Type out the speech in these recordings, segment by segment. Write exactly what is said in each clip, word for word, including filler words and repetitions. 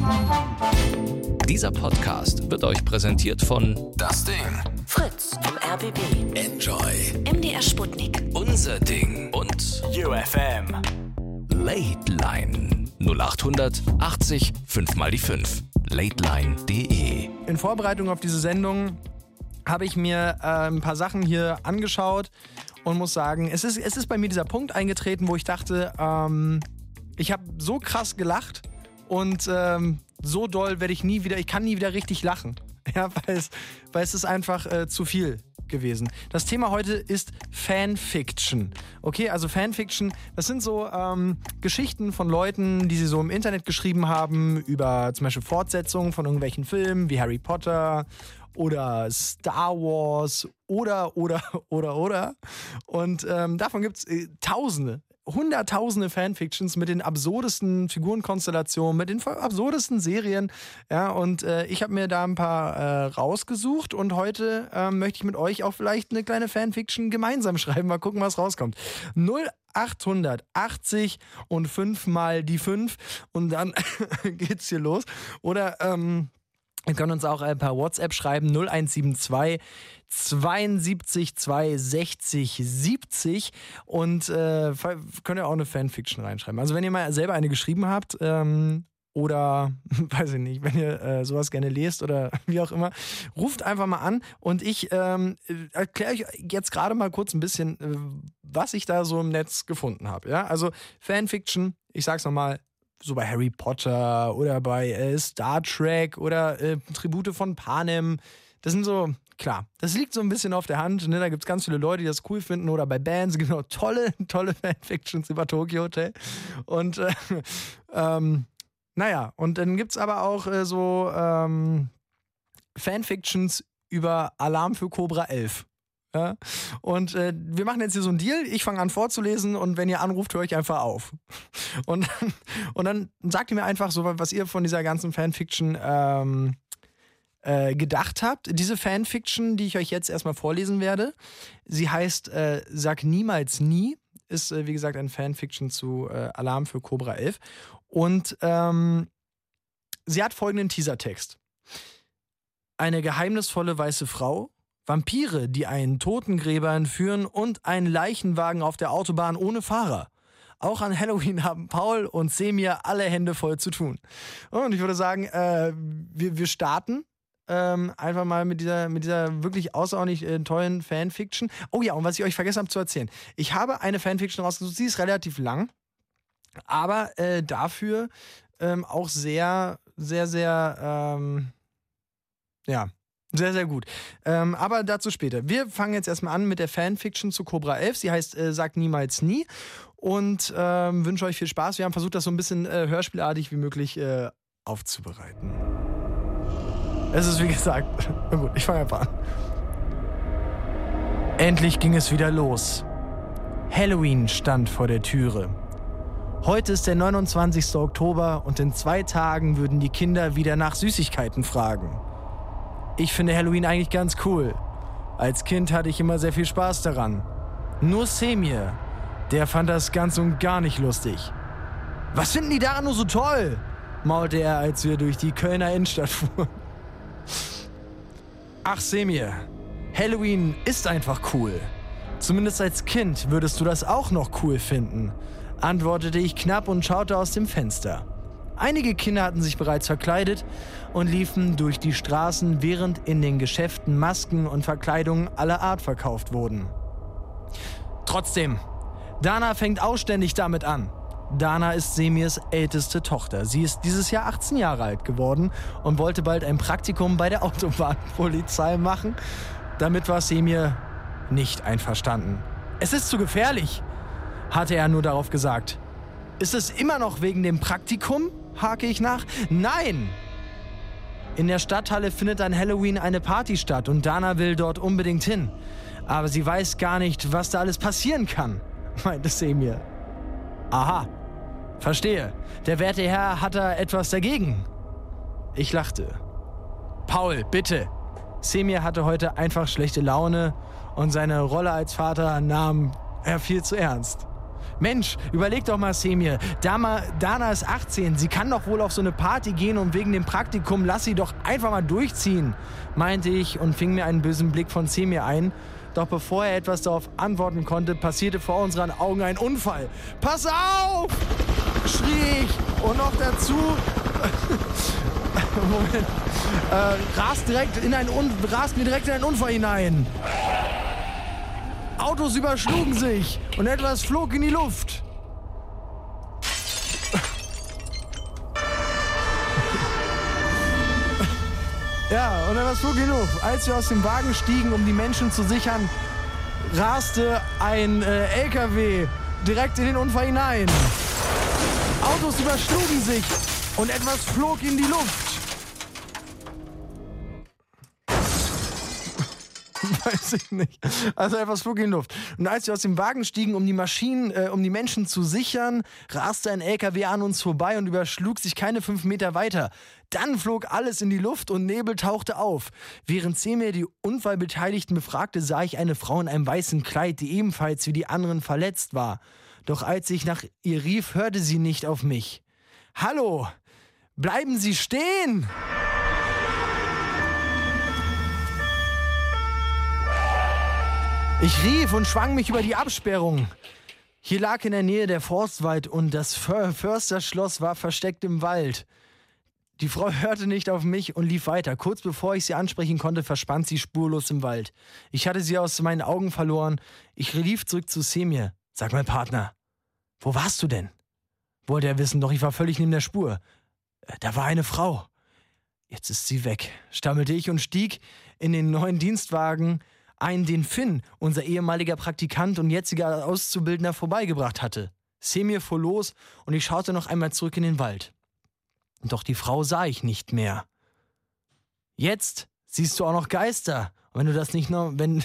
Dieser Podcast wird euch präsentiert von Das Ding. Fritz vom R B B. Enjoy. M D R Sputnik. Unser Ding. Und U F M. Late Line. null acht hundert achtzig fünf mal die fünf. lateline punkt de. In Vorbereitung auf diese Sendung habe ich mir äh, ein paar Sachen hier angeschaut und muss sagen, es ist, es ist bei mir dieser Punkt eingetreten, wo ich dachte, ähm, ich habe so krass gelacht und ähm, so doll werde ich nie wieder, ich kann nie wieder richtig lachen. Ja, weil es, weil es ist einfach äh, zu viel gewesen. Das Thema heute ist Fanfiction. Okay, also Fanfiction, das sind so ähm, Geschichten von Leuten, die sie so im Internet geschrieben haben, über zum Beispiel Fortsetzungen von irgendwelchen Filmen wie Harry Potter oder Star Wars oder, oder, oder, oder. Und ähm, davon gibt es äh, Tausende. Hunderttausende Fanfictions mit den absurdesten Figurenkonstellationen, mit den absurdesten Serien. Ja, und äh, ich habe mir da ein paar äh, rausgesucht und heute äh, möchte ich mit euch auch vielleicht eine kleine Fanfiction gemeinsam schreiben. Mal gucken, was rauskommt. null acht achtzig und fünf mal die fünf und dann geht's hier los. Oder ähm, ihr könnt uns auch äh, per WhatsApp schreiben, null eins sieben zwei zweiundsiebzig zwei sechzig siebzig und äh, könnt ihr auch eine Fanfiction reinschreiben. Also wenn ihr mal selber eine geschrieben habt ähm, oder, weiß ich nicht, wenn ihr äh, sowas gerne lest oder wie auch immer, ruft einfach mal an und ich ähm, erkläre euch jetzt gerade mal kurz ein bisschen, äh, was ich da so im Netz gefunden habe. Ja? Also Fanfiction, ich sag's nochmal, so bei Harry Potter oder bei äh, Star Trek oder äh, Tribute von Panem. Das sind so, klar, das liegt so ein bisschen auf der Hand. Ne? Da gibt es ganz viele Leute, die das cool finden. Oder bei Bands, genau, tolle, tolle Fanfictions über Tokyo Hotel. Und äh, ähm, naja, und dann gibt es aber auch äh, so ähm, Fanfictions über Alarm für Cobra elf. Ja? Und äh, wir machen jetzt hier so einen Deal. Ich fange an vorzulesen und wenn ihr anruft, höre ich einfach auf. Und, und dann sagt ihr mir einfach so, was ihr von dieser ganzen Fanfiction ähm, äh, gedacht habt. Diese Fanfiction, die ich euch jetzt erstmal vorlesen werde, sie heißt äh, Sag niemals nie, ist äh, wie gesagt ein Fanfiction zu äh, Alarm für Cobra elf. Und ähm, sie hat folgenden Teasertext. Eine geheimnisvolle weiße Frau, Vampire, die einen Totengräber entführen und einen Leichenwagen auf der Autobahn ohne Fahrer. Auch an Halloween haben Paul und Semir alle Hände voll zu tun. Und ich würde sagen, äh, wir, wir starten ähm, einfach mal mit dieser, mit dieser wirklich außerordentlich äh, tollen Fanfiction. Oh ja, und was ich euch vergessen habe zu erzählen. Ich habe eine Fanfiction rausgesucht, sie ist relativ lang, aber äh, dafür ähm, auch sehr, sehr, sehr, ähm, ja, sehr, sehr gut. Ähm, aber dazu später. Wir fangen jetzt erstmal an mit der Fanfiction zu Cobra elf. Sie heißt äh, Sag niemals nie und ähm, wünsche euch viel Spaß. Wir haben versucht, das so ein bisschen äh, hörspielartig wie möglich äh, aufzubereiten. Es ist wie gesagt, na gut, ich fange einfach an. Endlich ging es wieder los. Halloween stand vor der Türe. Heute ist der neunundzwanzigster Oktober und in zwei Tagen würden die Kinder wieder nach Süßigkeiten fragen. Ich finde Halloween eigentlich ganz cool. Als Kind hatte ich immer sehr viel Spaß daran. Nur Semir, der fand das ganz und gar nicht lustig. Was finden die daran nur so toll? Maulte er, als wir durch die Kölner Innenstadt fuhren. Ach Semir, Halloween ist einfach cool. Zumindest als Kind würdest du das auch noch cool finden, antwortete ich knapp und schaute aus dem Fenster. Einige Kinder hatten sich bereits verkleidet und liefen durch die Straßen, während in den Geschäften Masken und Verkleidungen aller Art verkauft wurden. Trotzdem, Dana fängt ausständig damit an. Dana ist Semirs älteste Tochter. Sie ist dieses Jahr achtzehn Jahre alt geworden und wollte bald ein Praktikum bei der Autobahnpolizei machen. Damit war Semir nicht einverstanden. Es ist zu gefährlich, hatte er nur darauf gesagt. Ist es immer noch wegen dem Praktikum? Hake ich nach. Nein! In der Stadthalle findet an Halloween eine Party statt und Dana will dort unbedingt hin. Aber sie weiß gar nicht, was da alles passieren kann, meinte Semir. Aha, verstehe. Der werte Herr hat da etwas dagegen. Ich lachte. Paul, bitte. Semir hatte heute einfach schlechte Laune und seine Rolle als Vater nahm er viel zu ernst. Mensch, überleg doch mal, Semir. Dama, Dana ist achtzehn. Sie kann doch wohl auf so eine Party gehen und wegen dem Praktikum lass sie doch einfach mal durchziehen, meinte ich und fing mir einen bösen Blick von Semir ein. Doch bevor er etwas darauf antworten konnte, passierte vor unseren Augen ein Unfall. Pass auf! Schrie ich. Und noch dazu... Moment. Äh, rast, direkt in ein Un- rast mir direkt in einen Unfall hinein. Autos überschlugen sich und etwas flog in die Luft. Ja, und etwas flog in die Luft. Als wir aus dem Wagen stiegen, um die Menschen zu sichern, raste ein äh, L K W direkt in den Unfall hinein. Autos überschlugen sich und etwas flog in die Luft. Weiß ich nicht. Also etwas flog in die Luft. Und als wir aus dem Wagen stiegen, um die Maschinen, äh, um die Menschen zu sichern, raste ein L K W an uns vorbei und überschlug sich keine fünf Meter weiter. Dann flog alles in die Luft und Nebel tauchte auf. Während Semir die Unfallbeteiligten befragte, sah ich eine Frau in einem weißen Kleid, die ebenfalls wie die anderen verletzt war. Doch als ich nach ihr rief, hörte sie nicht auf mich. Hallo, bleiben Sie stehen! Ich rief und schwang mich über die Absperrung. Hier lag in der Nähe der Forstwald und das Försterschloss war versteckt im Wald. Die Frau hörte nicht auf mich und lief weiter. Kurz bevor ich sie ansprechen konnte, verschwand sie spurlos im Wald. Ich hatte sie aus meinen Augen verloren. Ich lief zurück zu Semir. Sag mal, Partner, wo warst du denn? Wollte er wissen, doch ich war völlig neben der Spur. Da war eine Frau. Jetzt ist sie weg, stammelte ich und stieg in den neuen Dienstwagen ein, den Finn, unser ehemaliger Praktikant und jetziger Auszubildender, vorbeigebracht hatte. Semir fuhr los und ich schaute noch einmal zurück in den Wald. Doch die Frau sah ich nicht mehr. Jetzt siehst du auch noch Geister. Und wenn du das nicht noch, wenn,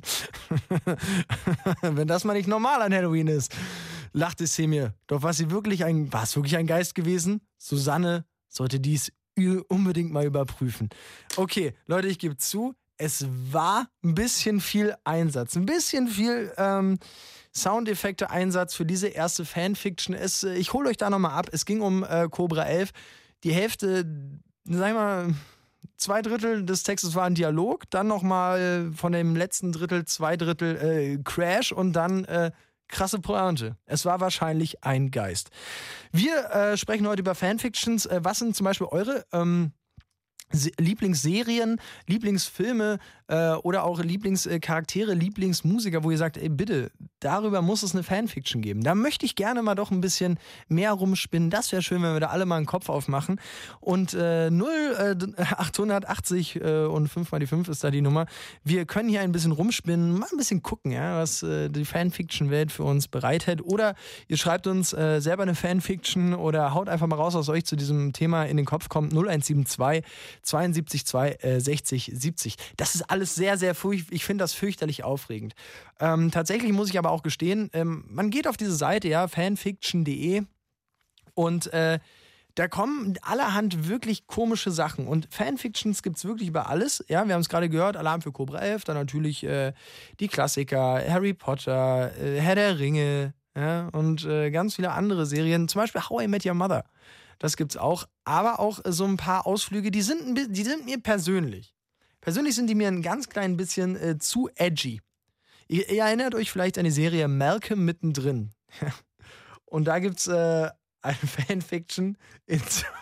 wenn das mal nicht normal an Halloween ist, lachte Semir. Doch war sie wirklich ein, war es wirklich ein Geist gewesen? Susanne sollte dies unbedingt mal überprüfen. Okay, Leute, ich gebe zu, es war ein bisschen viel Einsatz, ein bisschen viel ähm, Soundeffekte-Einsatz für diese erste Fanfiction. Es, ich hole euch da nochmal ab. Es ging um äh, Cobra elf. Die Hälfte, sag ich mal, zwei Drittel des Textes war ein Dialog, dann nochmal von dem letzten Drittel zwei Drittel äh, Crash und dann äh, krasse Pointe. Es war wahrscheinlich ein Geist. Wir äh, sprechen heute über Fanfictions. Äh, was sind zum Beispiel eure ähm, Lieblingsserien, Lieblingsfilme äh, oder auch Lieblingscharaktere, Lieblingsmusiker, wo ihr sagt, ey bitte, darüber muss es eine Fanfiction geben. Da möchte ich gerne mal doch ein bisschen mehr rumspinnen. Das wäre schön, wenn wir da alle mal einen Kopf aufmachen. Und äh, null achthundertachtzig äh, und fünf mal die fünf ist da die Nummer. Wir können hier ein bisschen rumspinnen, mal ein bisschen gucken, ja, was äh, die Fanfiction-Welt für uns bereithält. Oder ihr schreibt uns äh, selber eine Fanfiction oder haut einfach mal raus, was euch zu diesem Thema in den Kopf kommt. null eins sieben zwei zweiundsiebzig zwei äh, sechzig siebzig. Das ist alles sehr, sehr furchtbar. Ich finde das fürchterlich aufregend. Ähm, tatsächlich muss ich aber auch gestehen, ähm, man geht auf diese Seite, ja, fanfiction punkt de und äh, da kommen allerhand wirklich komische Sachen. Und Fanfictions gibt es wirklich über alles. Ja, wir haben es gerade gehört, Alarm für Cobra elf, dann natürlich äh, die Klassiker, Harry Potter, äh, Herr der Ringe, ja, und äh, ganz viele andere Serien, zum Beispiel How I Met Your Mother. Das gibt's auch, aber auch so ein paar Ausflüge, die sind, ein, die sind mir persönlich. Persönlich sind die mir ein ganz klein bisschen äh, zu edgy. Ihr, ihr erinnert euch vielleicht an die Serie Malcolm mittendrin. Und da gibt's äh, eine Fanfiction in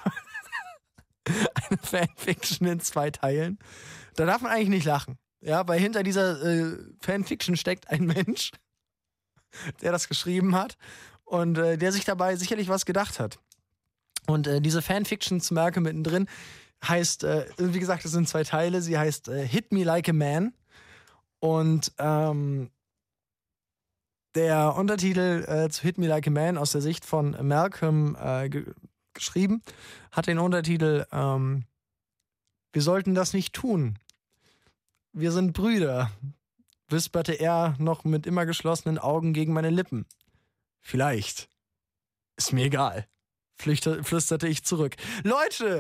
eine Fanfiction in zwei Teilen. Da darf man eigentlich nicht lachen. Ja, weil hinter dieser äh, Fanfiction steckt ein Mensch, der das geschrieben hat und äh, der sich dabei sicherlich was gedacht hat. Und äh, diese Fanfiction zu Malcolm mittendrin heißt, äh, wie gesagt, es sind zwei Teile. Sie heißt äh, Hit Me Like a Man. Und ähm, der Untertitel äh, zu Hit Me Like a Man aus der Sicht von Malcolm äh, ge- geschrieben hat den Untertitel ähm, Wir sollten das nicht tun. Wir sind Brüder, wisperte er noch mit immer geschlossenen Augen gegen meine Lippen. Vielleicht. Ist mir egal. Flüchterte, flüsterte ich zurück. Leute,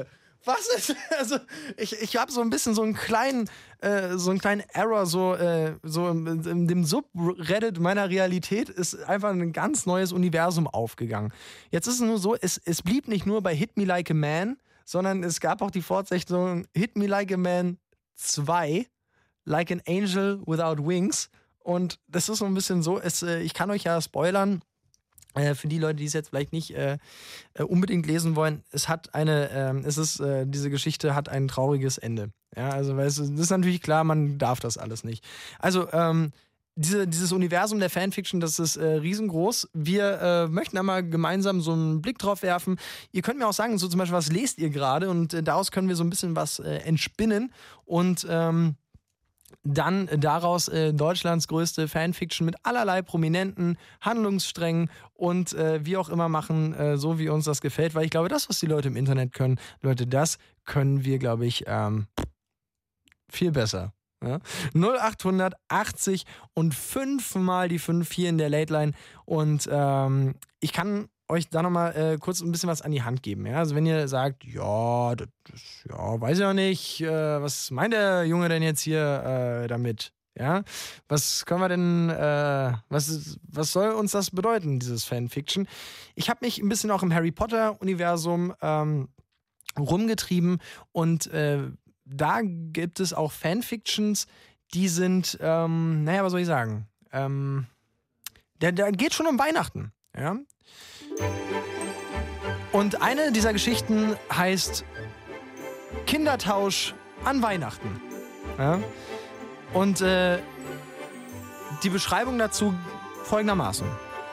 Was ist, also ich, ich habe so ein bisschen so einen kleinen, äh, so einen kleinen Error, so, äh, so in, in dem Subreddit meiner Realität ist einfach ein ganz neues Universum aufgegangen. Jetzt ist es nur so, es, es blieb nicht nur bei Hit Me Like a Man, sondern es gab auch die Fortsetzung Hit Me Like a Man zwei, Like an Angel Without Wings. Und das ist so ein bisschen so, es, äh, ich kann euch ja spoilern, Äh, für die Leute, die es jetzt vielleicht nicht äh, äh, unbedingt lesen wollen, es hat eine, äh, es ist, äh, diese Geschichte hat ein trauriges Ende. Ja, also, weil es das ist natürlich klar, man darf das alles nicht. Also, ähm, diese, dieses Universum der Fanfiction, das ist äh, riesengroß. Wir äh, möchten da mal gemeinsam so einen Blick drauf werfen. Ihr könnt mir auch sagen, so zum Beispiel, was lest ihr gerade? Und äh, daraus können wir so ein bisschen was äh, entspinnen und ähm, dann daraus äh, Deutschlands größte Fanfiction mit allerlei prominenten Handlungssträngen und äh, wie auch immer machen, äh, so wie uns das gefällt. Weil ich glaube, das, was die Leute im Internet können, Leute, das können wir, glaube ich, ähm, viel besser. Ja? null acht achtzig und fünfmal die fünf hier in der Late Line. Und ähm, ich kann euch da nochmal äh, kurz ein bisschen was an die Hand geben. Ja? Also wenn ihr sagt, ja, das, das ja, weiß ich auch nicht, äh, was meint der Junge denn jetzt hier äh, damit? Ja, was können wir denn, äh, was, was soll uns das bedeuten, dieses Fanfiction? Ich habe mich ein bisschen auch im Harry Potter-Universum ähm, rumgetrieben und äh, da gibt es auch Fanfictions, die sind, ähm, naja, was soll ich sagen? Ähm, der, der geht schon um Weihnachten, ja. Und eine dieser Geschichten heißt Kindertausch an Weihnachten. Ja? Und äh, die Beschreibung dazu folgendermaßen.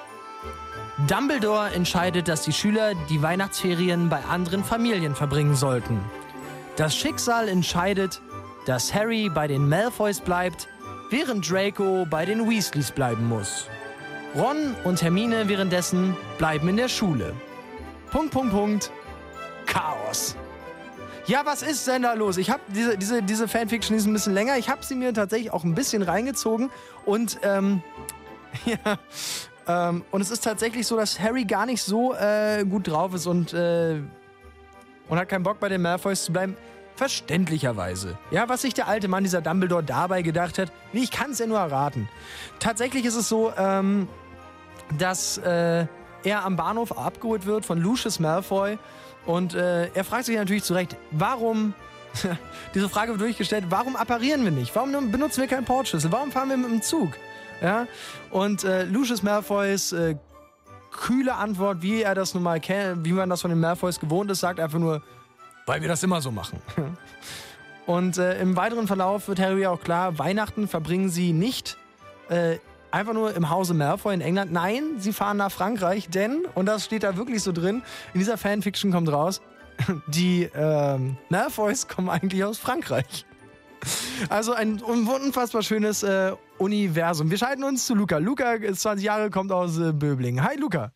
Dumbledore entscheidet, dass die Schüler die Weihnachtsferien bei anderen Familien verbringen sollten. Das Schicksal entscheidet, dass Harry bei den Malfoys bleibt, während Draco bei den Weasleys bleiben muss. Ron und Hermine währenddessen bleiben in der Schule. Punkt, Punkt, Punkt. Chaos. Ja, was ist denn da los? Ich habe diese, diese, diese Fanfiction, die ist ein bisschen länger. Ich habe sie mir tatsächlich auch ein bisschen reingezogen. Und, ähm, ja, ähm, und es ist tatsächlich so, dass Harry gar nicht so äh, gut drauf ist und, äh, und hat keinen Bock, bei den Malfoys zu bleiben. Verständlicherweise. Ja, was sich der alte Mann, dieser Dumbledore, dabei gedacht hat, wie ich kann es ja nur erraten. Tatsächlich ist es so, ähm, dass äh, er am Bahnhof abgeholt wird von Lucius Malfoy und äh, er fragt sich natürlich zu Recht, warum, diese Frage wird durchgestellt, warum apparieren wir nicht? Warum benutzen wir keinen Portschlüssel? Warum fahren wir mit dem Zug? Ja? Und äh, Lucius Malfoys äh, kühle Antwort, wie er das nun mal kennt, wie man das von den Malfoys gewohnt ist, sagt einfach nur, weil wir das immer so machen. Und äh, im weiteren Verlauf wird Harry auch klar, Weihnachten verbringen sie nicht äh, einfach nur im Hause Malfoy in England. Nein, sie fahren nach Frankreich, denn, und das steht da wirklich so drin, in dieser Fanfiction kommt raus, die ähm, Malfoys kommen eigentlich aus Frankreich. Also ein unfassbar schönes äh, Universum. Wir schalten uns zu Luca. Luca ist zwanzig Jahre, kommt aus äh, Böblingen. Hi Luca.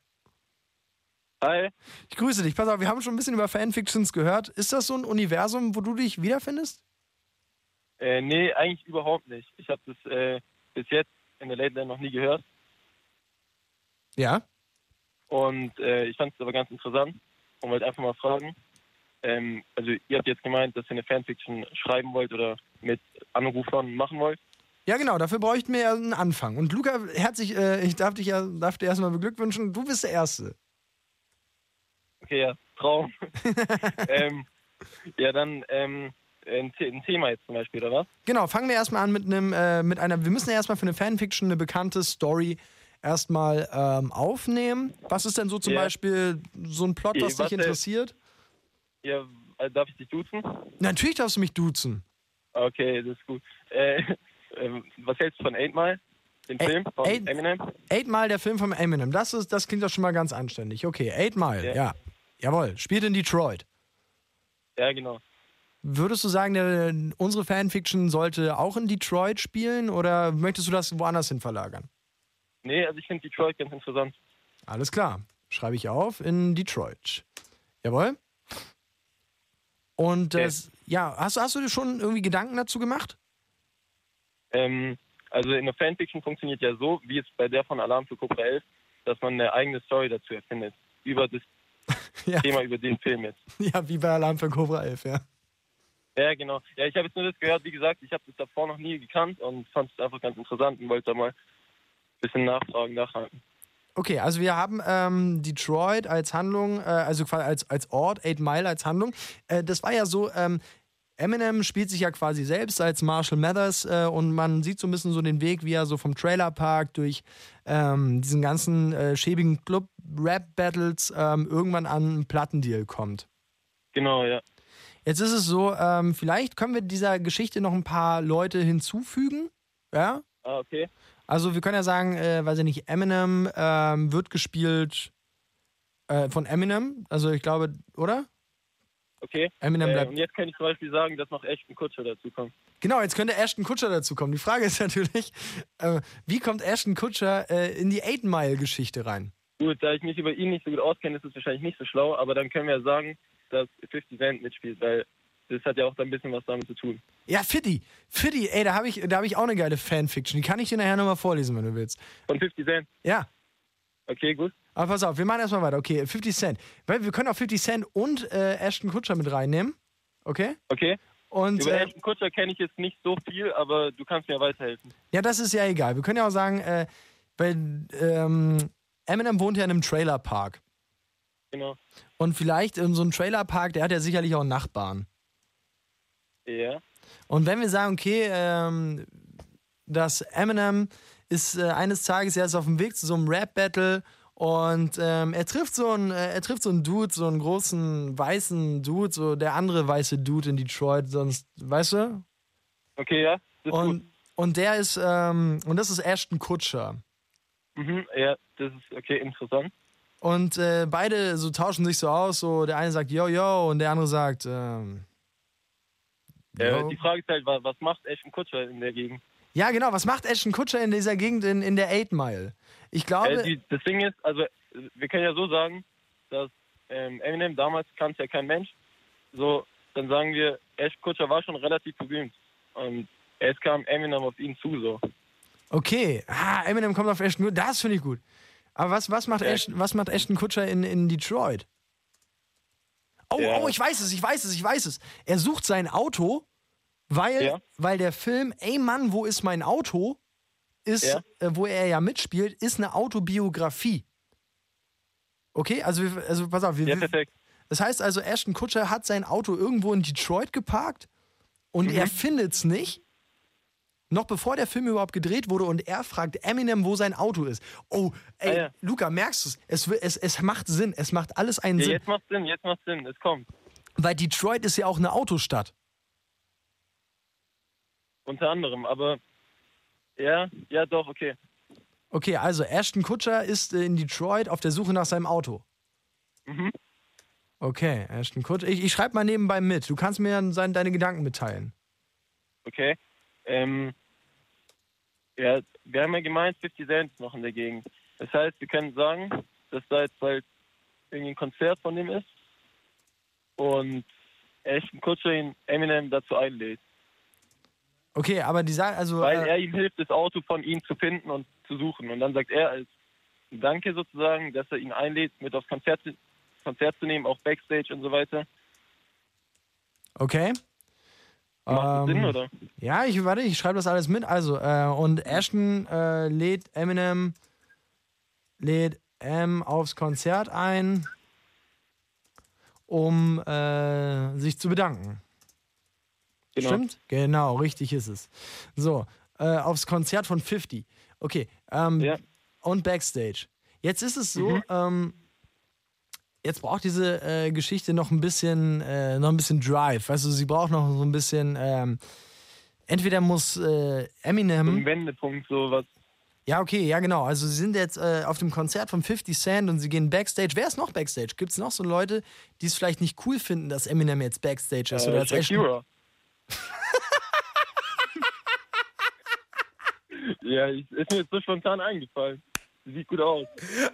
Hi. Ich grüße dich. Pass auf, wir haben schon ein bisschen über Fanfictions gehört. Ist das so ein Universum, wo du dich wiederfindest? Äh, nee, eigentlich überhaupt nicht. Ich habe das äh, bis jetzt in der Late Line noch nie gehört. Ja. Und äh, ich fand es aber ganz interessant und wollte einfach mal fragen. Ähm, also ihr habt jetzt gemeint, dass ihr eine Fanfiction schreiben wollt oder mit Anrufern machen wollt. Ja, genau, dafür bräuchten wir ja einen Anfang. Und Luca, herzlich, äh, ich darf dich ja darf dir erstmal beglückwünschen, du bist der Erste. Okay, ja, Traum. ähm, ja, dann ähm, ein, ein Thema jetzt zum Beispiel, oder was? Genau, fangen wir erstmal an mit einem, äh, mit einer, wir müssen ja erstmal für eine Fanfiction eine bekannte Story erstmal ähm, aufnehmen. Was ist denn so zum Ja. Beispiel so ein Plot, Ja, was was, dich äh, interessiert? Ja, äh, darf ich dich duzen? Natürlich darfst du mich duzen. Okay, das ist gut. Äh, ähm, was hältst du von Eight Mile? Den Ä- Film von Eight- Eminem? Eight Mile, der Film von Eminem, das, ist, das klingt doch schon mal ganz anständig. Okay, Eight Mile, ja. Ja. Jawohl, spielt in Detroit. Ja, genau. Würdest du sagen, der, unsere Fanfiction sollte auch in Detroit spielen oder möchtest du das woanders hin verlagern? Nee, also ich finde Detroit ganz interessant. Alles klar, schreibe ich auf, in Detroit. Jawohl. Und das, ja, hast, hast du dir schon irgendwie Gedanken dazu gemacht? Ähm, also in der Fanfiction funktioniert ja so, wie es bei der von Alarm für Cobra elf, dass man eine eigene Story dazu erfindet. Über das Ja. Thema über den Film jetzt. Ja, wie bei Alarm für Cobra elf, ja. Ja, genau. Ja, ich habe jetzt nur das gehört, wie gesagt, ich habe das davor noch nie gekannt und fand es einfach ganz interessant und wollte da mal ein bisschen nachfragen, nachhaken. Okay, also wir haben ähm, Detroit als Handlung, äh, also quasi als, als Ort, Eight Mile als Handlung. Äh, das war ja so, ähm, Eminem spielt sich ja quasi selbst als Marshall Mathers äh, und man sieht so ein bisschen so den Weg, wie er so vom Trailerpark durch ähm, diesen ganzen äh, schäbigen Club-Rap-Battles ähm, irgendwann an einen Plattendeal kommt. Genau, ja. Jetzt ist es so, ähm, vielleicht können wir dieser Geschichte noch ein paar Leute hinzufügen, ja? Ah, okay. Also wir können ja sagen, äh, weiß ich nicht, Eminem ähm, wird gespielt äh, von Eminem, also ich glaube, oder? Okay. Eminem Äh, bleibt. und jetzt kann ich zum Beispiel sagen, dass noch Ashton Kutscher dazu kommt. Genau, jetzt könnte Ashton Kutscher dazu kommen. Die Frage ist natürlich, äh, wie kommt Ashton Kutscher äh, in die Eight Mile Geschichte rein? Gut, da ich mich über ihn nicht so gut auskenne, ist es wahrscheinlich nicht so schlau, aber dann können wir sagen, dass fifty Cent mitspielt, weil das hat ja auch dann ein bisschen was damit zu tun. Ja, Fiddy, Fiddy, ey, da habe ich, da hab ich auch eine geile Fanfiction. Die kann ich dir nachher nochmal vorlesen, wenn du willst. Von fifty Cent? Ja. Okay, gut. Aber pass auf, wir machen erstmal weiter. Okay, fifty Cent. Weil wir können auch fifty Cent und äh, Ashton Kutscher mit reinnehmen. Okay? Okay. Und, Über äh, Ashton Kutscher kenne ich jetzt nicht so viel, aber du kannst mir weiterhelfen. ja, das ist ja egal. Wir können ja auch sagen, äh, weil ähm, Eminem wohnt ja in einem Trailerpark. Genau. Und vielleicht in so einem Trailerpark, der hat ja sicherlich auch Nachbarn. Ja. Und wenn wir sagen, okay, ähm, dass Eminem ist äh, eines Tages, er ist auf dem Weg zu so einem Rap-Battle und ähm, er trifft so einen, äh, er trifft so einen Dude, so einen großen weißen Dude, so der andere weiße Dude in Detroit, sonst, weißt du? Okay, ja. Das ist Und, gut. und der ist, ähm, und das ist Ashton Kutscher. Mhm, ja, das ist okay, interessant. Und äh, beide so tauschen sich so aus, so der eine sagt yo, yo und der andere sagt ähm, Äh, yo. die Frage ist halt, wa- was macht Ashton Kutscher in der Gegend? Ja, genau, was macht Ashton Kutscher in dieser Gegend in, in der Eight Mile? Ich glaube... Äh, die, das Ding ist, also wir können ja so sagen, dass ähm, Eminem damals kannte ja kein Mensch. So, dann sagen wir, Ashton Kutscher war schon relativ berühmt. Und es kam Eminem auf ihn zu, so. Okay, ah, Eminem kommt auf Ashton Kutscher, das finde ich gut. Aber was, was, macht Ja. Ashton, was macht Ashton Kutscher in, in Detroit? Oh, Ja. oh, ich weiß es, ich weiß es, ich weiß es. Er sucht sein Auto, weil, Ja. weil der Film Ey Mann, wo ist mein Auto? Ist, Ja. äh, wo er ja mitspielt, ist eine Autobiografie. Okay, also, wir- also pass auf. Wir, Ja, perfekt. Das heißt also, Ashton Kutscher hat sein Auto irgendwo in Detroit geparkt und Mhm. er findet es nicht. Noch bevor der Film überhaupt gedreht wurde und er fragt Eminem, wo sein Auto ist. Oh, ey, Ah, ja. Luca, merkst du es? Es, wi- es? Es macht Sinn, es macht alles einen Ja, Sinn. jetzt macht Sinn, jetzt macht Sinn, es kommt. Weil Detroit ist ja auch eine Autostadt. Unter anderem, aber ja, ja doch, okay. Okay, also Ashton Kutscher ist äh, in Detroit auf der Suche nach seinem Auto. Mhm. Okay, Ashton Kutscher. Ich, ich schreibe mal nebenbei mit. Du kannst mir dann sein, deine Gedanken mitteilen. Okay. Ähm, ja, wir haben ja gemeint, fifty Cent ist noch in der Gegend. Das heißt, wir können sagen, dass da jetzt halt irgendwie ein Konzert von dem ist und Ashton Kutscher ihn Eminem dazu einlädt. Okay, aber die sagen, also. Weil äh, er ihm hilft, das Auto von ihm zu finden und zu suchen. Und dann sagt er als Danke sozusagen, dass er ihn einlädt, mit aufs Konzert, zu- Konzert zu nehmen, auch Backstage und so weiter. Okay. Macht das Ähm, Sinn, oder? Ja, ich warte, ich schreibe das alles mit. Also, äh, und Ashton äh, lädt Eminem, lädt M aufs Konzert ein, um äh, sich zu bedanken. Genau. Stimmt? Genau, richtig ist es. So, äh, aufs Konzert von fifty. Okay, ähm, Ja. und Backstage. Jetzt ist es so, Mhm. ähm, jetzt braucht diese äh, Geschichte noch ein bisschen, äh, noch ein bisschen Drive. Weißt du, sie braucht noch so ein bisschen, ähm, entweder muss äh, So ein Eminem, Wendepunkt, sowas. ja okay, ja genau, also sie sind jetzt äh, auf dem Konzert von fifty Cent und sie gehen Backstage. Wer ist noch Backstage? Gibt es noch so Leute, die es vielleicht nicht cool finden, dass Eminem jetzt Backstage ist? Äh, oder als Ashton? Shakira. Ja, ich, ist mir jetzt so spontan eingefallen. Sieht gut aus.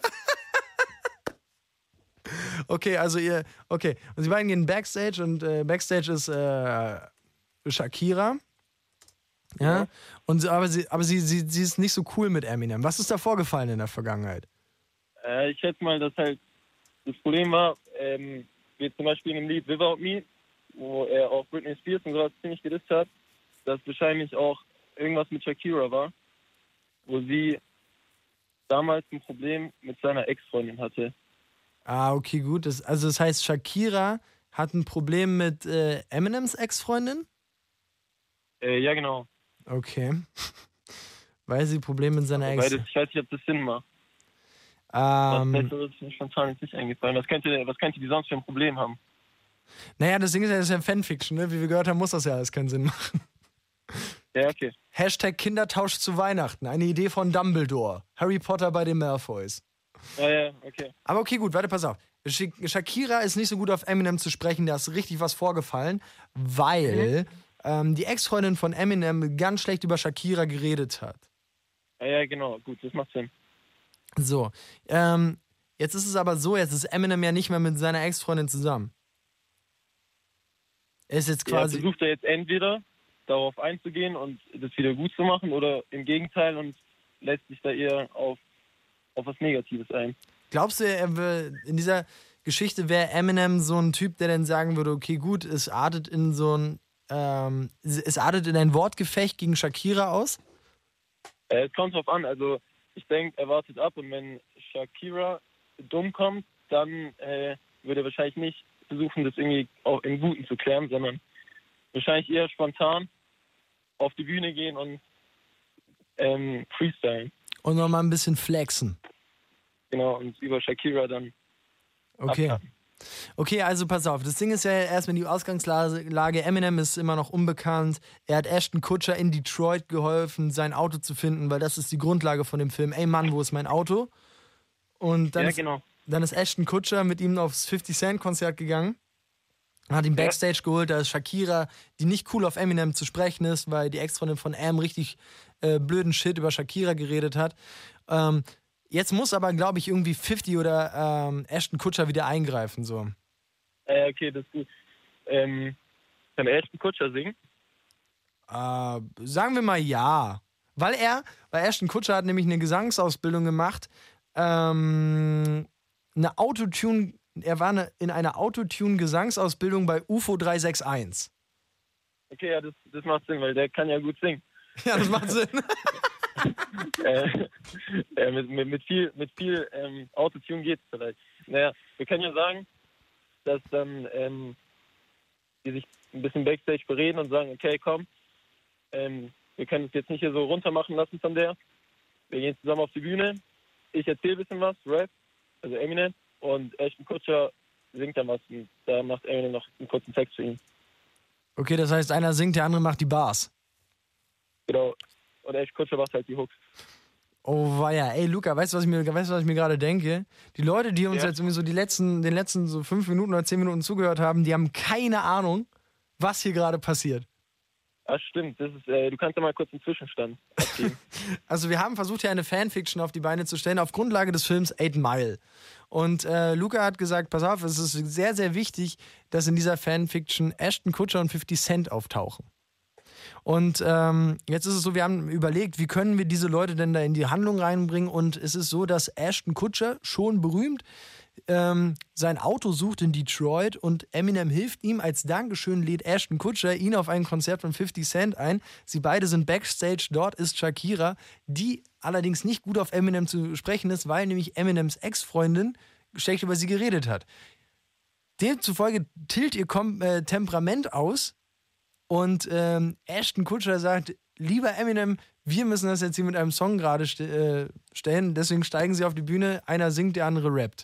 Okay, also ihr, okay. Und sie beiden gehen Backstage und äh, Backstage ist äh, Shakira. Ja. Ja. Und sie, aber sie, aber sie, sie, sie ist nicht so cool mit Eminem. Was ist da vorgefallen in der Vergangenheit? Äh, ich schätze mal, dass halt das Problem war, ähm, wie zum Beispiel in dem Lied Without Me, wo er auch Britney Spears und sowas ziemlich gedisst hat, dass wahrscheinlich auch irgendwas mit Shakira war, wo sie damals ein Problem mit seiner Ex-Freundin hatte. Ah, okay, gut. Das, also das heißt, Shakira hat ein Problem mit äh, Eminems Ex-Freundin? Äh, ja, genau. Okay. Weil sie Probleme mit seiner Ex... Weil das, ich weiß nicht, ob das Sinn macht. Ähm, was Besseres ist mir spontan jetzt nicht eingefallen. Was könnte, was könnte die sonst für ein Problem haben? naja, das Ding ist ja, das ist ja Fanfiction, ne? Wie wir gehört haben, muss das ja alles keinen Sinn machen. Ja, okay. Hashtag Kindertausch zu Weihnachten. Eine Idee von Dumbledore. Harry Potter bei den Malfoys. Ja, ja, okay. Aber okay, gut, warte, pass auf. Sh- Shakira ist nicht so gut auf Eminem zu sprechen, da ist richtig was vorgefallen, weil mhm. ähm, die Ex-Freundin von Eminem ganz schlecht über Shakira geredet hat. Ja, ja, genau, gut, das macht Sinn. So, ähm, jetzt ist es aber so, jetzt ist Eminem ja nicht mehr mit seiner Ex-Freundin zusammen. Er ist jetzt quasi... Ja, versucht er jetzt entweder darauf einzugehen und das wieder gut zu machen oder im Gegenteil und lässt sich da eher auf, auf was Negatives ein. Glaubst du, er will, in dieser Geschichte wäre Eminem so ein Typ, der dann sagen würde, okay, gut, es artet in so ein, ähm, es artet in ein Wortgefecht gegen Shakira aus? Äh, es kommt drauf an, also ich denke, er wartet ab und wenn Shakira dumm kommt, dann äh, würde er wahrscheinlich nicht versuchen, das irgendwie auch im Guten zu klären, sondern wahrscheinlich eher spontan auf die Bühne gehen und ähm, freestylen. Und nochmal ein bisschen flexen. Genau, und über Shakira dann Okay. abkacken. Okay, also pass auf. Das Ding ist ja erstmal die Ausgangslage. Eminem ist immer noch unbekannt. Er hat Ashton Kutcher in Detroit geholfen, sein Auto zu finden, weil das ist die Grundlage von dem Film. Ey Mann, wo ist mein Auto? Und dann, Ja, ist, genau. dann ist Ashton Kutcher mit ihm aufs fifty Cent Konzert gegangen. Hat ihn Backstage ja. geholt. Da ist Shakira, die nicht cool auf Eminem zu sprechen ist, weil die Ex-Freundin von Em richtig äh, blöden Shit über Shakira geredet hat. Ähm, Jetzt muss aber, glaube ich, irgendwie fifty oder ähm, Ashton Kutcher wieder eingreifen. So. Äh, okay, das ist gut. Ähm, kann Ashton Kutcher singen? Äh, sagen wir mal ja. Weil er, weil Ashton Kutcher hat nämlich eine Gesangsausbildung gemacht. Ähm, eine Autotune, er war eine, in einer Autotune-Gesangsausbildung bei U F O drei sechs eins. Okay, ja, das, das macht Sinn, weil der kann ja gut singen. Ja, das macht Sinn. äh, äh, mit, mit, mit viel, mit viel ähm, Autotune geht es vielleicht. Naja, wir können ja sagen, dass dann ähm, die sich ein bisschen Backstage bereden und sagen, okay, komm, ähm, wir können es jetzt nicht hier so runter machen lassen von der. Wir gehen zusammen auf die Bühne. Ich erzähle ein bisschen was, Rap, also Eminem, und Ashton Kutcher singt dann was. Und da macht Eminem noch einen kurzen Text für ihn. Okay, das heißt, einer singt, der andere macht die Bars. Genau. Und Ashton Kutcher macht halt die Hooks. Oh weia, ey Luca, weißt du, was ich mir, weißt du, was ich mir gerade denke? Die Leute, die uns ja. jetzt irgendwie so die letzten, den letzten so fünf Minuten oder zehn Minuten zugehört haben, die haben keine Ahnung, was hier gerade passiert. Ach stimmt, das ist, äh, du kannst ja mal kurz einen Zwischenstand abgeben. Also wir haben versucht, hier eine Fanfiction auf die Beine zu stellen, auf Grundlage des Films Eight Mile. Und äh, Luca hat gesagt, pass auf, es ist sehr, sehr wichtig, dass in dieser Fanfiction Ashton Kutcher und fifty Cent auftauchen. Und ähm, jetzt ist es so, wir haben überlegt, wie können wir diese Leute denn da in die Handlung reinbringen, und es ist so, dass Ashton Kutcher, schon berühmt, ähm, sein Auto sucht in Detroit und Eminem hilft ihm. Als Dankeschön lädt Ashton Kutcher ihn auf ein Konzert von fifty Cent ein. Sie beide sind Backstage, dort ist Shakira, die allerdings nicht gut auf Eminem zu sprechen ist, weil nämlich Eminems Ex-Freundin schlecht über sie geredet hat. Demzufolge tilt ihr Kom- äh, Temperament aus. Und ähm, Ashton Kutcher sagt, lieber Eminem, wir müssen das jetzt hier mit einem Song gerade st- äh, stellen, deswegen steigen sie auf die Bühne, einer singt, der andere rappt.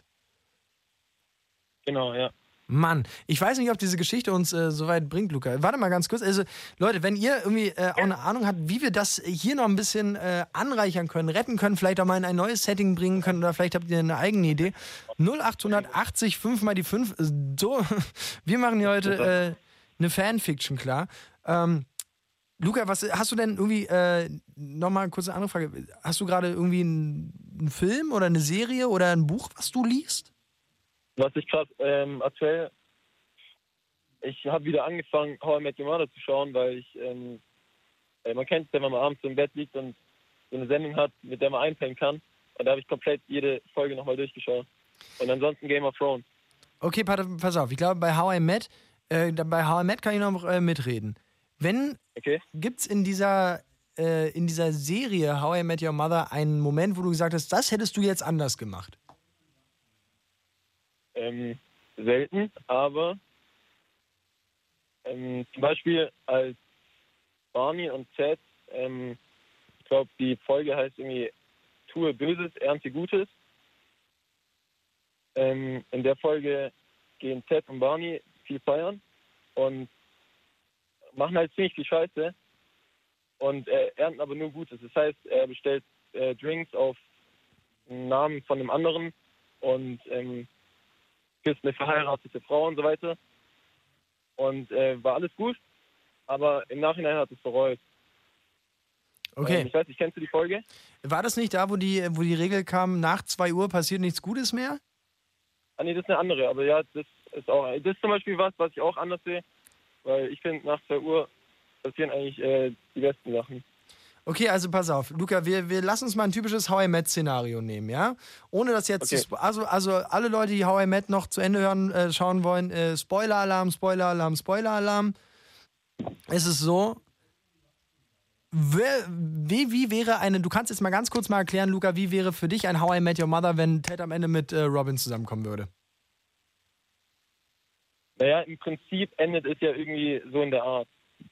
Genau, ja. Mann, ich weiß nicht, ob diese Geschichte uns äh, so weit bringt, Luca. Warte mal ganz kurz. Also, Leute, wenn ihr irgendwie äh, auch eine Ahnung habt, wie wir das hier noch ein bisschen äh, anreichern können, retten können, vielleicht auch mal in ein neues Setting bringen können, oder vielleicht habt ihr eine eigene Idee. null acht achtzig, fünf mal die fünf. So, wir machen hier heute äh, eine Fanfiction, klar. Ähm, Luca, was hast du denn irgendwie, äh, nochmal eine kurze andere Frage, hast du gerade irgendwie einen, einen Film oder eine Serie oder ein Buch, was du liest? Was ich gerade ähm, aktuell, ich habe wieder angefangen, How I Met Your Mother zu schauen, weil ich, ähm, äh, man kennt es, wenn man mal abends so im Bett liegt und so eine Sendung hat, mit der man einpennen kann. Und da habe ich komplett jede Folge nochmal durchgeschaut. Und ansonsten Game of Thrones. Okay, pass auf, ich glaube, bei How I Met, äh, bei How I Met kann ich noch äh, mitreden. Wenn, Okay. gibt's in dieser, äh, in dieser Serie How I Met Your Mother einen Moment, wo du gesagt hast, das hättest du jetzt anders gemacht? Ähm, selten, aber ähm, zum Beispiel als Barney und Ted, ähm, ich glaube, die Folge heißt irgendwie Tue Böses, ernte Gutes. Ähm, in der Folge gehen Ted und Barney viel feiern und machen halt ziemlich viel Scheiße und äh, ernten aber nur Gutes. Das heißt, er bestellt äh, Drinks auf einen Namen von einem anderen und ähm, küsst eine verheiratete Frau und so weiter. Und äh, war alles gut, aber im Nachhinein hat es bereut. Okay. Ähm, ich weiß nicht, kennst du die Folge? War das nicht da, wo die, wo die Regel kam, nach zwei Uhr passiert nichts Gutes mehr? Ah nee, das ist eine andere, aber ja, das ist auch, das ist zum Beispiel was, was ich auch anders sehe, weil ich finde, nach zwei Uhr passieren eigentlich äh, die besten Sachen. Okay, also pass auf, Luca, wir, wir lassen uns mal ein typisches How I Met-Szenario nehmen, ja? Ohne das jetzt, Okay. zu spo- also, also alle Leute, die How I Met noch zu Ende hören, äh, schauen wollen, äh, Spoiler-Alarm, Spoiler-Alarm, Spoiler-Alarm. Es ist so, wer- wie, wie wäre eine, du kannst jetzt mal ganz kurz mal erklären, Luca, wie wäre für dich ein How I Met Your Mother, wenn Ted am Ende mit äh, Robin zusammenkommen würde? Naja, im Prinzip endet es ja irgendwie so in der Art.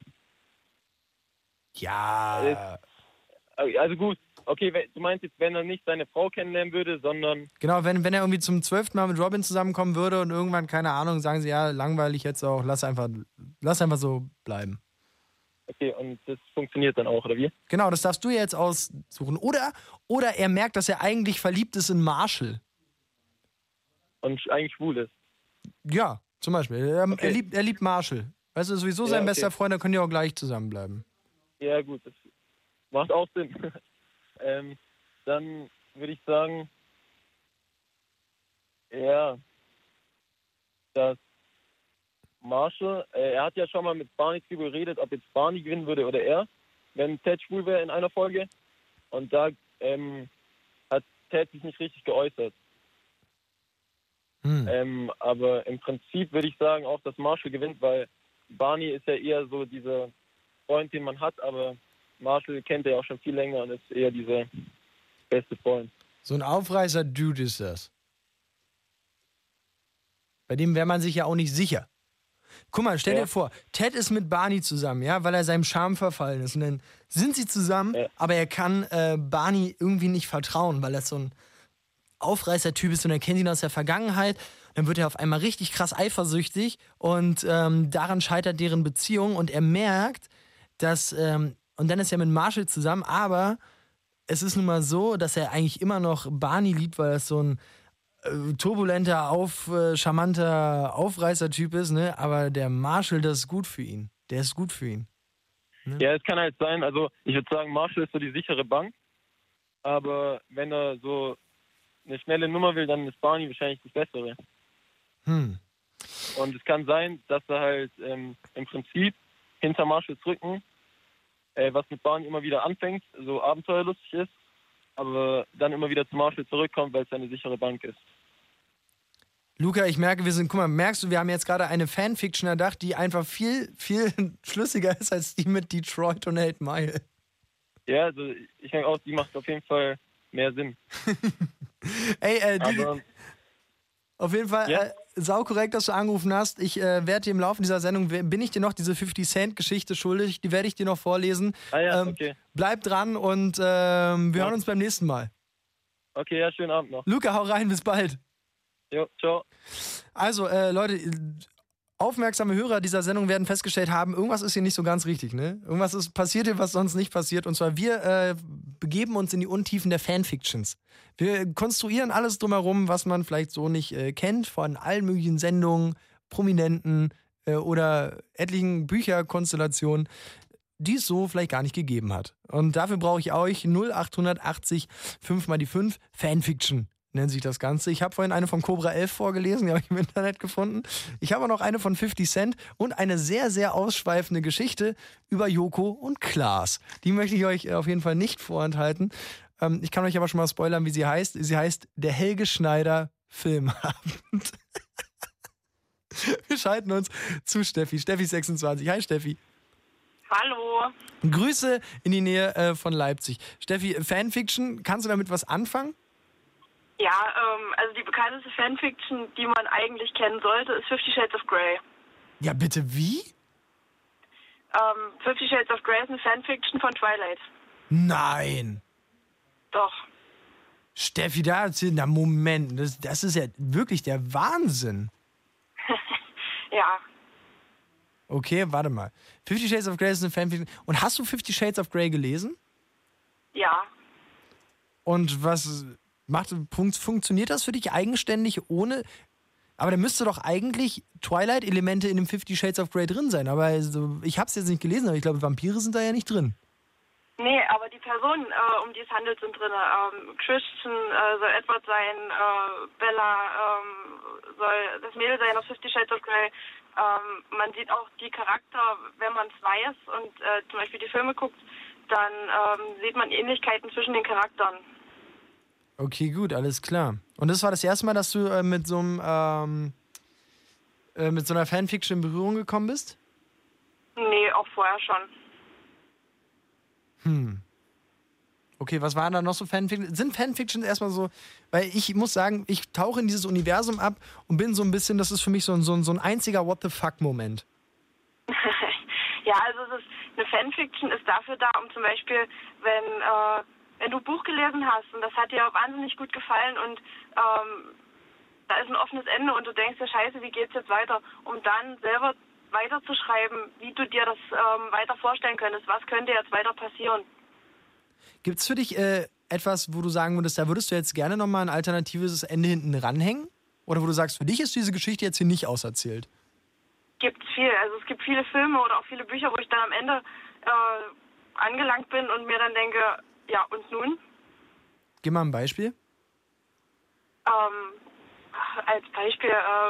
Ja. Also gut, okay, wenn- du meinst jetzt, wenn er nicht seine Frau kennenlernen würde, sondern, Genau, wenn, wenn er irgendwie zum zwölften Mal mit Robin zusammenkommen würde und irgendwann, keine Ahnung, sagen sie, ja, langweilig jetzt auch, lass einfach, lass einfach so bleiben. okay, und das funktioniert dann auch, oder wie? Genau, das darfst du jetzt aussuchen. Oder, oder er merkt, dass er eigentlich verliebt ist in Marshall. Und eigentlich schwul ist. Ja, zum Beispiel. Er, Okay. er, liebt, er liebt Marshall. Weißt du, sowieso sein Ja, okay. bester Freund, da können die auch gleich zusammenbleiben. Ja gut, das macht auch Sinn. ähm, dann würde ich sagen, ja, dass Marshall, äh, er hat ja schon mal mit Barney drüber geredet, ob jetzt Barney gewinnen würde oder er, wenn Ted schwul wäre in einer Folge. Und da ähm, hat Ted sich nicht richtig geäußert. Hm. Ähm, aber im Prinzip würde ich sagen auch, dass Marshall gewinnt, weil Barney ist ja eher so dieser Freund, den man hat, aber Marshall kennt er ja auch schon viel länger und ist eher dieser beste Freund. So ein Aufreißer-Dude ist das. Bei dem wäre man sich ja auch nicht sicher. Guck mal, stell Ja. dir vor, Ted ist mit Barney zusammen, ja, weil er seinem Charme verfallen ist. Und dann sind sie zusammen, Ja. aber er kann äh, Barney irgendwie nicht vertrauen, weil er so ein Aufreißer-Typ ist und er kennt ihn aus der Vergangenheit. Dann wird er auf einmal richtig krass eifersüchtig und ähm, daran scheitert deren Beziehung und er merkt, dass, ähm, und dann ist er mit Marshall zusammen, aber es ist nun mal so, dass er eigentlich immer noch Barney liebt, weil er so ein äh, turbulenter, auf, äh, charmanter Aufreißer-Typ ist, ne? Aber der Marshall, das ist gut für ihn. Der ist gut für ihn. Ja, es kann halt sein, also ich würde sagen, Marshall ist so die sichere Bank, aber wenn er so eine schnelle Nummer will, dann ist Barney wahrscheinlich das Bessere. Hm. Und es kann sein, dass er halt ähm, im Prinzip hinter Marshalls Rücken, äh, was mit Barney immer wieder anfängt, so abenteuerlustig ist, aber dann immer wieder zu Marshall zurückkommt, weil es eine sichere Bank ist. Luca, ich merke, wir sind, guck mal, merkst du, wir haben jetzt gerade eine Fanfiction erdacht, die einfach viel, viel schlüssiger ist als die mit Detroit und Eight Mile. Ja, also ich denke auch, die macht auf jeden Fall mehr Sinn. Ey, äh, die, Aber auf jeden Fall Ja. äh, saukorrekt, dass du angerufen hast. Ich äh, werde dir im Laufe dieser Sendung, we- bin ich dir noch diese fifty Cent Geschichte schuldig, die werde ich dir noch vorlesen. ah ja, Ähm, okay. Bleib dran und ähm, wir Ja. hören uns beim nächsten Mal. Okay, ja, schönen Abend noch. Luca, hau rein, bis bald. Jo, ciao. Also, äh, Leute, aufmerksame Hörer dieser Sendung werden festgestellt haben, irgendwas ist hier nicht so ganz richtig, ne? Irgendwas ist passiert hier, was sonst nicht passiert. Und zwar, wir äh, begeben uns in die Untiefen der Fanfictions. Wir konstruieren alles drumherum, was man vielleicht so nicht äh, kennt, von allen möglichen Sendungen, Prominenten äh, oder etlichen Bücherkonstellationen, die es so vielleicht gar nicht gegeben hat. Und dafür brauche ich euch null acht achtzig fünf mal die fünf Fanfiction. Nennt sich das Ganze. Ich habe vorhin eine von Cobra elf vorgelesen, die habe ich im Internet gefunden. Ich habe auch noch eine von fifty Cent und eine sehr, sehr ausschweifende Geschichte über Joko und Klaas. Die möchte ich euch äh, auf jeden Fall nicht vorenthalten. Ähm, ich kann euch aber schon mal spoilern, wie sie heißt. Sie heißt Der Helge Schneider Filmabend. Wir schalten uns zu Steffi. Steffi sechsundzwanzig. Hi Steffi. Hallo. Grüße in die Nähe äh, von Leipzig. Steffi, Fanfiction, kannst du damit was anfangen? Ja, ähm, also die bekannteste Fanfiction, die man eigentlich kennen sollte, ist Fifty Shades of Grey. Ja, bitte, wie? Ähm, Fifty Shades of Grey ist eine Fanfiction von Twilight. Nein. Doch. Steffi, da erzählt, na Moment, das, das ist ja wirklich der Wahnsinn. Ja. Okay, warte mal. Fifty Shades of Grey ist eine Fanfiction. Und hast du Fifty Shades of Grey gelesen? Ja. Und was macht, funktioniert das für dich eigenständig ohne... Aber da müsste doch eigentlich Twilight-Elemente in dem Fifty Shades of Grey drin sein. Aber also, ich habe es jetzt nicht gelesen, aber ich glaube, Vampire sind da ja nicht drin. Nee, aber die Personen, äh, um die es handelt, sind drin. Ähm, Christian äh, soll Edward sein, äh, Bella ähm, soll das Mädel sein aus Fifty Shades of Grey. Ähm, man sieht auch die Charakter, wenn man es weiß und äh, zum Beispiel die Filme guckt, dann ähm, sieht man Ähnlichkeiten zwischen den Charakteren. Okay, gut, alles klar. Und das war das erste Mal, dass du äh, mit so einem ähm, äh, mit so einer Fanfiction in Berührung gekommen bist? Nee, auch vorher schon. Hm. Okay, was waren da noch so Fanfictions? Sind Fanfictions erstmal so, weil ich muss sagen, ich tauche in dieses Universum ab und bin so ein bisschen, das ist für mich so ein, so ein, so ein einziger What-the-fuck-Moment. Ja, also es ist, eine Fanfiction ist dafür da, um zum Beispiel, wenn, äh, wenn du ein Buch gelesen hast und das hat dir wahnsinnig gut gefallen und ähm, da ist ein offenes Ende und du denkst dir, scheiße, wie geht's jetzt weiter? Um dann selber weiterzuschreiben, wie du dir das ähm, weiter vorstellen könntest. Was könnte jetzt weiter passieren? Gibt es für dich äh, etwas, wo du sagen würdest, da würdest du jetzt gerne nochmal ein alternatives Ende hinten ranhängen? Oder wo du sagst, für dich ist diese Geschichte jetzt hier nicht auserzählt? Gibt's viel. Also es gibt viele Filme oder auch viele Bücher, wo ich dann am Ende äh, angelangt bin und mir dann denke, ja, und nun? Gib mal ein Beispiel. Ähm, als Beispiel,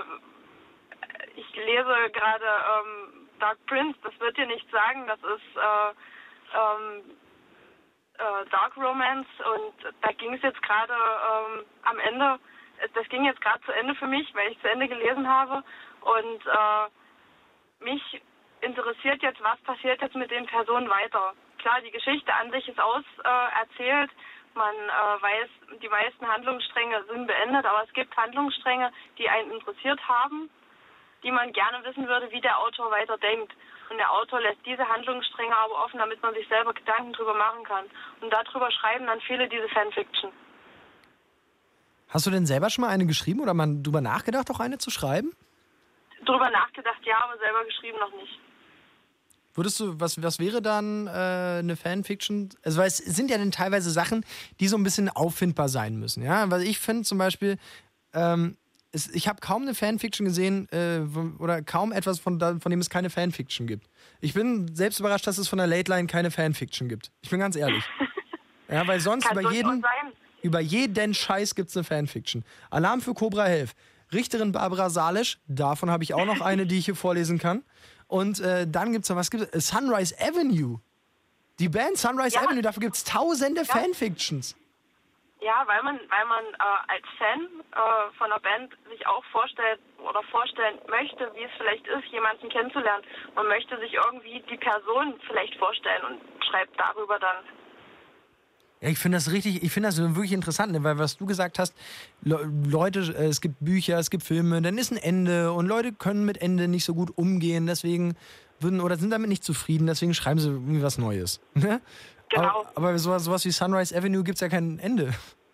äh, ich lese gerade ähm, Dark Prince, das wird dir nichts sagen, das ist äh, ähm, äh, Dark Romance und da ging es jetzt gerade ähm, am Ende, das ging jetzt gerade zu Ende für mich, weil ich zu Ende gelesen habe und äh, mich interessiert jetzt, was passiert jetzt mit den Personen weiter. Klar, die Geschichte an sich ist auserzählt, äh, man äh, weiß, die meisten Handlungsstränge sind beendet, aber es gibt Handlungsstränge, die einen interessiert haben, die man gerne wissen würde, wie der Autor weiter denkt. Und der Autor lässt diese Handlungsstränge aber offen, damit man sich selber Gedanken drüber machen kann. Und darüber schreiben dann viele diese Fanfiction. Hast du denn selber schon mal eine geschrieben oder mal drüber nachgedacht, auch eine zu schreiben? Drüber nachgedacht, ja, aber selber geschrieben noch nicht. Würdest du, was, was wäre dann äh, eine Fanfiction? Also, weil es sind ja dann teilweise Sachen, die so ein bisschen auffindbar sein müssen, ja? Weil ich finde zum Beispiel, ähm, es, ich habe kaum eine Fanfiction gesehen äh, oder kaum etwas, von, da, von dem es keine Fanfiction gibt. Ich bin selbst überrascht, dass es von der Late Line keine Fanfiction gibt. Ich bin ganz ehrlich. Ja, weil sonst Kann über jeden, sein. über jeden Scheiß gibt es eine Fanfiction. Alarm für Cobra elf. Richterin Barbara Salisch, davon habe ich auch noch eine, die ich hier vorlesen kann. Und äh, dann gibt es noch, was gibt es? Sunrise Avenue. Die Band Sunrise Ja. Avenue, dafür gibt es tausende Ja. Fanfictions. Ja, weil man, weil man äh, als Fan äh, von einer Band sich auch vorstellt oder vorstellen möchte, wie es vielleicht ist, jemanden kennenzulernen. Man möchte sich irgendwie die Person vielleicht vorstellen und schreibt darüber dann. Ja, ich finde das richtig, ich finde das wirklich interessant, ne? Weil was du gesagt hast, Le Leute, äh, es gibt Bücher, es gibt Filme, dann ist ein Ende und Leute können mit Ende nicht so gut umgehen, deswegen würden oder sind damit nicht zufrieden, deswegen schreiben sie irgendwie was Neues. Ne? Genau. Aber, aber sowas, sowas wie Sunrise Avenue gibt es ja kein Ende.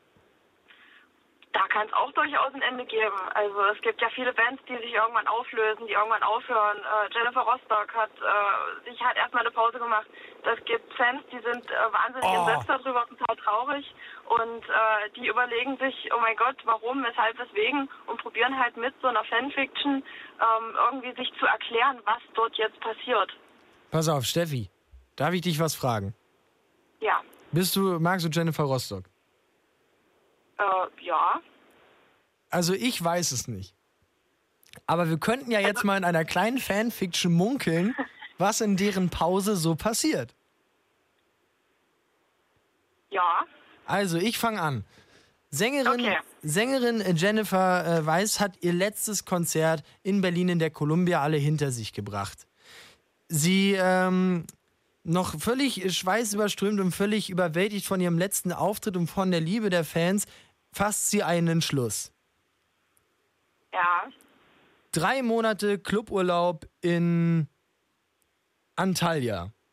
Da kann es auch durchaus ein Ende geben. Also es gibt ja viele Bands, die sich irgendwann auflösen, die irgendwann aufhören. Äh, Jennifer Rostock hat äh, sich hat erstmal eine Pause gemacht. Das gibt Fans, die sind äh, wahnsinnig Oh. entsetzt darüber, total traurig und äh, die überlegen sich, oh mein Gott, warum, weshalb, weswegen und probieren halt mit so einer Fanfiction ähm, irgendwie sich zu erklären, was dort jetzt passiert. Pass auf, Steffi, darf ich dich was fragen? Ja, Bist du, magst du Jennifer Rostock? äh, ja. Also ich weiß es nicht. Aber wir könnten ja jetzt mal in einer kleinen Fanfiction munkeln, was in deren Pause so passiert. Ja. Also ich fange an. Sängerin, Okay. Sängerin Jennifer äh, Weiss hat ihr letztes Konzert in Berlin in der Columbia alle hinter sich gebracht. Sie ähm, noch völlig schweißüberströmt und völlig überwältigt von ihrem letzten Auftritt und von der Liebe der Fans, fasst sie einen Entschluss. Ja. Drei Monate Cluburlaub in Antalya.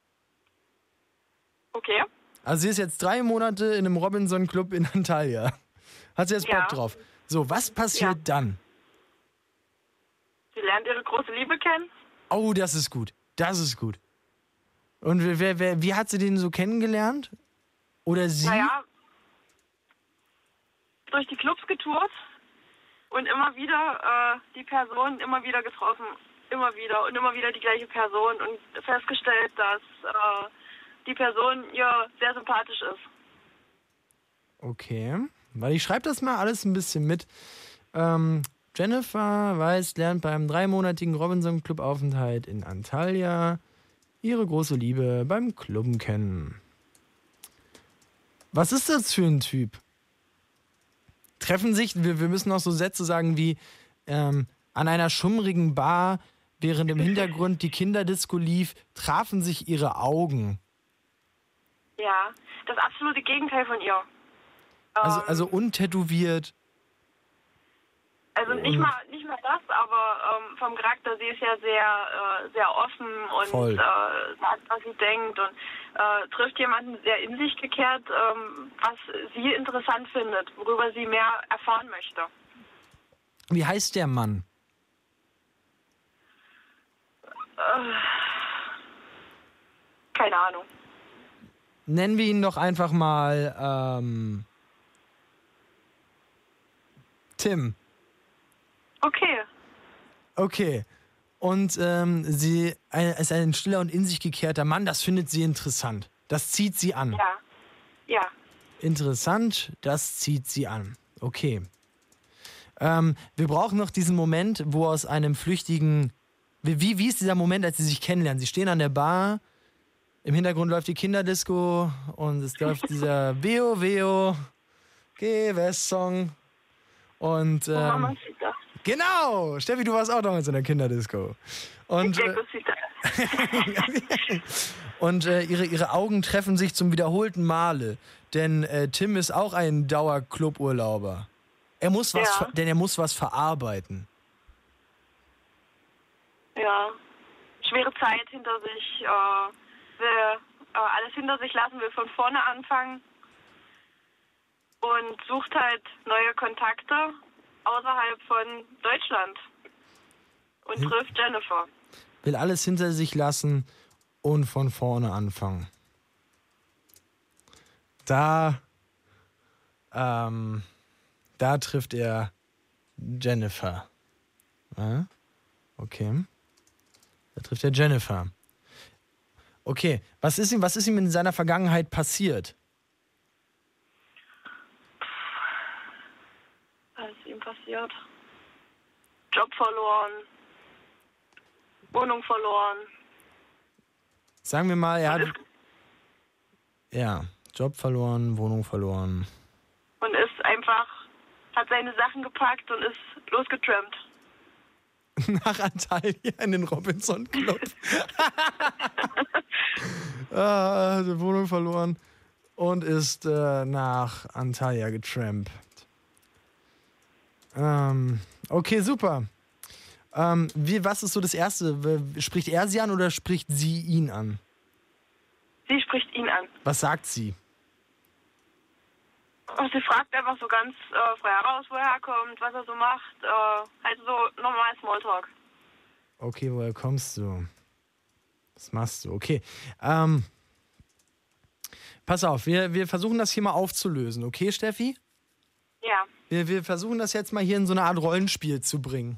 Okay. Also sie ist jetzt drei Monate in einem Robinson-Club in Antalya. Hat sie jetzt Bock Ja. drauf? So, was passiert Ja. dann? Sie lernt ihre große Liebe kennen. Oh, das ist gut. Das ist gut. Und wer, wer, wer, wie hat sie den so kennengelernt? Oder sie? Naja, durch die Clubs getourt und immer wieder äh, die Person immer wieder getroffen. Immer wieder und immer wieder die gleiche Person und festgestellt, dass äh, die Person ihr sehr sympathisch ist. Okay. Weil ich schreibe das mal alles ein bisschen mit. Ähm, Jennifer Weiss lernt beim dreimonatigen Robinson-Club-Aufenthalt in Antalya ihre große Liebe beim Clubben kennen. Was ist das für ein Typ? Treffen sich, wir, wir müssen noch so Sätze sagen wie ähm, an einer schummrigen Bar, während im Hintergrund die Kinderdisco lief, trafen sich ihre Augen. Ja, das absolute Gegenteil von ihr. Also, Ähm, also untätowiert. Also nicht mal nicht mal das, aber ähm, vom Charakter, sie ist ja sehr äh, sehr offen und Voll. äh, sagt, was sie denkt und äh, trifft jemanden sehr in sich gekehrt, ähm, was sie interessant findet, worüber sie mehr erfahren möchte. Wie heißt der Mann? Keine Ahnung. Nennen wir ihn doch einfach mal ähm, Tim. Okay. Okay. Und ähm, sie ein, ist ein stiller und in sich gekehrter Mann. Das findet sie interessant. Das zieht sie an. Ja. Ja. Interessant, das zieht sie an. Okay. Ähm, wir brauchen noch diesen Moment, wo aus einem flüchtigen... Wie, wie ist dieser Moment, als sie sich kennenlernen? Sie stehen an der Bar, im Hintergrund läuft die Kinderdisco und es läuft dieser Veo Veo Gewäss-Song. Und Oh, ähm, Mamacita. genau, Steffi, du warst auch damals in der Kinderdisco. Und, Sehr äh, gut. und äh, ihre, ihre Augen treffen sich zum wiederholten Male. Denn äh, Tim ist auch ein Dauer-Cluburlauber. Er muss was, Ja. ver- denn er muss was verarbeiten. Ja. Schwere Zeit hinter sich. Äh, will äh, alles hinter sich lassen, will von vorne anfangen. Und sucht halt neue Kontakte außerhalb von Deutschland. Und Hm. trifft Jennifer. Will alles hinter sich lassen und von vorne anfangen. Da, ähm, da trifft er Jennifer. Ja? Okay. Da trifft er Jennifer. Okay, was ist ihm, was ist ihm in seiner Vergangenheit passiert? Was ist ihm passiert? Job verloren. Wohnung verloren. Sagen wir mal, er hat, Und ist, ja, Job verloren, Wohnung verloren. und ist einfach, hat seine Sachen gepackt und ist losgetrampt. Nach Antalya in den Robinson Club. ah, hat die Wohnung verloren und ist äh, nach Antalya getrampt. Ähm, okay, super. Ähm, wie, was ist so das Erste? W- Spricht er sie an oder spricht sie ihn an? Sie spricht ihn an. Was sagt sie? Und sie fragt einfach so ganz äh, frei heraus, wo er herkommt, was er so macht. Äh, halt so normal Smalltalk. Okay, woher kommst du? Was machst du? Okay. Ähm, pass auf, wir, wir versuchen das hier mal aufzulösen. Okay, Steffi? Ja. Wir, wir versuchen das jetzt mal hier in so eine Art Rollenspiel zu bringen.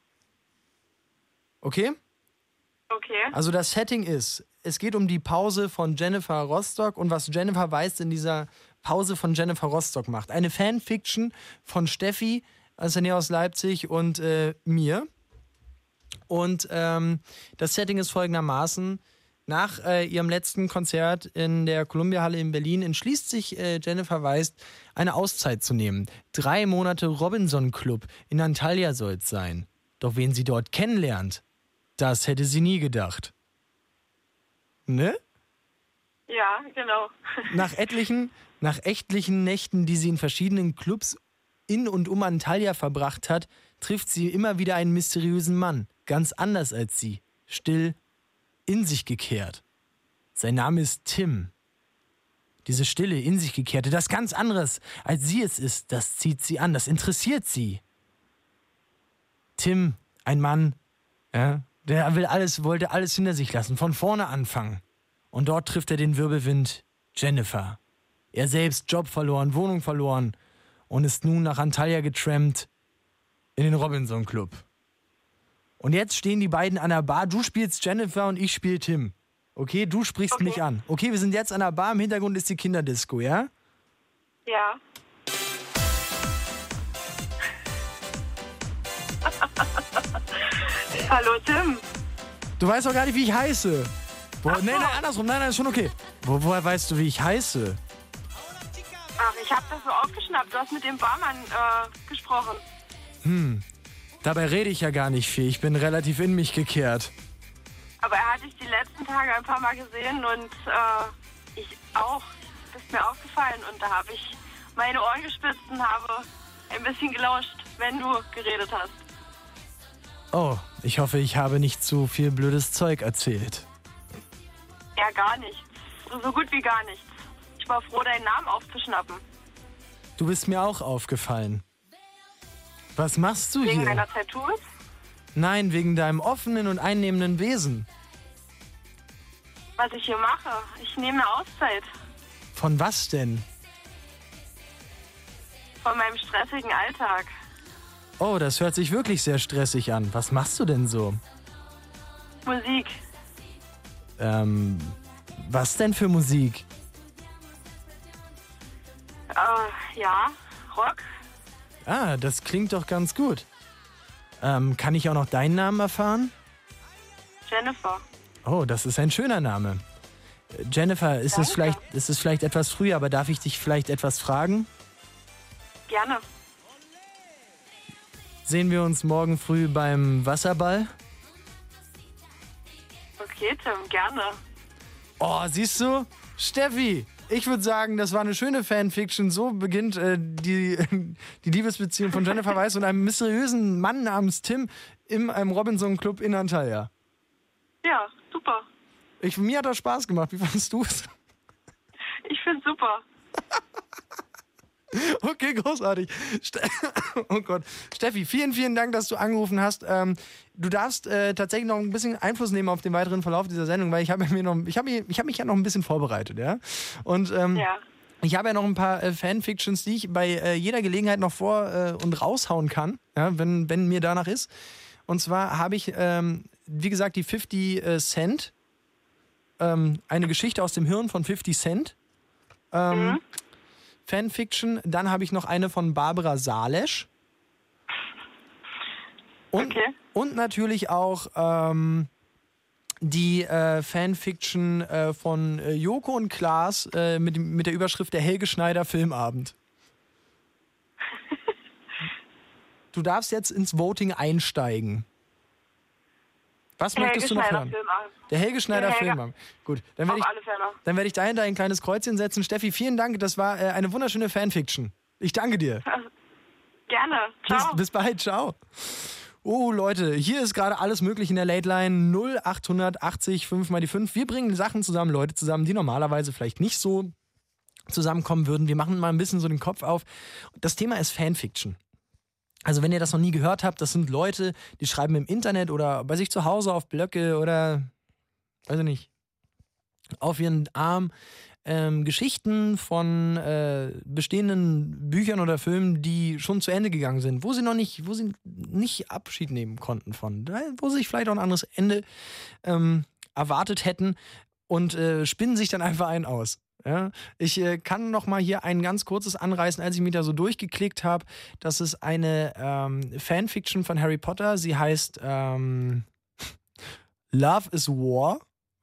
Okay? Okay. Also das Setting ist, es geht um die Pause von Jennifer Rostock und was Jennifer Weiss in dieser Pause von Jennifer Rostock macht. Eine Fanfiction von Steffi, also Nähe aus Leipzig und äh, mir. Und ähm, das Setting ist folgendermaßen, Nach äh, ihrem letzten Konzert in der Columbia-Halle in Berlin entschließt sich äh, Jennifer Weiss, eine Auszeit zu nehmen. Drei Monate Robinson-Club in Antalya soll es sein. Doch wen sie dort kennenlernt, das hätte sie nie gedacht. Ne? Ja, genau. Nach etlichen, nach etlichen Nächten, die sie in verschiedenen Clubs in und um Antalya verbracht hat, trifft sie immer wieder einen mysteriösen Mann. Ganz anders als sie. Still, in sich gekehrt. Sein Name ist Tim. Diese Stille, in sich gekehrte, das ganz anderes, als sie es ist, das zieht sie an, das interessiert sie. Tim, ein Mann, ja, der will alles, wollte alles hinter sich lassen, von vorne anfangen. Und dort trifft er den Wirbelwind Jennifer. Er selbst Job verloren, Wohnung verloren und ist nun nach Antalya getrampt in den Robinson Club. Und jetzt stehen die beiden an der Bar. Du spielst Jennifer und ich spiele Tim. Okay, du sprichst Okay. mich an. Okay, wir sind jetzt an der Bar. Im Hintergrund ist die Kinderdisco, ja? Ja. Hallo Tim. Du weißt doch gar nicht, wie ich heiße. Wo, nee, nee, andersrum. Nein, nein, ist schon okay. Wo, woher weißt du, wie ich heiße? Ach, ich habe das so aufgeschnappt. Du hast mit dem Barmann äh, gesprochen. Hm, dabei rede ich ja gar nicht viel. Ich bin relativ in mich gekehrt. Aber er hat dich die letzten Tage ein paar Mal gesehen und äh, ich auch. Das ist mir aufgefallen und da habe ich meine Ohren gespitzt und habe ein bisschen gelauscht, wenn du geredet hast. Oh, ich hoffe, ich habe nicht zu viel blödes Zeug erzählt. Ja, gar nichts. So, so gut wie gar nichts. Ich war froh, deinen Namen aufzuschnappen. Du bist mir auch aufgefallen. Was machst du Wegen hier? deiner Tattoos? Nein, wegen deinem offenen und einnehmenden Wesen. Was ich hier mache? Ich nehme eine Auszeit Von was denn? von meinem stressigen Alltag. Oh, das hört sich wirklich sehr stressig an. Was machst du denn so? Musik. Ähm, was denn für Musik? Äh, ja, Rock. Ah, das klingt doch ganz gut. Ähm, kann ich auch noch deinen Namen erfahren? Jennifer. Oh, das ist ein schöner Name. Äh, Jennifer, ist es Danke. vielleicht, ist es vielleicht etwas früh, aber darf ich dich vielleicht etwas fragen? Gerne. Sehen wir uns morgen früh beim Wasserball? Okay, Tim, gerne. Oh, siehst du? Steffi, ich würde sagen, das war eine schöne Fanfiction. So beginnt äh, die, die Liebesbeziehung von Jennifer Weiss und einem mysteriösen Mann namens Tim in einem Robinson-Club in Antalya. Ja, super. Ich, mir hat das Spaß gemacht. Wie fandest du es? Ich find's super. Okay, großartig. Ste oh Gott. Steffi, vielen, vielen Dank, dass du angerufen hast. Ähm, du darfst äh, tatsächlich noch ein bisschen Einfluss nehmen auf den weiteren Verlauf dieser Sendung, weil ich habe mir noch, ich habe mich, ich habe mich ja noch ein bisschen vorbereitet, ja. Und ähm, Ja. ich habe ja noch ein paar äh, Fanfictions, die ich bei äh, jeder Gelegenheit noch vor äh, und raushauen kann, ja, wenn, wenn mir danach ist. Und zwar habe ich, ähm, wie gesagt, die fifty Cent, ähm, eine Geschichte aus dem Hirn von fifty Cent. Ähm, Mhm. Fanfiction. Dann habe ich noch eine von Barbara Salesch. Und, Okay. und natürlich auch ähm, die äh, Fanfiction äh, von äh, Joko und Klaas äh, mit, dem- mit der Überschrift Der Helge Schneider Filmabend. Du darfst jetzt ins Voting einsteigen. Was möchtest du noch Helge hören? Schneider Filmabend. Der Helge Schneider Der Helge- Filmabend. Gut, dann werde Auf ich, alle Fälle. dann werd ich dahinter ein kleines Kreuzchen setzen. Steffi, vielen Dank. Das war äh, eine wunderschöne Fanfiction. Ich danke dir. Gerne. Bis, Ciao. bis bald, ciao. Oh Leute, hier ist gerade alles möglich in der Late Line null acht achtzig fünf mal die fünf. Wir bringen Sachen zusammen, Leute zusammen, die normalerweise vielleicht nicht so zusammenkommen würden. Wir machen mal ein bisschen so den Kopf auf. Das Thema ist Fanfiction. Also wenn ihr das noch nie gehört habt, das sind Leute, die schreiben im Internet oder bei sich zu Hause auf Blöcke oder, weiß ich nicht, auf ihren Arm ähm, Geschichten von äh, bestehenden Büchern oder Filmen, die schon zu Ende gegangen sind, wo sie noch nicht, wo sie nicht Abschied nehmen konnten von, wo sie sich vielleicht auch ein anderes Ende ähm, erwartet hätten und äh, spinnen sich dann einfach einen aus. Ja, ich äh, kann noch mal hier ein ganz kurzes anreißen, als ich mich da so durchgeklickt habe. Das ist eine ähm, Fanfiction von Harry Potter. Sie heißt ähm, Love is War.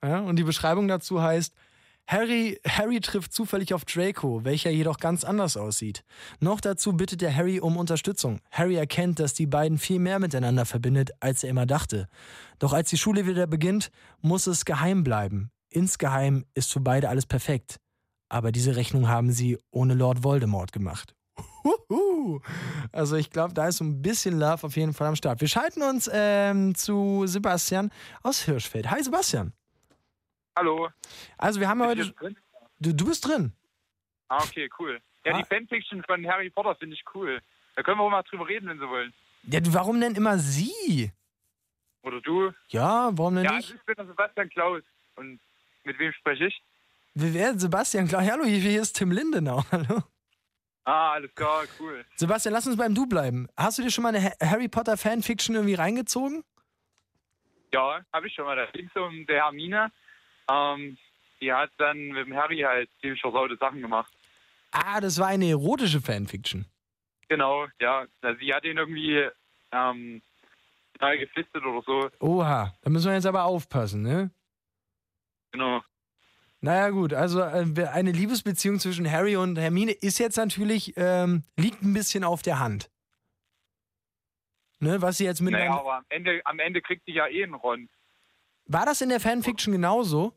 Ja, und die Beschreibung dazu heißt: Harry, Harry trifft zufällig auf Draco, welcher jedoch ganz anders aussieht. Noch dazu bittet er Harry um Unterstützung. Harry erkennt, dass die beiden viel mehr miteinander verbindet, als er immer dachte. Doch als die Schule wieder beginnt, muss es geheim bleiben. Insgeheim ist für beide alles perfekt. Aber diese Rechnung haben sie ohne Lord Voldemort gemacht. Uhuhu. Also ich glaube, da ist so ein bisschen Love auf jeden Fall am Start. Wir schalten uns ähm, zu Sebastian aus Hirschfeld. Hi Sebastian. Hallo. Also wir haben ja Bist du heute... jetzt drin? Du, du bist drin. Ah, okay, cool. Ja, Ah. die Fanfiction von Harry Potter finde ich cool. Da können wir auch mal drüber reden, wenn Sie wollen. Ja, du, warum denn immer sie? Oder du? Ja, warum denn Ja, nicht? also ich bin der Sebastian Klaus. Und mit wem spreche ich? Wir werden Sebastian, klar. Hallo, hier, hier ist Tim Lindenau. Hallo. Ah, alles klar, cool. Sebastian, lass uns beim Du bleiben. Hast du dir schon mal eine Ha- Harry Potter Fanfiction irgendwie reingezogen? Ja, habe ich schon mal. Da ging es um der Hermine. Ähm, die hat dann mit dem Harry halt ziemlich versaute Sachen gemacht. Ah, das war eine erotische Fanfiction. Genau, ja. Also sie hat ihn irgendwie ähm, neu geflistet oder so. Oha, da müssen wir jetzt aber aufpassen, ne? Genau. Naja gut, also äh, eine Liebesbeziehung zwischen Harry und Hermine ist jetzt natürlich, ähm, liegt ein bisschen auf der Hand. Ne, was sie jetzt mit... Naja, aber am Ende, am Ende kriegt sie ja eh einen Ron. War das in der Fanfiction genauso?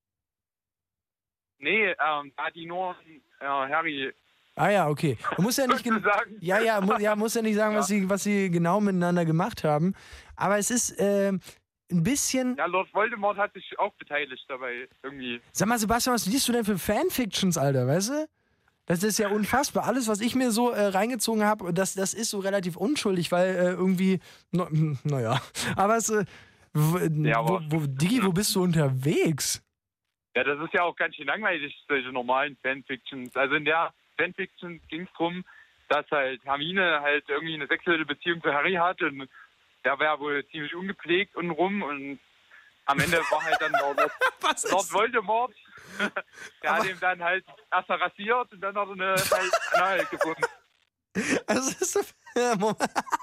Nee, ähm, da hat die nur äh, Harry Ah ja, okay. Du musst ja nicht... gen- sozusagen. Ja, ja, mu ja, muss ja nicht sagen, was, sie, was sie genau miteinander gemacht haben. Aber es ist ähm, ein bisschen... Ja, Lord Voldemort hat sich auch beteiligt dabei, irgendwie. Sag mal, Sebastian, was liest du denn für Fanfictions, Alter, weißt du? Das ist ja unfassbar. Alles, was ich mir so äh, reingezogen habe, das, das ist so relativ unschuldig, weil äh, irgendwie... No, naja, aber es... Äh, wo, Ja, aber- wo, wo, Digi, wo bist du unterwegs? Ja, das ist ja auch ganz schön langweilig, solche normalen Fanfictions. Also in der Fanfiction ging es darum, dass halt Hermine halt irgendwie eine sexuelle Beziehung zu Harry hat und der war wohl ziemlich ungepflegt und rum und am Ende war halt dann Lord, Was Lord Voldemort. Der hat ihm dann halt erst mal rasiert und dann hat er eine halt Anal gefunden. Also, es ist so, ja, Moment.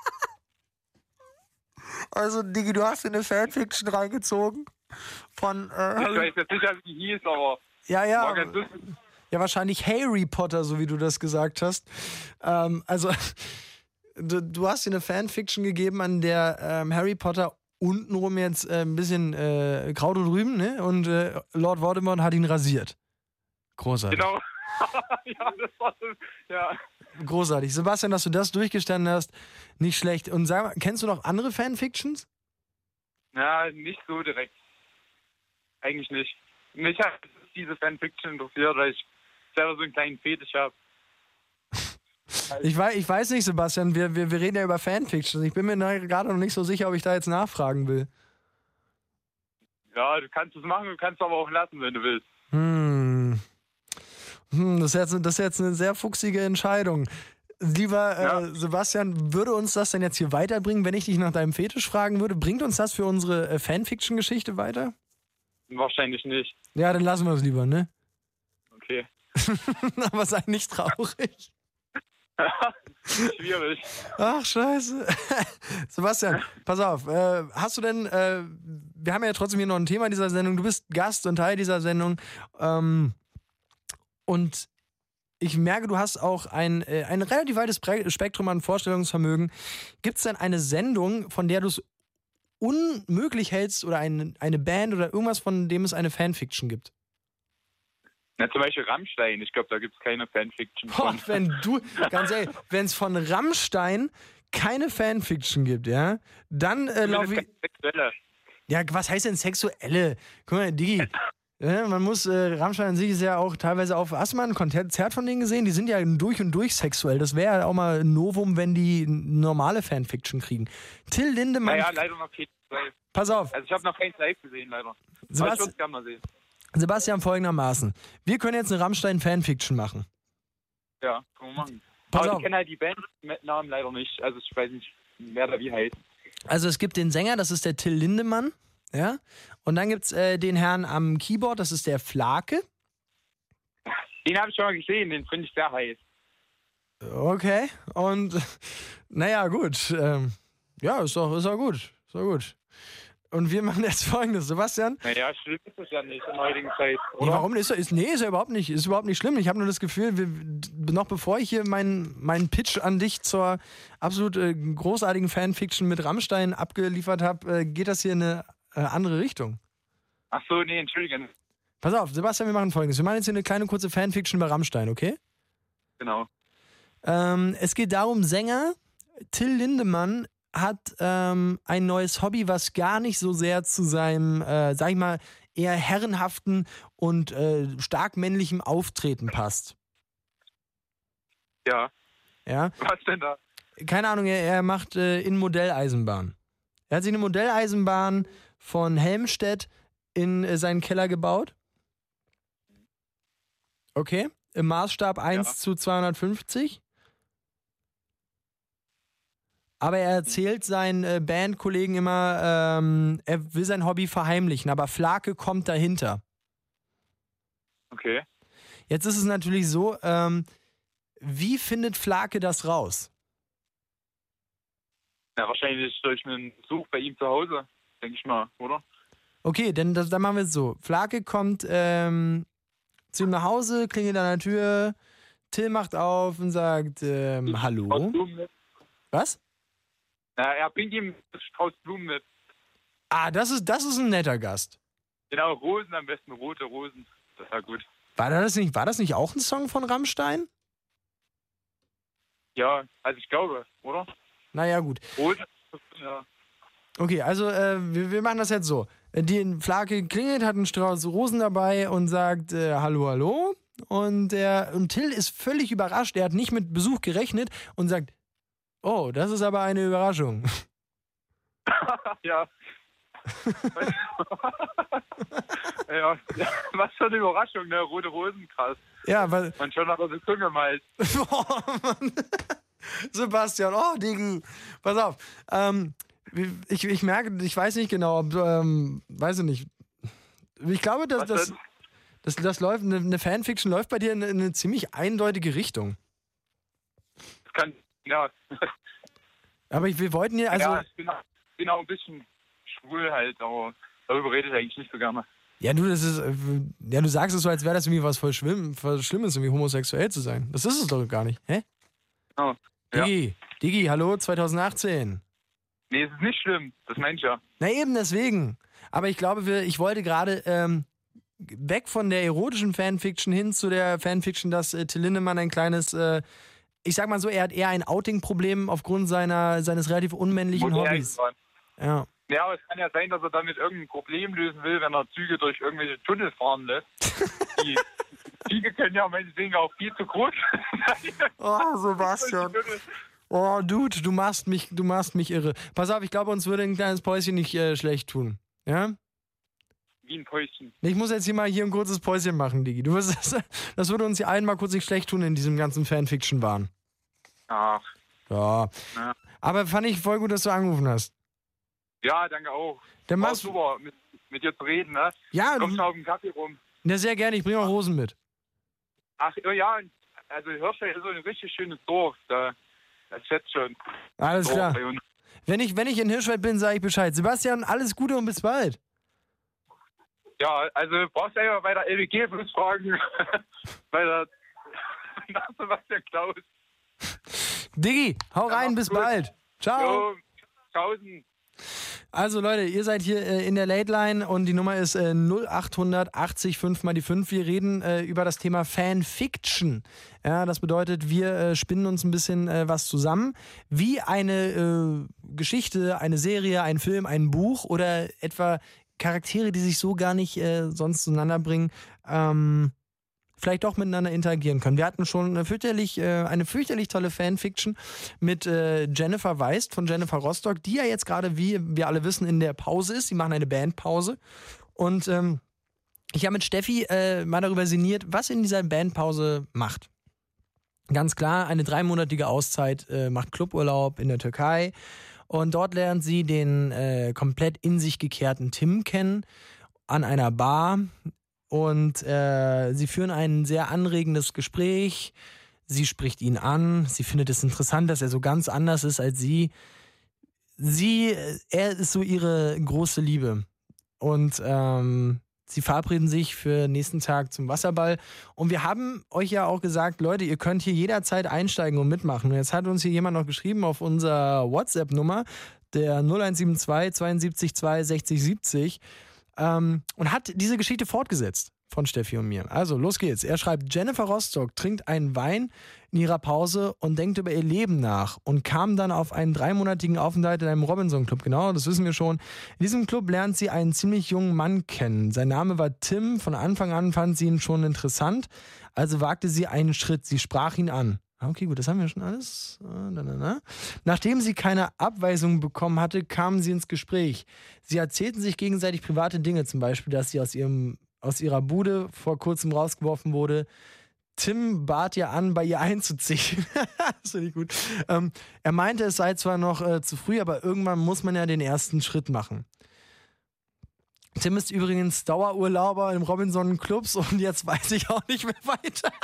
Also, Digi, du hast in eine Fanfiction reingezogen von. Äh, Ich weiß jetzt nicht, wie die hieß, aber ja, ja. war ganz lustig. Ja, wahrscheinlich Harry Potter, so wie du das gesagt hast. Ähm, also, du, du hast dir eine Fanfiction gegeben, an der ähm, Harry Potter untenrum jetzt äh, ein bisschen äh, Kraut und Rüben, ne? Und äh, Lord Voldemort hat ihn rasiert. Großartig. Genau. Ja, das war so, ja. Großartig. Sebastian, dass du das durchgestanden hast, nicht schlecht. Und sag mal, kennst du noch andere Fanfictions? Ja, nicht so direkt. Eigentlich nicht. Mich hat diese Fanfiction interessiert, weil ich selber so einen kleinen Fetisch habe. Ich weiß, ich weiß nicht, Sebastian, wir, wir, wir reden ja über Fanfictions. Ich bin mir na- gerade noch nicht so sicher, ob ich da jetzt nachfragen will. Ja, du kannst es machen, du kannst es aber auch lassen, wenn du willst. Hm. Hm, das ist jetzt, das ist jetzt eine sehr fuchsige Entscheidung. Lieber äh, Ja. Sebastian, würde uns das denn jetzt hier weiterbringen, wenn ich dich nach deinem Fetisch fragen würde? Bringt uns das für unsere äh, Fanfiction-Geschichte weiter? Wahrscheinlich nicht. Ja, dann lassen wir es lieber, ne? Okay. Aber sei nicht traurig. Schwierig. Ach, scheiße. Sebastian, pass auf. Äh, hast du denn, äh, wir haben ja trotzdem hier noch ein Thema dieser Sendung. Du bist Gast und Teil dieser Sendung. Ähm, und ich merke, du hast auch ein, äh, ein relativ weites Pre- Spektrum an Vorstellungsvermögen. Gibt es denn eine Sendung, von der du es unmöglich hältst oder ein, eine Band oder irgendwas, von dem es eine Fanfiction gibt? Na, zum Beispiel Rammstein. Ich glaube, da gibt es keine Fanfiction Boah, von. wenn du, ganz ehrlich, wenn es von Rammstein keine Fanfiction gibt, ja, dann äh, laufe ich. Sexuelle. Ja, was heißt denn sexuelle? Guck mal, Digi, äh, man muss, äh, Rammstein an sich ist ja auch teilweise auf. Hast du mal ein Konzert von denen gesehen? Die sind ja durch und durch sexuell. Das wäre ja auch mal ein Novum, wenn die normale Fanfiction kriegen. Till Lindemann. Naja, leider noch kein Live. Pass auf, Also ich habe noch keins live gesehen, leider. Aber ich Sebast würde es gerne mal sehen. Sebastian, folgendermaßen. Wir können jetzt eine Rammstein-Fanfiction machen. Ja, können wir machen. Pass Aber auf. ich kenne halt die Bandnamen leider nicht. Also ich weiß nicht, wer da wie heißt. Also es gibt den Sänger, das ist der Till Lindemann, ja. Und dann gibt es äh, den Herrn am Keyboard, das ist der Flake. Den habe ich schon mal gesehen, den finde ich sehr heiß. Okay. Und naja, gut. Ähm, ja, ist doch, ist doch gut. Ist doch gut. Und wir machen jetzt Folgendes, Sebastian. Naja, schlimm ist es ja nicht in der heutigen Zeit, Nee, oder? warum ist er? Ist, nee, ist er überhaupt nicht. Ist überhaupt nicht schlimm. Ich habe nur das Gefühl, wir, noch bevor ich hier meinen meinen Pitch an dich zur absolut äh, großartigen Fanfiction mit Rammstein abgeliefert habe, äh, geht das hier in eine äh, andere Richtung. Ach so, nee, entschuldigen. Pass auf, Sebastian, wir machen Folgendes. Wir machen jetzt hier eine kleine kurze Fanfiction über Rammstein, okay? Genau. Ähm, es geht darum, Sänger Till Lindemann hat ähm, ein neues Hobby, was gar nicht so sehr zu seinem, äh, sag ich mal, eher herrenhaften und äh, stark männlichem Auftreten passt. Ja. Ja? Was denn da? Keine Ahnung, er, er macht äh, in Modelleisenbahn. Er hat sich eine Modelleisenbahn von Helmstedt in äh, seinen Keller gebaut. Okay. Im Maßstab eins Ja. zu zweihundertfünfzig. Aber er erzählt seinen äh, Bandkollegen immer, ähm, er will sein Hobby verheimlichen, aber Flake kommt dahinter. Okay. Jetzt ist es natürlich so, ähm, wie findet Flake das raus? Ja, wahrscheinlich durch einen Besuch bei ihm zu Hause, denke ich mal, oder? Okay, denn das, dann machen wir es so. Flake kommt ähm, zu ihm nach Hause, klingelt an der Tür, Till macht auf und sagt, ähm, hallo. Strauß Blumen mit. Was? Ja, er bringt ihm Strauß Blumen mit. Ah, das ist, das ist ein netter Gast. Genau, Rosen, am besten rote Rosen. Das war gut. War das nicht, war das nicht auch ein Song von Rammstein? Ja, also ich glaube, oder? Naja, gut. Rosen, ja. Okay, also äh, wir, wir machen das jetzt so. Die Flake klingelt, hat einen Strauß Rosen dabei und sagt äh, hallo, hallo. Und, der, und Till ist völlig überrascht. Er hat nicht mit Besuch gerechnet und sagt, oh, das ist aber eine Überraschung. ja. ja. Ja, was für eine Überraschung, ne? Rote Rosen, krass. Ja, weil... Man schon aber die Zunge mal. Oh, Mann. Sebastian, oh, Digi. Pass auf. Ähm, ich, ich merke, ich weiß nicht genau, ob, ähm, weiß ich nicht. Ich glaube, dass Was das, denn? das, das läuft, eine, eine Fanfiction läuft bei dir in, in eine ziemlich eindeutige Richtung. Das kann, ja. Aber ich, wir wollten hier, also. ja, ich bin, auch- bin auch ein bisschen schwul halt, aber darüber rede ich eigentlich nicht so gerne. Ja, du, das ist, äh, ja, du sagst es so, als wäre das irgendwie was voll, schlimm, voll Schlimmes, irgendwie homosexuell zu sein. Das ist es doch gar nicht, hä? Oh, ja. Digi, Digi, hallo, zwanzig achtzehn. Nee, es ist nicht schlimm, das meine ich ja. Na eben, deswegen. Aber ich glaube, wir, ich wollte gerade ähm, weg von der erotischen Fanfiction hin zu der Fanfiction, dass äh, Till Lindemann ein kleines, äh, ich sag mal so, er hat eher ein Outing-Problem aufgrund seiner, seines relativ unmännlichen Muss er Hobbys. irgendwann. Ja. Ja, aber es kann ja sein, dass er damit irgendein Problem lösen will, wenn er Züge durch irgendwelche Tunnel fahren lässt. Die Züge können ja meinetwegen auch viel zu groß sein. Oh, Sebastian. Oh, Dude, du machst mich, du machst mich irre. Pass auf, ich glaube, uns würde ein kleines Päuschen nicht äh, schlecht tun. Ja? Wie ein Päuschen. Ich muss jetzt hier mal hier ein kurzes Päuschen machen, Digi. Du wirst, das, das würde uns hier allen mal kurz nicht schlecht tun in diesem ganzen Fanfiction-Wahn. Ach, Ja. Ja. Aber fand ich voll gut, dass du angerufen hast. ja, danke auch. Dann War machst du. super, mit, mit dir zu reden, ne? Ja, Kommst du du, auf den Kaffee rum? ja, sehr gerne. Ich bringe auch Rosen mit. Ach, ja, also Hirschfeld ist so ein richtig schönes Dorf. Da, das schätzt schon. Alles Dorf klar. bei uns. Wenn ich, wenn ich in Hirschfeld bin, sage ich Bescheid. Sebastian, alles Gute und bis bald. Ja, also brauchst du einfach bei der L W G bloß fragen. bei der nach Sebastian Klaus. Diggi, hau Ja, rein, mach's bis gut. bald. Ciao. Jo, tausend. Also Leute, ihr seid hier äh, in der Late Line und die Nummer ist äh, null acht achtzig fünf mal die fünf. Wir reden äh, über das Thema Fanfiction. Ja, das bedeutet, wir äh, spinnen uns ein bisschen äh, was zusammen, wie eine äh, Geschichte, eine Serie, ein Film, ein Buch oder etwa Charaktere, die sich so gar nicht äh, sonst zueinander bringen, ähm, vielleicht doch miteinander interagieren können. Wir hatten schon eine fürchterlich, äh, eine fürchterlich tolle Fanfiction mit äh, Jennifer Weist von Jennifer Rostock, die ja jetzt gerade, wie wir alle wissen, in der Pause ist. Sie machen eine Bandpause. Und ähm, ich habe mit Steffi äh, mal darüber sinniert, was in dieser Bandpause macht. Ganz klar, eine dreimonatige Auszeit äh, macht Cluburlaub in der Türkei. Und dort lernt sie den äh, komplett in sich gekehrten Tim kennen an einer Bar. Und äh, sie führen ein sehr anregendes Gespräch. Sie spricht ihn an. Sie findet es interessant, dass er so ganz anders ist als sie. sie, er ist so ihre große Liebe. Und ähm, sie verabreden sich für nächsten Tag zum Wasserball. Und wir haben euch ja auch gesagt, Leute, ihr könnt hier jederzeit einsteigen und mitmachen. Und jetzt hat uns hier jemand noch geschrieben auf unserer WhatsApp-Nummer, der null eins sieben zwei zweiundsiebzig zwei sechzig siebzig, ähm, und hat diese Geschichte fortgesetzt von Steffi und mir. Also, los geht's. Er schreibt, Jennifer Rostock trinkt einen Wein in ihrer Pause und denkt über ihr Leben nach und kam dann auf einen dreimonatigen Aufenthalt in einem Robinson-Club. Genau, das wissen wir schon. In diesem Club lernt sie einen ziemlich jungen Mann kennen. Sein Name war Tim. Von Anfang an fand sie ihn schon interessant. Also wagte sie einen Schritt. Sie sprach ihn an. Okay, gut, das haben wir schon alles. Nachdem sie keine Abweisung bekommen hatte, kamen sie ins Gespräch. Sie erzählten sich gegenseitig private Dinge, zum Beispiel, dass sie aus ihrem aus ihrer Bude vor kurzem rausgeworfen wurde. Tim bat ihr an, bei ihr einzuziehen. Das finde ich gut. Ähm, er meinte, es sei zwar noch äh, zu früh, aber irgendwann muss man ja den ersten Schritt machen. Tim ist übrigens Dauerurlauber im Robinson Clubs und jetzt weiß ich auch nicht mehr weiter.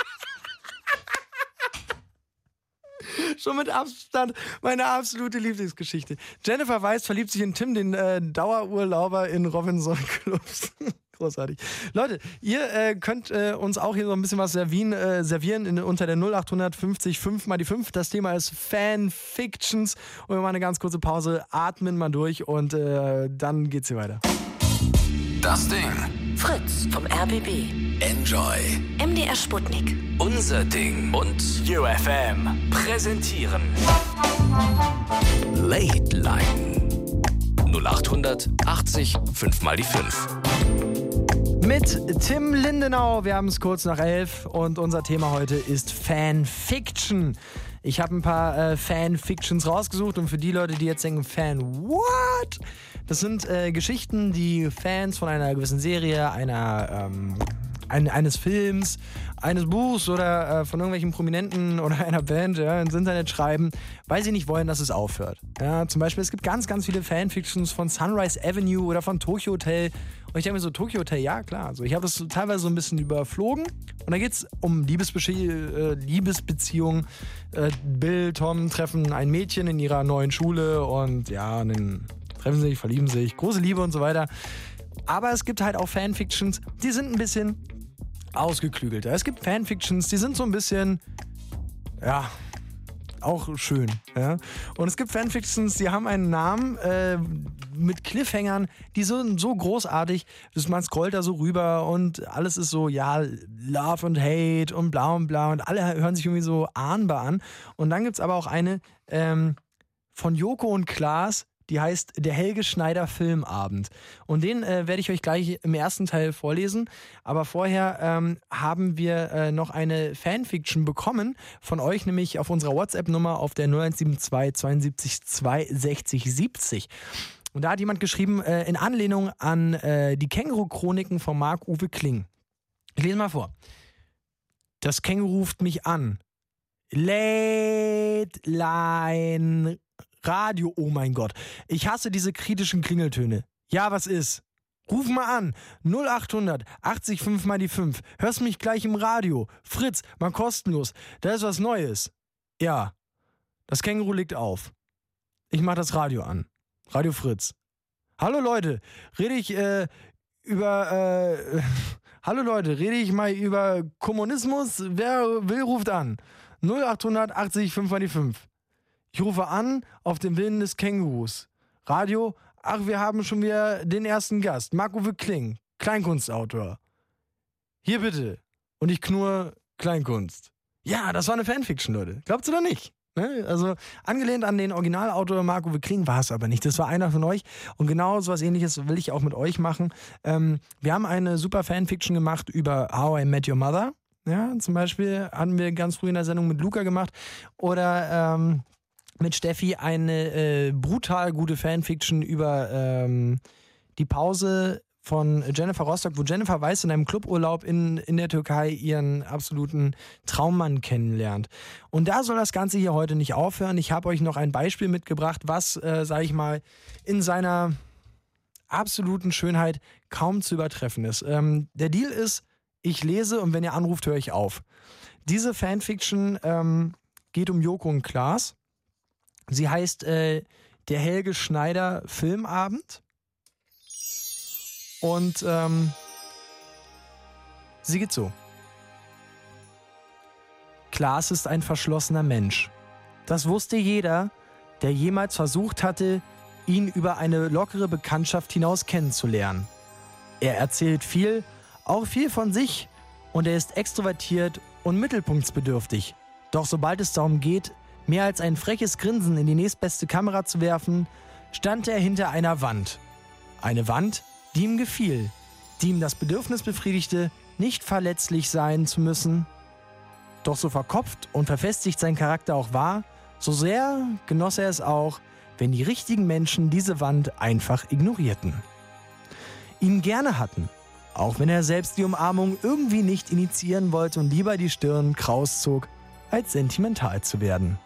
Schon mit Abstand meine absolute Lieblingsgeschichte. Jennifer Weiss verliebt sich in Tim, den äh, Dauerurlauber in Robinson Clubs. Großartig. Leute, ihr äh, könnt äh, uns auch hier so ein bisschen was servieren, äh, servieren in, unter der null acht fünfzig fünf mal die fünf. Das Thema ist Fanfictions. Und wir machen eine ganz kurze Pause, atmen mal durch und äh, dann geht's hier weiter. Das Ding. Fritz vom R B B. Enjoy. M D R Sputnik. Unser Ding. Und U F M präsentieren Late Line. null acht achtzig fünf mal die fünf. Mit Tim Lindenau, wir haben es kurz nach elf und unser Thema heute ist Fanfiction. Ich habe ein paar äh, Fanfictions rausgesucht und für die Leute, die jetzt denken, Fan, what? Das sind äh, Geschichten, die Fans von einer gewissen Serie, einer, ähm, ein, eines Films, eines Buchs oder äh, von irgendwelchen Prominenten oder einer Band ja, ins Internet schreiben, weil sie nicht wollen, dass es aufhört. Ja, zum Beispiel, es gibt ganz, ganz viele Fanfictions von Sunrise Avenue oder von Tokyo Hotel. Und ich denke mir so, Tokyo Hotel, ja klar. Also ich habe das teilweise so ein bisschen überflogen. Und da geht es um Liebesbe- äh, Liebesbeziehungen. Äh, Bill, Tom treffen ein Mädchen in ihrer neuen Schule und ja, und dann treffen sie sich, verlieben sich, große Liebe und so weiter. Aber es gibt halt auch Fanfictions, die sind ein bisschen ausgeklügelter. Es gibt Fanfictions, die sind so ein bisschen, ja, auch schön. Ja? Und es gibt Fanfictions, die haben einen Namen äh, mit Cliffhangern, die sind so großartig, dass man scrollt da so rüber und alles ist so, ja, Love und Hate und bla und bla und alle hören sich irgendwie so ahnbar an. Und dann gibt es aber auch eine ähm, von Joko und Klaas, die heißt Der Helge Schneider Filmabend. Und den äh, werde ich euch gleich im ersten Teil vorlesen. Aber vorher ähm, haben wir äh, noch eine Fanfiction bekommen von euch, nämlich auf unserer WhatsApp-Nummer auf der null eins sieben zwei zweiundsiebzig zwei sechzig siebzig. Und da hat jemand geschrieben, äh, in Anlehnung an äh, die Känguru-Chroniken von Marc-Uwe Kling. Ich lese mal vor. Das Känguru ruft mich an. Late Line Radio, oh mein Gott. Ich hasse diese kritischen Klingeltöne. Ja, was ist? Ruf mal an. null acht hundert achtzig fünf mal die fünf. Hörst mich gleich im Radio. Fritz, mal kostenlos. Da ist was Neues. Ja. Das Känguru legt auf. Ich mach das Radio an. Radio Fritz. Hallo Leute, rede ich äh, über äh, Hallo Leute, rede ich mal über Kommunismus? Wer will, ruft an. null acht hundert achtzig fünf mal die fünf. Ich rufe an auf den Willen des Kängurus. Radio, ach, wir haben schon wieder den ersten Gast. Marc-Uwe Kling, Kleinkunstautor. Hier bitte. Und ich knurre Kleinkunst. Ja, das war eine Fanfiction, Leute. Glaubt's oder nicht? Ne? Also angelehnt an den Originalautor Marc-Uwe Kling war es aber nicht. Das war einer von euch. Und genau so was Ähnliches will ich auch mit euch machen. Ähm, wir haben eine super Fanfiction gemacht über How I Met Your Mother. Ja, zum Beispiel hatten wir ganz früh in der Sendung mit Luca gemacht. Oder ähm, mit Steffi eine äh, brutal gute Fanfiction über ähm, die Pause von Jennifer Rostock, wo Jennifer Weiss in einem Cluburlaub in, in der Türkei ihren absoluten Traummann kennenlernt. Und da soll das Ganze hier heute nicht aufhören. Ich habe euch noch ein Beispiel mitgebracht, was, äh, sage ich mal, in seiner absoluten Schönheit kaum zu übertreffen ist. Ähm, der Deal ist, ich lese und wenn ihr anruft, höre ich auf. Diese Fanfiction ähm, geht um Joko und Klaas. Sie heißt äh, der Helge Schneider Filmabend. Und ähm, sie geht so. Klaas ist ein verschlossener Mensch. Das wusste jeder, der jemals versucht hatte, ihn über eine lockere Bekanntschaft hinaus kennenzulernen. Er erzählt viel, auch viel von sich, und er ist extrovertiert und mittelpunktsbedürftig. Doch sobald es darum geht, mehr als ein freches Grinsen in die nächstbeste Kamera zu werfen, stand er hinter einer Wand. Eine Wand, die ihm gefiel, die ihm das Bedürfnis befriedigte, nicht verletzlich sein zu müssen. Doch so verkopft und verfestigt sein Charakter auch war, so sehr genoss er es auch, wenn die richtigen Menschen diese Wand einfach ignorierten. Ihn gerne hatten, auch wenn er selbst die Umarmung irgendwie nicht initiieren wollte und lieber die Stirn kraus zog, als sentimental zu werden.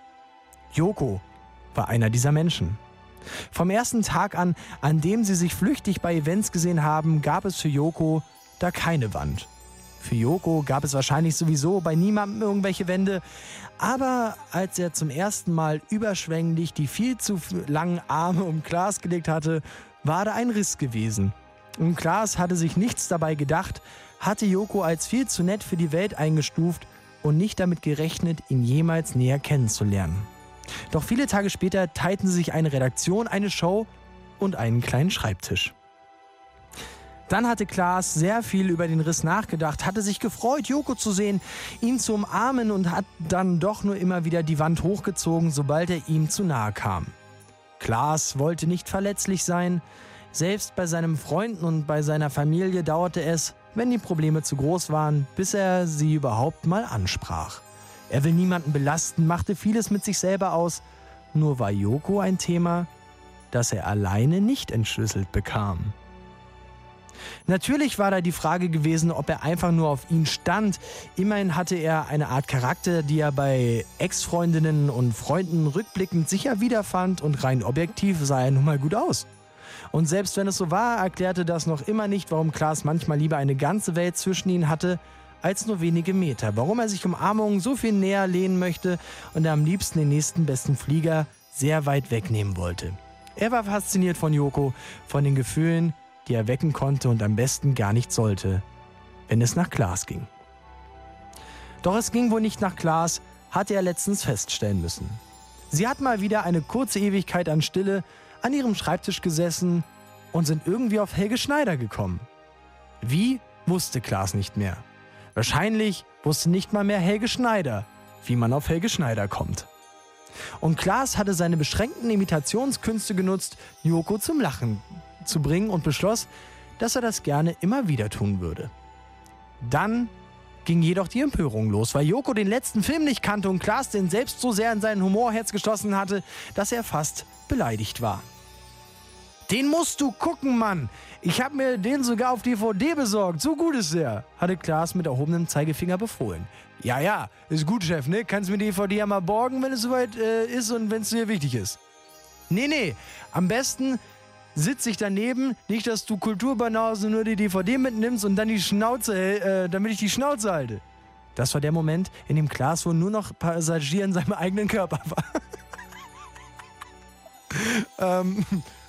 Joko war einer dieser Menschen. Vom ersten Tag an, an dem sie sich flüchtig bei Events gesehen haben, gab es für Joko da keine Wand. Für Joko gab es wahrscheinlich sowieso bei niemandem irgendwelche Wände, aber als er zum ersten Mal überschwänglich die viel zu langen Arme um Klaas gelegt hatte, war da ein Riss gewesen. Und Klaas hatte sich nichts dabei gedacht, hatte Joko als viel zu nett für die Welt eingestuft und nicht damit gerechnet, ihn jemals näher kennenzulernen. Doch viele Tage später teilten sie sich eine Redaktion, eine Show und einen kleinen Schreibtisch. Dann hatte Klaas sehr viel über den Riss nachgedacht, hatte sich gefreut, Joko zu sehen, ihn zu umarmen und hat dann doch nur immer wieder die Wand hochgezogen, sobald er ihm zu nahe kam. Klaas wollte nicht verletzlich sein. Selbst bei seinen Freunden und bei seiner Familie dauerte es, wenn die Probleme zu groß waren, bis er sie überhaupt mal ansprach. Er will niemanden belasten, machte vieles mit sich selber aus. Nur war Joko ein Thema, das er alleine nicht entschlüsselt bekam. Natürlich war da die Frage gewesen, ob er einfach nur auf ihn stand. Immerhin hatte er eine Art Charakter, die er bei Ex-Freundinnen und Freunden rückblickend sicher wiederfand, und rein objektiv sah er nun mal gut aus. Und selbst wenn es so war, erklärte das noch immer nicht, warum Klaas manchmal lieber eine ganze Welt zwischen ihnen hatte, als nur wenige Meter. Warum er sich Umarmungen so viel näher lehnen möchte und er am liebsten den nächsten besten Flieger sehr weit wegnehmen wollte. Er war fasziniert von Joko, von den Gefühlen, die er wecken konnte und am besten gar nicht sollte, wenn es nach Klaas ging. Doch es ging wohl nicht nach Klaas, hatte er letztens feststellen müssen. Sie hat mal wieder eine kurze Ewigkeit an Stille an ihrem Schreibtisch gesessen und sind irgendwie auf Helge Schneider gekommen. Wie, wusste Klaas nicht mehr. Wahrscheinlich wusste nicht mal mehr Helge Schneider, wie man auf Helge Schneider kommt. Und Klaas hatte seine beschränkten Imitationskünste genutzt, Joko zum Lachen zu bringen, und beschloss, dass er das gerne immer wieder tun würde. Dann ging jedoch die Empörung los, weil Joko den letzten Film nicht kannte und Klaas den selbst so sehr in sein Humorherz geschlossen hatte, dass er fast beleidigt war. Den musst du gucken, Mann! Ich hab mir den sogar auf D V D besorgt, so gut ist der, hatte Klaas mit erhobenem Zeigefinger befohlen. Ja, ja, ist gut, Chef, ne? Kannst mir die D V D ja mal borgen, wenn es soweit äh, ist und wenn es dir wichtig ist. Nee, nee, am besten sitze ich daneben, nicht, dass du Kulturbanause nur die D V D mitnimmst und dann die Schnauze, äh, damit ich die Schnauze halte. Das war der Moment, in dem Klaas wohl nur noch Passagier in seinem eigenen Körper war. ähm,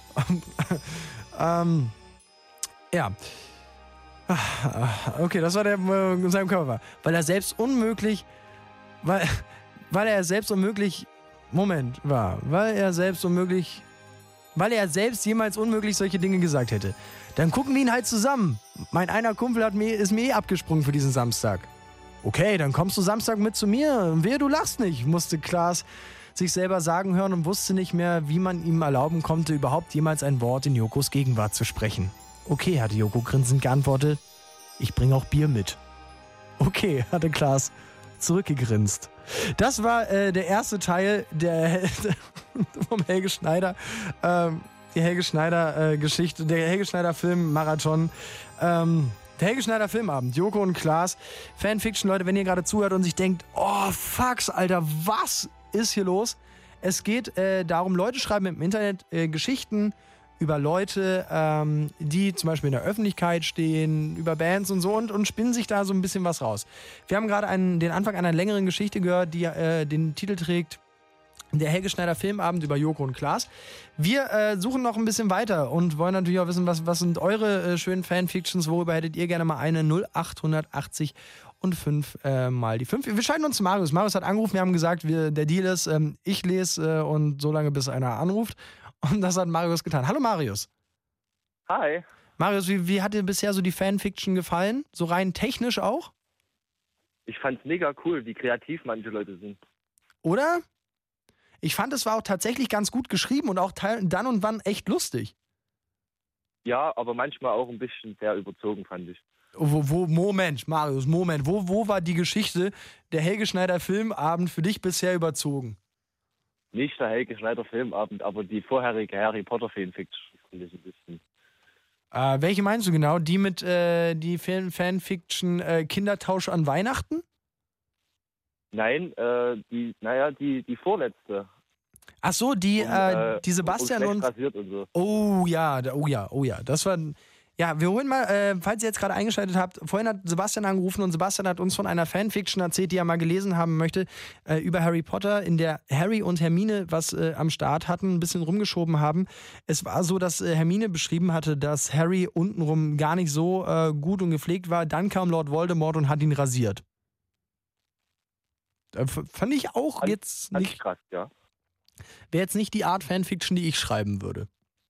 ähm, ja. Okay, das war der äh, in seinem Körper. Weil er selbst unmöglich, weil, weil er selbst unmöglich, Moment, war, weil er selbst unmöglich, weil er selbst jemals unmöglich solche Dinge gesagt hätte. Dann gucken wir ihn halt zusammen. Mein einer Kumpel hat mir, ist mir eh abgesprungen für diesen Samstag. Okay, dann kommst du Samstag mit zu mir. Wehe, du lachst nicht, musste Klaas sich selber sagen hören und wusste nicht mehr, wie man ihm erlauben konnte, überhaupt jemals ein Wort in Jokos Gegenwart zu sprechen. Okay, hatte Joko grinsend geantwortet. Ich bringe auch Bier mit. Okay, hatte Klaas zurückgegrinst. Das war äh, der erste Teil der vom Helge Schneider, ähm, die Helge Schneider äh, Geschichte, der Helge Schneider Film Marathon. Ähm, Der Helge Schneider Filmabend, Joko und Klaas. Fanfiction, Leute, wenn ihr gerade zuhört und sich denkt, oh, fucks, Alter, was ist hier los? Es geht äh, darum, Leute schreiben im Internet äh, Geschichten über Leute, ähm, die zum Beispiel in der Öffentlichkeit stehen, über Bands und so, und, und spinnen sich da so ein bisschen was raus. Wir haben gerade einen, den Anfang einer längeren Geschichte gehört, die äh, den Titel trägt Der Helge Schneider Filmabend über Joko und Klaas. Wir äh, suchen noch ein bisschen weiter und wollen natürlich auch wissen, was, was sind eure äh, schönen Fanfictions, worüber hättet ihr gerne mal eine null acht achtzig und fünf äh, mal die fünf. Wir schalten uns zu Marius. Marius hat angerufen, wir haben gesagt, wir, der Deal ist, ähm, ich lese äh, und so lange, bis einer anruft. Und das hat Marius getan. Hallo Marius. Hi. Marius, wie, wie hat dir bisher so die Fanfiction gefallen? So rein technisch auch? Ich fand's mega cool, wie kreativ manche Leute sind. Oder? Ich fand, es war auch tatsächlich ganz gut geschrieben und auch teil- dann und wann echt lustig. Ja, aber manchmal auch ein bisschen sehr überzogen, fand ich. Wo, wo, Moment, Marius, Moment. Wo, wo war die Geschichte der Helge Schneider Filmabend für dich bisher überzogen? Nicht der Helge Schneider Filmabend, aber die vorherige Harry Potter Fanfiction fand ich ein bisschen. Äh, welche meinst du genau? Die mit äh, die Fan Fanfiction äh, Kindertausch an Weihnachten? Nein, äh, die, naja, die, die vorletzte. Ach so, die, Um, äh, äh, die Sebastian um, um und... rasiert und so. Oh ja, da- oh ja, oh ja. Das war... Ja, wir holen mal, äh, falls ihr jetzt gerade eingeschaltet habt, vorhin hat Sebastian angerufen und Sebastian hat uns von einer Fanfiction erzählt, die er mal gelesen haben möchte, äh, über Harry Potter, in der Harry und Hermine was äh, am Start hatten, ein bisschen rumgeschoben haben. Es war so, dass äh, Hermine beschrieben hatte, dass Harry untenrum gar nicht so äh, gut und gepflegt war. Dann kam Lord Voldemort und hat ihn rasiert. Äh, f- fand ich auch Fand- jetzt Fand ich nicht, krass, ja. wäre jetzt nicht die Art Fanfiction, die ich schreiben würde.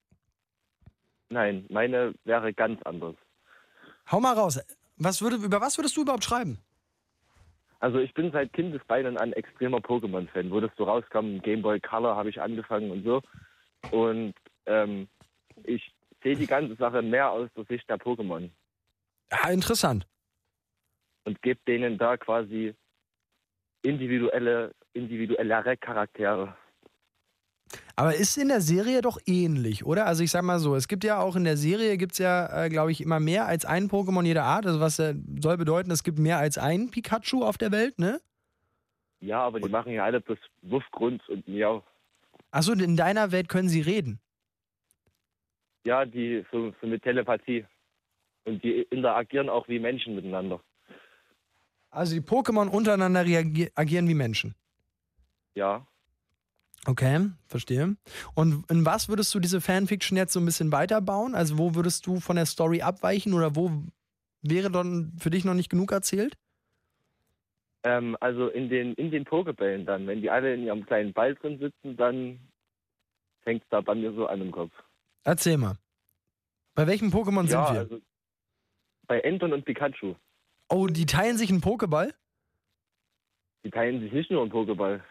Nein, meine wäre ganz anders. Hau mal raus. Was würde, über was würdest du überhaupt schreiben? Also ich bin seit Kindesbeinen ein extremer Pokémon-Fan. Wo das so rauskam, Game Boy Color habe ich angefangen und so. Und ähm, ich sehe die ganze Sache mehr aus der Sicht der Pokémon Ja, interessant. und gebe denen da quasi individuelle, individuellere Charaktere. Aber ist in der Serie doch ähnlich, oder? Also ich sag mal so, es gibt ja auch in der Serie, gibt es ja, äh, glaube ich, immer mehr als ein Pokémon jeder Art. Also was äh, soll bedeuten, es gibt mehr als ein Pikachu auf der Welt, ne? Ja, aber die machen ja alle bloß Wuffgrund und Miau. Achso, in deiner Welt können sie reden. Ja, die so, so mit Telepathie. Und die interagieren auch wie Menschen miteinander. Also die Pokémon untereinander reagier- agieren wie Menschen. Ja. Okay, verstehe. Und in was würdest du diese Fanfiction jetzt so ein bisschen weiterbauen? Also wo würdest du von der Story abweichen oder wo wäre dann für dich noch nicht genug erzählt? Ähm, also in den, in den Pokebällen dann, wenn die alle in ihrem kleinen Ball drin sitzen, dann fängt es da bei mir so an im Kopf. Erzähl mal. Bei welchem Pokémon ja, sind wir? also bei Enton und Pikachu. Oh, die teilen sich einen Pokéball? Die teilen sich nicht nur einen Pokéball.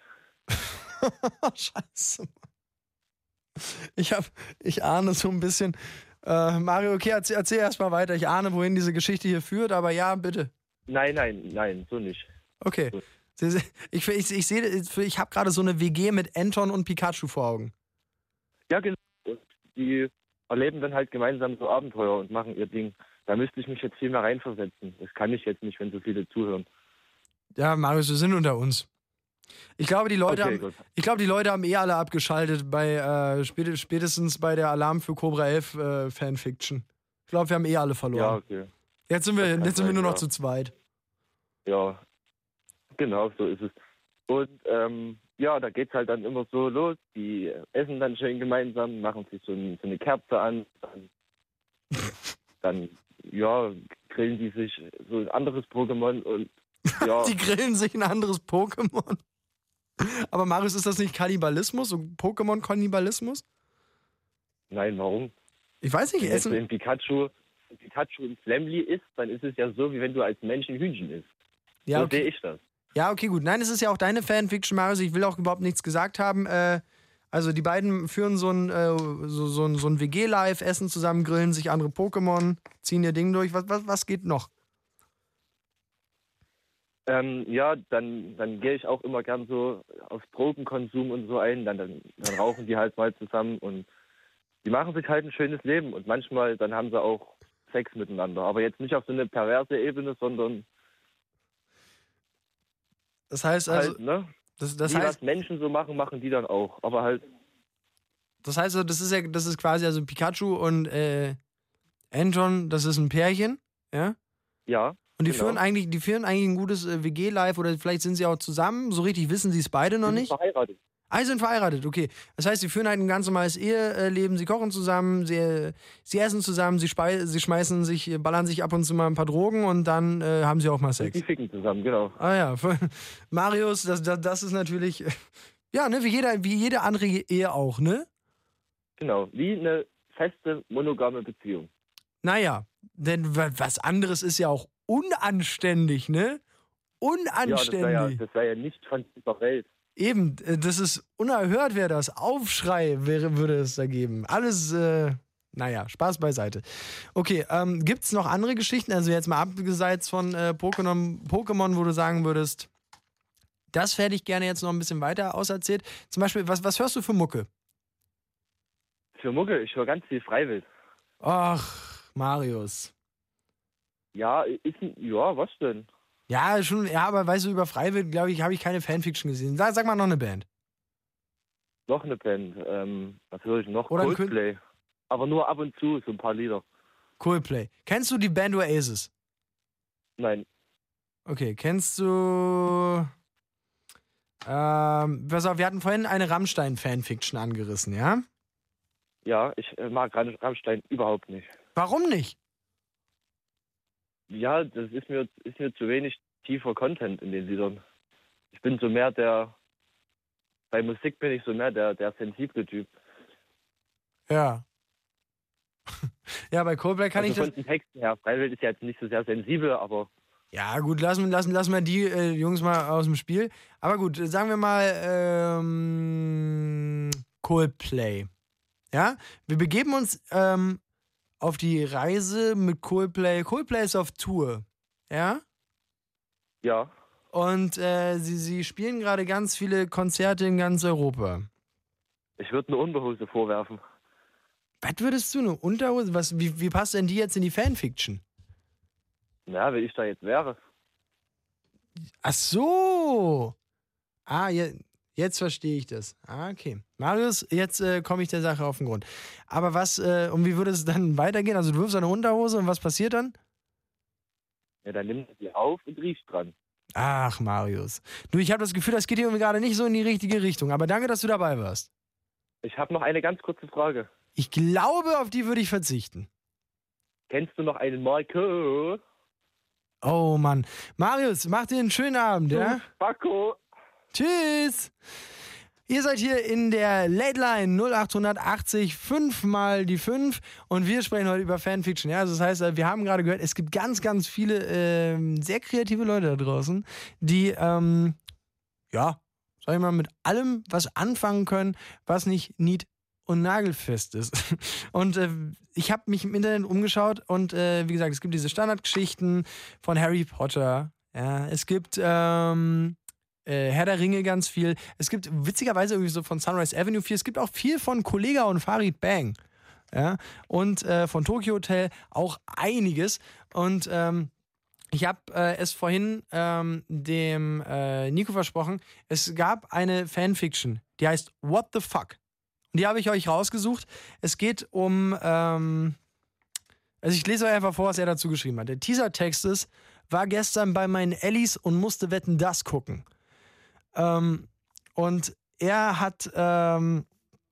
Scheiße. Ich hab, ich ahne so ein bisschen. Äh, Mario, okay, erzähl, erzähl erst mal weiter. Ich ahne, wohin diese Geschichte hier führt, aber ja, bitte. Nein, nein, nein, so nicht. Okay. Ich, ich, ich sehe, ich habe gerade so eine W G mit Anton und Pikachu vor Augen. Ja, genau. Und die erleben dann halt gemeinsam so Abenteuer und machen ihr Ding. Da müsste ich mich jetzt viel mehr reinversetzen. Das kann ich jetzt nicht, wenn so viele zuhören. Ja, Marius, wir sind unter uns. Ich glaube, die Leute, Okay, haben, gut. ich glaube, die Leute haben eh alle abgeschaltet bei äh, spät, spätestens bei der Alarm für Cobra elf äh, Fanfiction. Ich glaube, wir haben eh alle Ja, verloren. okay. Jetzt sind wir, das kann jetzt sind wir sein, nur noch ja. zu zweit. Ja, genau, so ist es. Und ähm, ja, da geht's halt dann immer so los. Die essen dann schön gemeinsam, machen sich so, ein, so eine Kerze an. Dann, dann, ja, grillen die sich so ein anderes Pokémon und ja, Die grillen sich ein anderes Pokémon. Aber Marius, ist das nicht Kannibalismus? So Pokémon-Kannibalismus? nein, warum? Ich weiß nicht, Wenn jetzt so essen. ein Pikachu, ein Pikachu ein Flamly isst, dann ist es ja so, wie wenn du als Mensch ein Hühnchen isst. Ja, so okay. sehe ich das. Ja, okay, gut. Nein, es ist ja auch deine Fanfiction, Marius. Ich will auch überhaupt nichts gesagt haben. Äh, also die beiden führen so ein, äh, so, so ein, so ein W G-Live, essen zusammen, grillen sich andere Pokémon, ziehen ihr Ding durch. Was, was, was geht noch? Ähm, ja, dann, dann gehe ich auch immer gern so auf Drogenkonsum und so ein. Dann, dann, dann rauchen die halt mal zusammen und die machen sich halt ein schönes Leben. Und manchmal, dann haben sie auch Sex miteinander. Aber jetzt nicht auf so eine perverse Ebene, sondern Das heißt also, halt, ne? das, das Wie heißt, was Menschen so machen, machen die dann auch. Aber halt, das heißt, also, das ist ja, das ist quasi also Pikachu und äh, Anton, das ist ein Pärchen, ja? ja. Und die genau. führen eigentlich, die führen eigentlich ein gutes äh, W G-Live oder vielleicht sind sie auch zusammen. So richtig wissen sie es beide noch Die sind nicht. verheiratet. Ah, sie sind verheiratet, okay. Das heißt, sie führen halt ein ganz normales Eheleben, sie kochen zusammen, sie, sie essen zusammen, sie, spei- sie schmeißen sich, ballern sich ab und zu mal ein paar Drogen und dann äh, haben sie auch mal Sex. Die ficken zusammen, genau. Ah ja, Marius, das, das, das ist natürlich, ja, ne, wie, jeder, wie jede andere Ehe auch, ne? Genau, wie eine feste, monogame Beziehung. Naja, denn was anderes ist ja auch unanständig, ne? Unanständig. Ja, das wäre ja, das wär ja nicht von dieser Welt. Eben, das ist unerhört, wäre das. Aufschrei wäre, würde es da geben. Alles, äh, naja, Spaß beiseite. Okay, ähm, gibt es noch andere Geschichten? Also jetzt mal abgeseits von äh, Pokémon, Pokémon, wo du sagen würdest, das hätte ich gerne jetzt noch ein bisschen weiter auserzählt. Zum Beispiel, was, was hörst du für Mucke? Für Mucke, ich höre ganz viel Freiwild. Ach, Marius. Ja, ist, ja, was denn? Ja, schon, ja, aber weißt du, über Freiwild, glaube ich, habe ich keine Fanfiction gesehen. Sag, sag mal noch eine Band. Noch eine Band, ähm, was höre ich noch? Oder ein Coldplay. Aber nur ab und zu, so ein paar Lieder. Coldplay. Kennst du die Band Oasis? Nein. Okay, kennst du... Ähm, pass auf, wir hatten vorhin eine Rammstein-Fanfiction angerissen, ja? Ja, ich äh, mag Ram- Rammstein überhaupt nicht. Warum nicht? Ja, das ist mir, ist mir zu wenig tiefer Content in den Liedern. Ich bin so mehr der, bei Musik bin ich so mehr der, der sensible Typ. Ja. Ja, bei Coldplay kann also ich das... von den Texten her, Freiwild ist ja jetzt nicht so sehr sensibel, aber... Ja, gut, lassen, lassen, lassen wir die äh, Jungs mal aus dem Spiel. Aber gut, sagen wir mal ähm, Coldplay. Ja, wir begeben uns ähm, auf die Reise mit Coldplay. Coldplay ist auf Tour, ja? Ja. Und äh, sie, sie spielen gerade ganz viele Konzerte in ganz Europa. Ich würde eine Unterhose vorwerfen. Was würdest du, eine Unterhose? Was, wie, wie passt denn die jetzt in die Fanfiction? Na, wie ich da jetzt wäre. Ach so. Ah, je, jetzt verstehe ich das. Ah, okay. Marius, jetzt äh, komme ich der Sache auf den Grund. Aber was, äh, und wie würde es dann weitergehen? Also du wirfst eine Unterhose und was passiert dann? Ja, dann nimmst du die auf und riechst dran. Ach, Marius. Du, ich habe das Gefühl, das geht hier irgendwie gerade nicht so in die richtige Richtung. Aber danke, dass du dabei warst. Ich habe noch eine ganz kurze Frage. Ich glaube, auf die würde ich verzichten. Kennst du noch einen Marco? Oh Mann. Marius, mach dir einen schönen Abend, ja? Paco. Tschüss. Ihr seid hier in der Late Line null acht achtzig, fünf mal die fünf und wir sprechen heute über Fanfiction. Ja, also das heißt, wir haben gerade gehört, es gibt ganz, ganz viele ähm, sehr kreative Leute da draußen, die, ähm, ja, sag ich mal, mit allem was anfangen können, was nicht nied- und nagelfest ist. Und äh, ich habe mich im Internet umgeschaut und äh, wie gesagt, es gibt diese Standardgeschichten von Harry Potter. Ja, es gibt ähm, äh, Herr der Ringe ganz viel. Es gibt witzigerweise irgendwie so von Sunrise Avenue viel. Es gibt auch viel von Kollega und Farid Bang. Ja, und äh, von Tokyo Hotel auch einiges. Und ähm, ich habe äh, es vorhin ähm, dem äh, Nico versprochen. Es gab eine Fanfiction, die heißt What the Fuck? Und die habe ich euch rausgesucht. Es geht um, ähm, also ich lese euch einfach vor, was er dazu geschrieben hat. Der Teasertext ist, war gestern bei meinen Ellis und musste Wetten, das gucken. Ähm, und er hat ähm,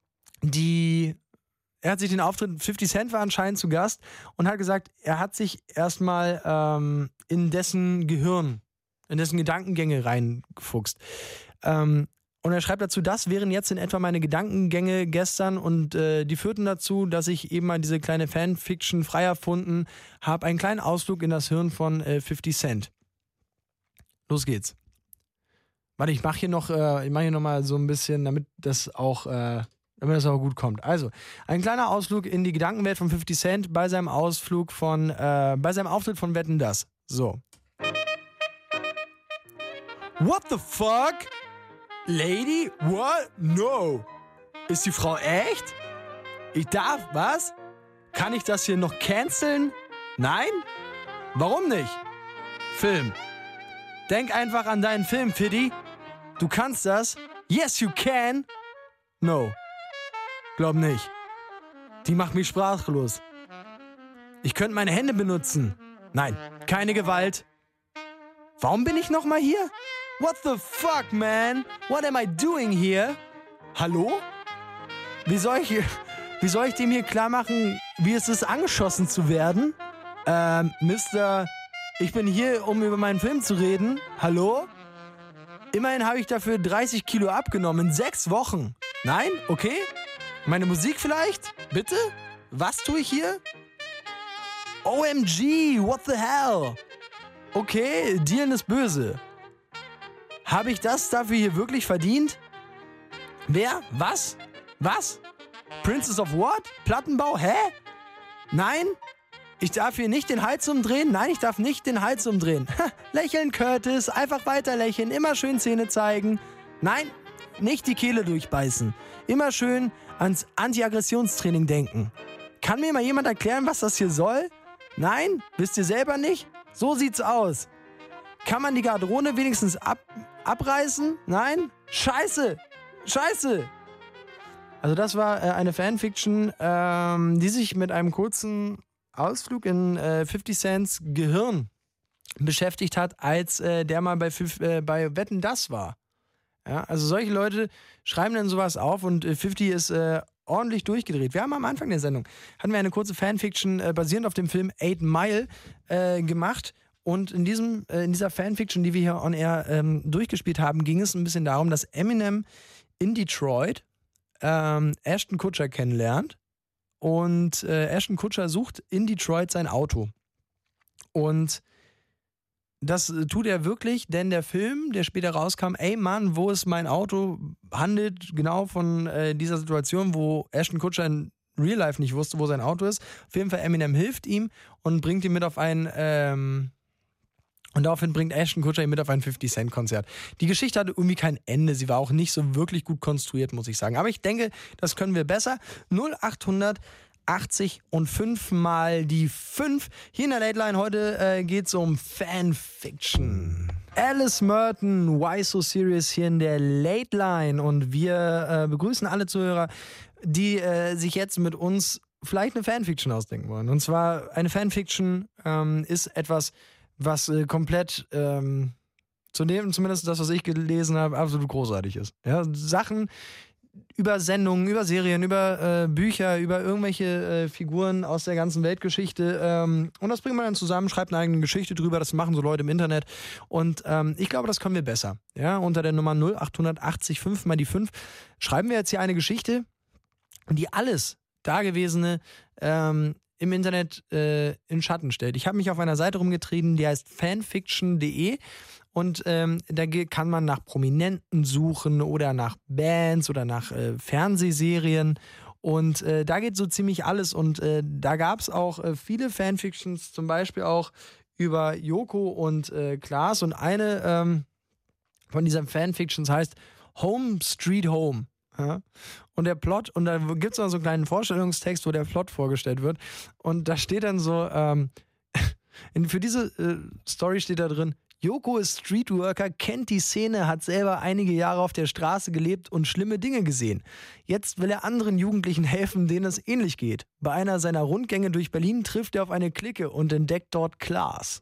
die, er hat sich den Auftritt, fifty Cent war anscheinend zu Gast und hat gesagt, er hat sich erstmal ähm, in dessen Gehirn, in dessen Gedankengänge reingefuchst. Ähm, Und er schreibt dazu, das wären jetzt in etwa meine Gedankengänge gestern und äh, die führten dazu, dass ich eben mal diese kleine Fanfiction frei erfunden habe, einen kleinen Ausflug in das Hirn von äh, fifty Cent. Los geht's. Warte, ich mache hier noch, äh, ich mache hier noch mal so ein bisschen, damit das auch, äh, damit das auch gut kommt. Also, ein kleiner Ausflug in die Gedankenwelt von fifty Cent bei seinem Ausflug von, äh, bei seinem Auftritt von Wetten, das. So. What the fuck? Lady? What? No. Ist die Frau echt? Ich darf, was? Kann ich das hier noch canceln? Nein? Warum nicht? Film. Denk einfach an deinen Film, Fiddy. Du kannst das. Yes, you can. No. Glaub nicht. Die macht mich sprachlos. Ich könnte meine Hände benutzen. Nein, keine Gewalt. Warum bin ich nochmal hier? What the fuck, man? What am I doing here? Hallo? Wie soll ich, wie soll ich dem hier klar machen, wie es ist, angeschossen zu werden? Ähm, Mister, ich bin hier, um über meinen Film zu reden. Hallo? Immerhin habe ich dafür dreißig Kilo abgenommen in sechs Wochen. Nein? Okay? Meine Musik vielleicht? Bitte? Was tue ich hier? O M G, what the hell? Okay, Dylan ist böse. Habe ich das dafür hier wirklich verdient? Wer? Was? Was? Princess of what? Plattenbau? Hä? Nein? Ich darf hier nicht den Hals umdrehen? Nein, ich darf nicht den Hals umdrehen. Ha, lächeln, Curtis. Einfach weiter lächeln. Immer schön Zähne zeigen. Nein, nicht die Kehle durchbeißen. Immer schön ans Anti-Aggressionstraining denken. Kann mir mal jemand erklären, was das hier soll? Nein? Wisst ihr selber nicht? So sieht's aus. Kann man die Garderobe wenigstens ab, abreißen? Nein? Scheiße! Scheiße! Also das war äh, eine Fanfiction, ähm, die sich mit einem kurzen Ausflug in äh, fifty Cents Gehirn beschäftigt hat, als äh, der mal bei, äh, bei Wetten, das war. Ja, also solche Leute schreiben dann sowas auf und äh, fifty ist äh, ordentlich durchgedreht. Wir haben am Anfang der Sendung, hatten wir eine kurze Fanfiction äh, basierend auf dem Film Eight Mile äh, gemacht. Und in, diesem, äh, in dieser Fanfiction, die wir hier on air ähm, durchgespielt haben, ging es ein bisschen darum, dass Eminem in Detroit ähm, Ashton Kutcher kennenlernt. Und äh, Ashton Kutcher sucht in Detroit sein Auto. Und das äh, tut er wirklich, denn der Film, der später rauskam, ey Mann, wo ist mein Auto, handelt genau von äh, dieser Situation, wo Ashton Kutcher in Real Life nicht wusste, wo sein Auto ist. Auf jeden Fall, Eminem hilft ihm und bringt ihn mit auf ein... Ähm, Und daraufhin bringt Ashton Kutcher ihn mit auf ein fifty Cent Konzert. Die Geschichte hatte irgendwie kein Ende. Sie war auch nicht so wirklich gut konstruiert, muss ich sagen. Aber ich denke, das können wir besser. null acht achtzig und fünf mal die fünf. Hier in der Late Line heute äh, geht es um Fanfiction. Alice Merton, Why So Serious hier in der Late Line. Und wir äh, begrüßen alle Zuhörer, die äh, sich jetzt mit uns vielleicht eine Fanfiction ausdenken wollen. Und zwar eine Fanfiction ähm, ist etwas... was äh, komplett, ähm, zudem zumindest das, was ich gelesen habe, absolut großartig ist. Ja, Sachen über Sendungen, über Serien, über äh, Bücher, über irgendwelche äh, Figuren aus der ganzen Weltgeschichte. Ähm, und das bringt man dann zusammen, schreibt eine eigene Geschichte drüber. Das machen so Leute im Internet. Und ähm, ich glaube, das können wir besser. Ja, unter der Nummer null acht achtzig fünf mal die fünf schreiben wir jetzt hier eine Geschichte, die alles Dagewesene ähm, im Internet äh, in Schatten stellt. Ich habe mich auf einer Seite rumgetrieben, die heißt fanfiction punkt de und ähm, da kann man nach Prominenten suchen oder nach Bands oder nach äh, Fernsehserien und äh, da geht so ziemlich alles und äh, da gab es auch äh, viele Fanfictions, zum Beispiel auch über Joko und äh, Klaas und eine ähm, von diesen Fanfictions heißt Home Street Home. Ja. Und der Plot, und da gibt es noch so einen kleinen Vorstellungstext, wo der Plot vorgestellt wird. Und da steht dann so, ähm, in, für diese äh, Story steht da drin, Joko ist Streetworker, kennt die Szene, hat selber einige Jahre auf der Straße gelebt und schlimme Dinge gesehen. Jetzt will er anderen Jugendlichen helfen, denen es ähnlich geht. Bei einer seiner Rundgänge durch Berlin trifft er auf eine Clique und entdeckt dort Klaas.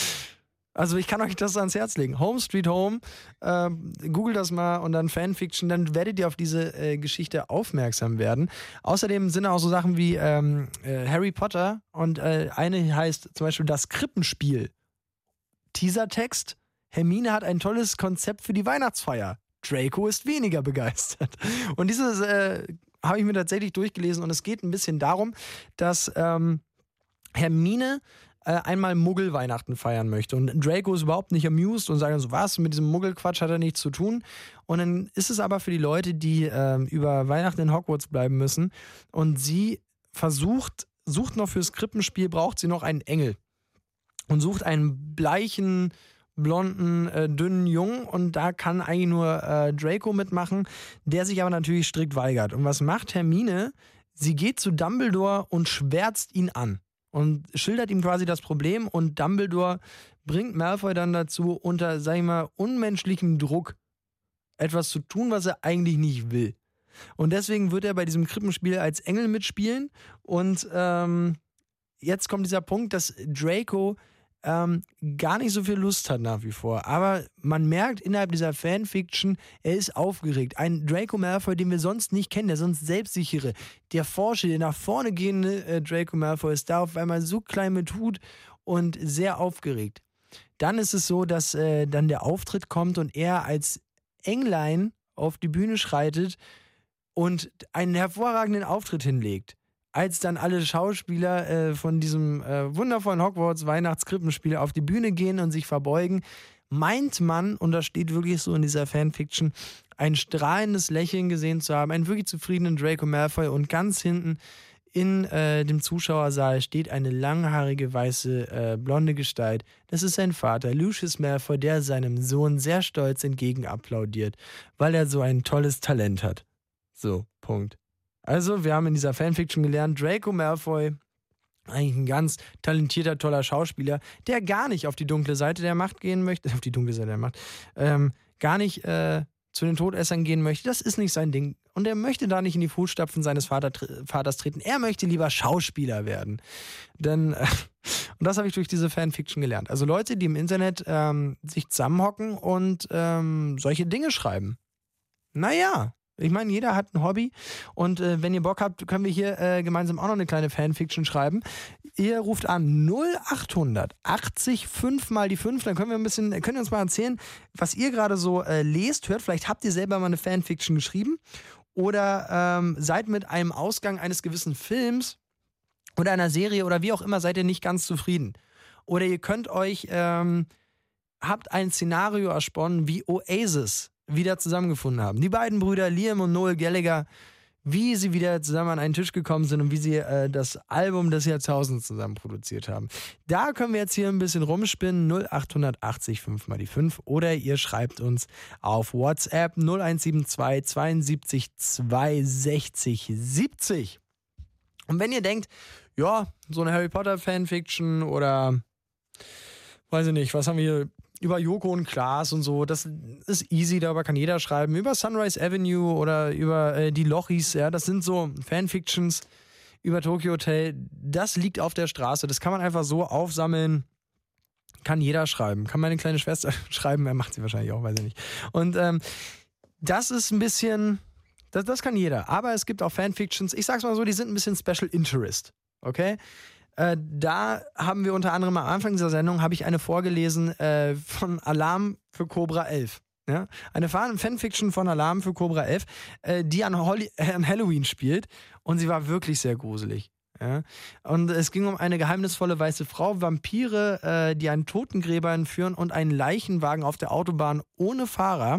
Also ich kann euch das ans Herz legen. Home Street Home, äh, googelt das mal und dann Fanfiction, dann werdet ihr auf diese äh, Geschichte aufmerksam werden. Außerdem sind auch so Sachen wie ähm, äh, Harry Potter und äh, eine heißt zum Beispiel das Krippenspiel. Teasertext, Hermine hat ein tolles Konzept für die Weihnachtsfeier. Draco ist weniger begeistert. Und dieses äh, habe ich mir tatsächlich durchgelesen und es geht ein bisschen darum, dass ähm, Hermine einmal Muggel-Weihnachten feiern möchte. Und Draco ist überhaupt nicht amused und sagt so, was, mit diesem Muggelquatsch hat er nichts zu tun. Und dann ist es aber für die Leute, die äh, über Weihnachten in Hogwarts bleiben müssen und sie versucht, sucht noch fürs Krippenspiel, braucht sie noch einen Engel und sucht einen bleichen, blonden, äh, dünnen Jungen und da kann eigentlich nur äh, Draco mitmachen, der sich aber natürlich strikt weigert. Und was macht Hermine? Sie geht zu Dumbledore und schwärzt ihn an. Und schildert ihm quasi das Problem und Dumbledore bringt Malfoy dann dazu, unter, sag ich mal, unmenschlichem Druck etwas zu tun, was er eigentlich nicht will. Und deswegen wird er bei diesem Krippenspiel als Engel mitspielen und ähm, jetzt kommt dieser Punkt, dass Draco ähm, gar nicht so viel Lust hat nach wie vor. Aber man merkt innerhalb dieser Fanfiction, er ist aufgeregt. Ein Draco Malfoy, den wir sonst nicht kennen, der sonst selbstsichere, der forsche, der nach vorne gehende äh, Draco Malfoy ist da auf einmal so klein mit Hut und sehr aufgeregt. Dann ist es so, dass äh, dann der Auftritt kommt und er als Englein auf die Bühne schreitet und einen hervorragenden Auftritt hinlegt. Als dann alle Schauspieler äh, von diesem äh, wundervollen Hogwarts-Weihnachtskrippenspiel auf die Bühne gehen und sich verbeugen, meint man, und das steht wirklich so in dieser Fanfiction, ein strahlendes Lächeln gesehen zu haben, einen wirklich zufriedenen Draco Malfoy, und ganz hinten in äh, dem Zuschauersaal steht eine langhaarige, weiße, äh, blonde Gestalt. Das ist sein Vater, Lucius Malfoy, der seinem Sohn sehr stolz entgegen applaudiert, weil er so ein tolles Talent hat. So, Punkt. Also, wir haben in dieser Fanfiction gelernt, Draco Malfoy, eigentlich ein ganz talentierter, toller Schauspieler, der gar nicht auf die dunkle Seite der Macht gehen möchte, auf die dunkle Seite der Macht, ähm, gar nicht äh, zu den Todessern gehen möchte. Das ist nicht sein Ding. Und er möchte da nicht in die Fußstapfen seines Vater, Vaters treten. Er möchte lieber Schauspieler werden. Denn, äh, und das habe ich durch diese Fanfiction gelernt. Also Leute, die im Internet ähm, sich zusammenhocken und ähm, solche Dinge schreiben. Naja. Ich meine, jeder hat ein Hobby, und äh, wenn ihr Bock habt, können wir hier äh, gemeinsam auch noch eine kleine Fanfiction schreiben. Ihr ruft an null achthundert achtzig fünf mal die fünf, dann können wir ein bisschen, könnt ihr uns mal erzählen, was ihr gerade so äh, lest, hört. Vielleicht habt ihr selber mal eine Fanfiction geschrieben oder ähm, seid mit einem Ausgang eines gewissen Films oder einer Serie oder wie auch immer, seid ihr nicht ganz zufrieden. Oder ihr könnt euch, ähm, habt ein Szenario ersponnen, wie Oasis wieder zusammengefunden haben. Die beiden Brüder Liam und Noel Gallagher, wie sie wieder zusammen an einen Tisch gekommen sind und wie sie äh, das Album des Jahrtausends zusammen produziert haben. Da können wir jetzt hier ein bisschen rumspinnen. null achthundert achtzig fünf mal die fünf, oder ihr schreibt uns auf WhatsApp null eins sieben zwei zweiundsiebzig zweihundertsechzig siebzig. Und wenn ihr denkt, ja, so eine Harry Potter Fanfiction oder weiß ich nicht, was haben wir hier über Joko und Klaas und so, das ist easy, darüber kann jeder schreiben. Über Sunrise Avenue oder über äh, die Lochis, ja, das sind so Fanfictions über Tokyo Hotel. Das liegt auf der Straße, das kann man einfach so aufsammeln, kann jeder schreiben. Kann meine kleine Schwester schreiben, er macht sie wahrscheinlich auch, weiß ich nicht. Und ähm, das ist ein bisschen, das, das kann jeder. Aber es gibt auch Fanfictions, ich sag's mal so, die sind ein bisschen Special Interest, okay? Äh, da haben wir unter anderem am Anfang dieser Sendung, habe ich eine vorgelesen äh, von Alarm für Cobra elf. Ja? Eine Fanfiction von Alarm für Cobra elf, äh, die an, Holly, äh, an Halloween spielt, und sie war wirklich sehr gruselig. Ja? Und es ging um eine geheimnisvolle weiße Frau, Vampire, äh, die einen Totengräber entführen und einen Leichenwagen auf der Autobahn ohne Fahrer.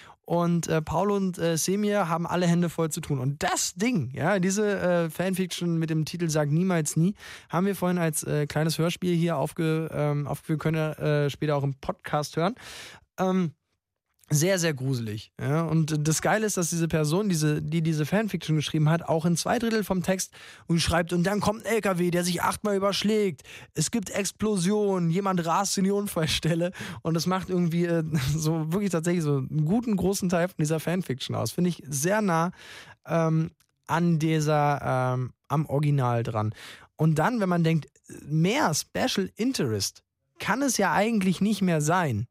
Und äh, Paul und äh, Semir haben alle Hände voll zu tun. Und das Ding, ja, diese äh, Fanfiction mit dem Titel Sag niemals nie, haben wir vorhin als äh, kleines Hörspiel hier aufge, ähm, aufgeführt, können äh, später auch im Podcast hören. Ähm, sehr, sehr gruselig. Ja? Und das Geile ist, dass diese Person, diese, die diese Fanfiction geschrieben hat, auch in zwei Drittel vom Text und schreibt, und dann kommt ein L K W, der sich achtmal überschlägt. Es gibt Explosionen, jemand rast in die Unfallstelle, und das macht irgendwie äh, so wirklich tatsächlich so einen guten, großen Teil von dieser Fanfiction aus. Finde ich sehr nah ähm, an dieser, ähm, am Original dran. Und dann, wenn man denkt, mehr Special Interest kann es ja eigentlich nicht mehr sein,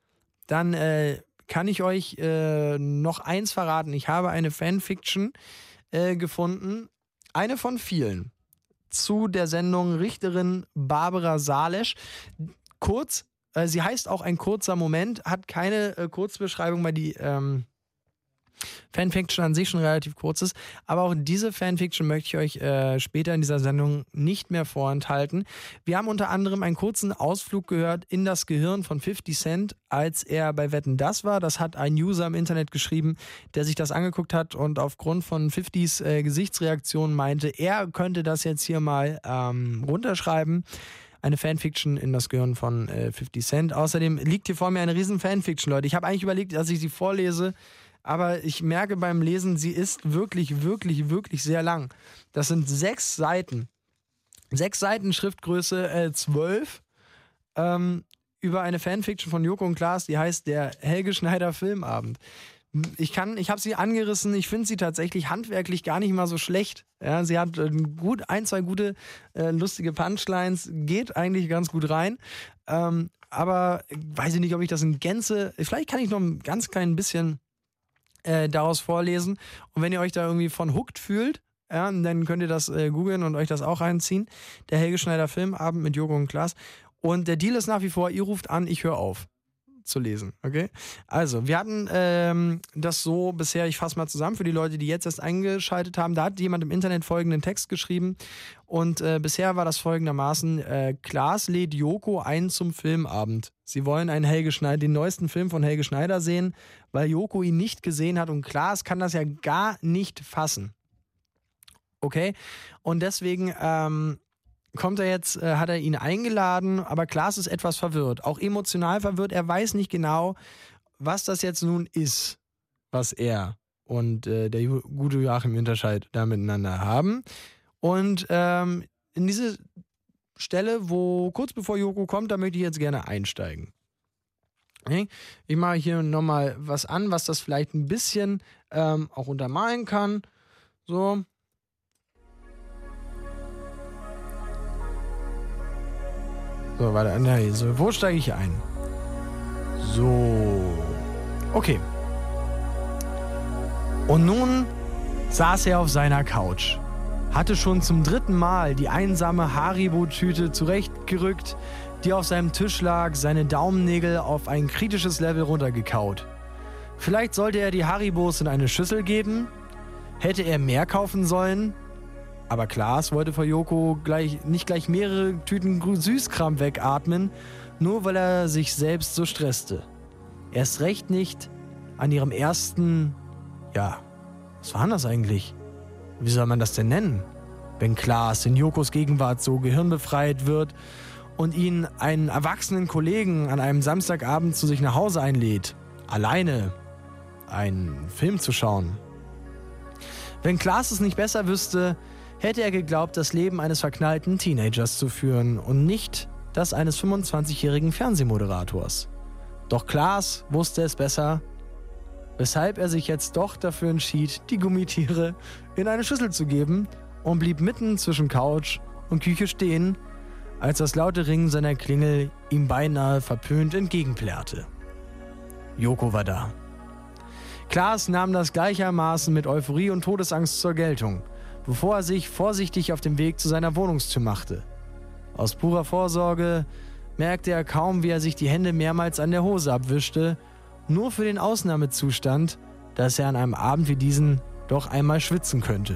dann äh, kann ich euch äh, noch eins verraten. Ich habe eine Fanfiction äh, gefunden, eine von vielen, zu der Sendung Richterin Barbara Salesch. Kurz, äh, sie heißt auch Ein kurzer Moment, hat keine äh, Kurzbeschreibung, weil die ähm, Fanfiction an sich schon relativ kurz ist, aber auch diese Fanfiction möchte ich euch äh, später in dieser Sendung nicht mehr vorenthalten. Wir haben unter anderem einen kurzen Ausflug gehört in das Gehirn von fifty Cent, als er bei Wetten, das war. Das hat ein User im Internet geschrieben, der sich das angeguckt hat und aufgrund von fiftys äh, Gesichtsreaktion meinte, er könnte das jetzt hier mal ähm, runterschreiben. Eine Fanfiction in das Gehirn von äh, fifty Cent. Außerdem liegt hier vor mir eine riesen Fanfiction, Leute. Ich habe eigentlich überlegt, dass ich sie vorlese, aber ich merke beim Lesen, sie ist wirklich, wirklich, wirklich sehr lang. Das sind sechs Seiten. Sechs Seiten, Schriftgröße äh, zwölf, ähm, über eine Fanfiction von Joko und Klaas, die heißt Der Helge Schneider Filmabend. Ich kann, ich habe sie angerissen. Ich finde sie tatsächlich handwerklich gar nicht mal so schlecht. Ja, sie hat äh, gut, ein, zwei gute, äh, lustige Punchlines. Geht eigentlich ganz gut rein. Ähm, aber weiß ich nicht, ob ich das in Gänze. Vielleicht kann ich noch ein ganz klein bisschen äh, daraus vorlesen. Und wenn ihr euch da irgendwie von hooked fühlt, ja, dann könnt ihr das äh, googeln und euch das auch reinziehen. Der Helge Schneider Filmabend mit Joko und Klaas. Und der Deal ist nach wie vor, ihr ruft an, ich höre auf zu lesen, okay? Also, wir hatten ähm, das so bisher, ich fasse mal zusammen, für die Leute, die jetzt erst eingeschaltet haben, da hat jemand im Internet folgenden Text geschrieben und äh, bisher war das folgendermaßen, äh, Klaas lädt Joko ein zum Filmabend. Sie wollen einen Helge Schneider, den neuesten Film von Helge Schneider sehen, weil Joko ihn nicht gesehen hat und Klaas kann das ja gar nicht fassen. Okay? Und deswegen, ähm, kommt er jetzt, äh, hat er ihn eingeladen, aber Klaas ist etwas verwirrt, auch emotional verwirrt. Er weiß nicht genau, was das jetzt nun ist, was er und äh, der Ju- gute Joachim Winterscheid da miteinander haben. Und ähm, in diese Stelle, wo kurz bevor Joko kommt, da möchte ich jetzt gerne einsteigen. Okay? Ich mache hier nochmal was an, was das vielleicht ein bisschen ähm, auch untermalen kann. So. So, warte, nee, so, wo steige ich ein? So. Okay. Und nun saß er auf seiner Couch, hatte schon zum dritten Mal die einsame Haribo-Tüte zurechtgerückt, die auf seinem Tisch lag, seine Daumennägel auf ein kritisches Level runtergekaut. Vielleicht sollte er die Haribos in eine Schüssel geben? Hätte er mehr kaufen sollen? Aber Klaas wollte vor Joko gleich, nicht gleich mehrere Tüten Süßkram wegatmen, nur weil er sich selbst so stresste. Erst recht nicht an ihrem ersten, ja, was war denn das eigentlich? Wie soll man das denn nennen? Wenn Klaas in Jokos Gegenwart so gehirnbefreit wird und ihn einen erwachsenen Kollegen an einem Samstagabend zu sich nach Hause einlädt, alleine einen Film zu schauen. Wenn Klaas es nicht besser wüsste, hätte er geglaubt, das Leben eines verknallten Teenagers zu führen und nicht das eines fünfundzwanzigjährigen Fernsehmoderators. Doch Klaas wusste es besser, weshalb er sich jetzt doch dafür entschied, die Gummitiere in eine Schüssel zu geben und blieb mitten zwischen Couch und Küche stehen, als das laute Ringen seiner Klingel ihm beinahe verpönt entgegenplärrte. Joko war da. Klaas nahm das gleichermaßen mit Euphorie und Todesangst zur Geltung, bevor er sich vorsichtig auf den Weg zu seiner Wohnungstür machte. Aus purer Vorsorge merkte er kaum, wie er sich die Hände mehrmals an der Hose abwischte, nur für den Ausnahmezustand, dass er an einem Abend wie diesen doch einmal schwitzen könnte.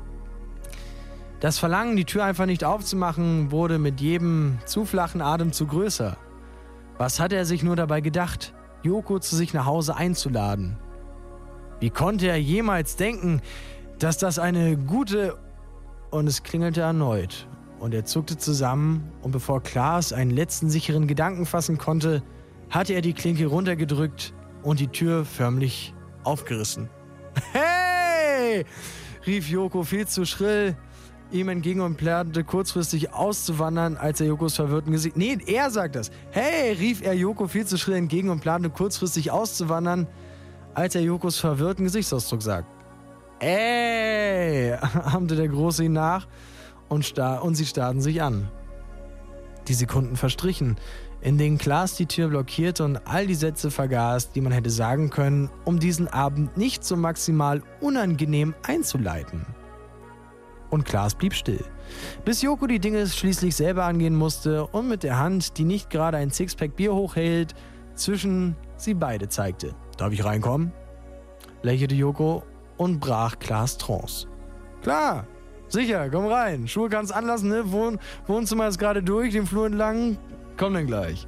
Das Verlangen, die Tür einfach nicht aufzumachen, wurde mit jedem zu flachen Atemzug größer. Was hatte er sich nur dabei gedacht, Joko zu sich nach Hause einzuladen? Wie konnte er jemals denken, dass das eine gute... Und es klingelte erneut. Und er zuckte zusammen und bevor Klaas einen letzten sicheren Gedanken fassen konnte, hatte er die Klinke runtergedrückt und die Tür förmlich aufgerissen. Hey! Rief Joko viel zu schrill ihm entgegen und plante kurzfristig auszuwandern, als er Jokos verwirrten Gesicht... Nee, er sagt das. Hey! Rief er Joko viel zu schrill entgegen und plante kurzfristig auszuwandern, als er Jokos verwirrten Gesichtsausdruck sagt. Ey, ahmte der Große ihn nach und, star- und sie starrten sich an. Die Sekunden verstrichen, in denen Klaas die Tür blockierte und all die Sätze vergaß, die man hätte sagen können, um diesen Abend nicht so maximal unangenehm einzuleiten. Und Klaas blieb still, bis Joko die Dinge schließlich selber angehen musste und mit der Hand, die nicht gerade ein Sixpack Bier hochhält, zwischen sie beide zeigte. Darf ich reinkommen? Lächelte Joko und brach Klaas Trance. Klar, sicher, komm rein. Schuhe kannst anlassen, ne? Wohn- Wohnzimmer ist gerade durch, den Flur entlang. Komm dann gleich.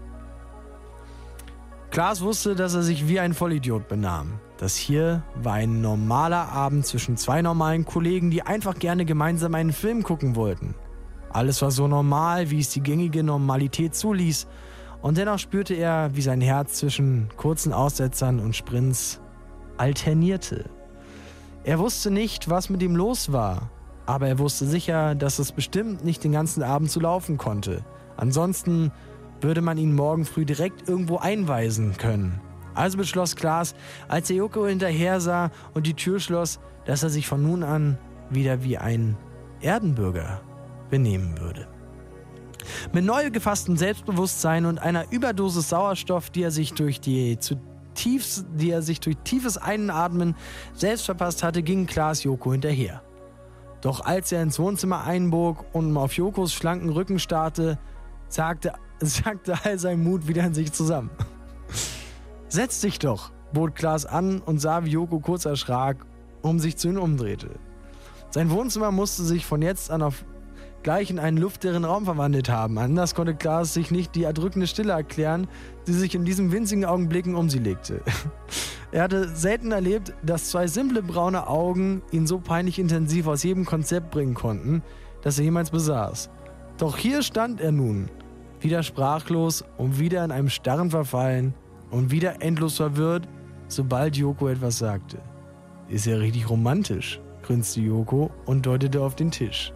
Klaas wusste, dass er sich wie ein Vollidiot benahm. Das hier war ein normaler Abend zwischen zwei normalen Kollegen, die einfach gerne gemeinsam einen Film gucken wollten. Alles war so normal, wie es die gängige Normalität zuließ. Und dennoch spürte er, wie sein Herz zwischen kurzen Aussetzern und Sprints alternierte. Er wusste nicht, was mit ihm los war, aber er wusste sicher, dass es bestimmt nicht den ganzen Abend so laufen konnte. Ansonsten würde man ihn morgen früh direkt irgendwo einweisen können. Also beschloss Klaas, als er Joko hinterher sah und die Tür schloss, dass er sich von nun an wieder wie ein Erdenbürger benehmen würde. Mit neu gefasstem Selbstbewusstsein und einer Überdosis Sauerstoff, die er sich durch die zutiefst, die er sich durch tiefes Einatmen selbst verpasst hatte, ging Klaas Joko hinterher. Doch als er ins Wohnzimmer einbog und auf Jokos schlanken Rücken starrte, sagte, sagte all sein Mut wieder in sich zusammen. Setz dich doch, bot Klaas an und sah, wie Joko kurz erschrak, um sich zu ihm umdrehte. Sein Wohnzimmer musste sich von jetzt an auf gleich in einen luftleeren Raum verwandelt haben. Anders konnte Klaas sich nicht die erdrückende Stille erklären, die sich in diesen winzigen Augenblicken um sie legte. Er hatte selten erlebt, dass zwei simple braune Augen ihn so peinlich intensiv aus jedem Konzept bringen konnten, das er jemals besaß. Doch hier stand er nun, wieder sprachlos und wieder in einem Starren verfallen und wieder endlos verwirrt, sobald Joko etwas sagte. Ist ja richtig romantisch, grinste Joko und deutete auf den Tisch.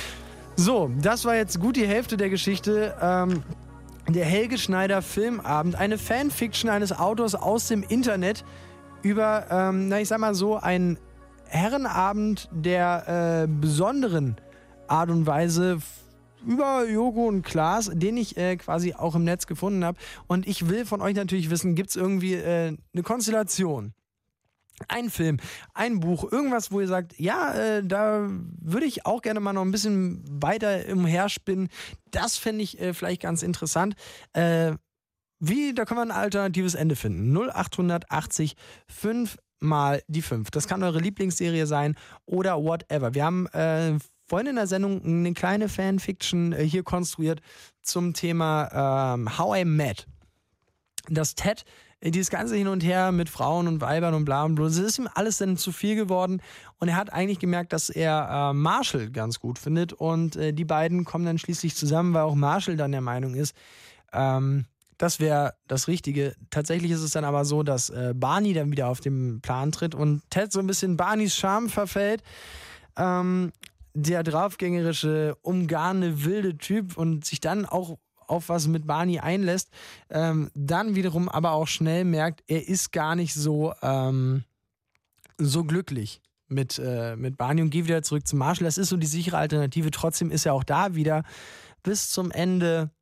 So, das war jetzt gut die Hälfte der Geschichte. Ähm, der Helge Schneider Filmabend, eine Fanfiction eines Autors aus dem Internet über, ähm, na ich sag mal so, einen Herrenabend der äh, besonderen Art und Weise über Joko und Klaas, den ich äh, quasi auch im Netz gefunden habe. Und ich will von euch natürlich wissen, gibt es irgendwie äh, eine Konstellation? Ein Film, ein Buch, irgendwas, wo ihr sagt, ja, äh, da würde ich auch gerne mal noch ein bisschen weiter umherspinnen. Das fände ich äh, vielleicht ganz interessant. Äh, wie, da können wir ein alternatives Ende finden. null acht achtzig fünf mal die fünf. Das kann eure Lieblingsserie sein oder whatever. Wir haben äh, vorhin in der Sendung eine kleine Fanfiction äh, hier konstruiert zum Thema ähm, How I Met. Das Ted, dieses ganze Hin und Her mit Frauen und Weibern und bla und bla, das ist ihm alles dann zu viel geworden und er hat eigentlich gemerkt, dass er äh, Marshall ganz gut findet und äh, die beiden kommen dann schließlich zusammen, weil auch Marshall dann der Meinung ist, ähm, das wäre das Richtige. Tatsächlich ist es dann aber so, dass äh, Barney dann wieder auf den Plan tritt und Ted so ein bisschen Barneys Charme verfällt. Ähm, der draufgängerische, umgarnende, wilde Typ und sich dann auch auf was mit Barney einlässt, ähm, dann wiederum aber auch schnell merkt, er ist gar nicht so, ähm, so glücklich mit, äh, mit Barney und geht wieder zurück zu Marshall. Das ist so die sichere Alternative. Trotzdem ist er auch da wieder bis zum Ende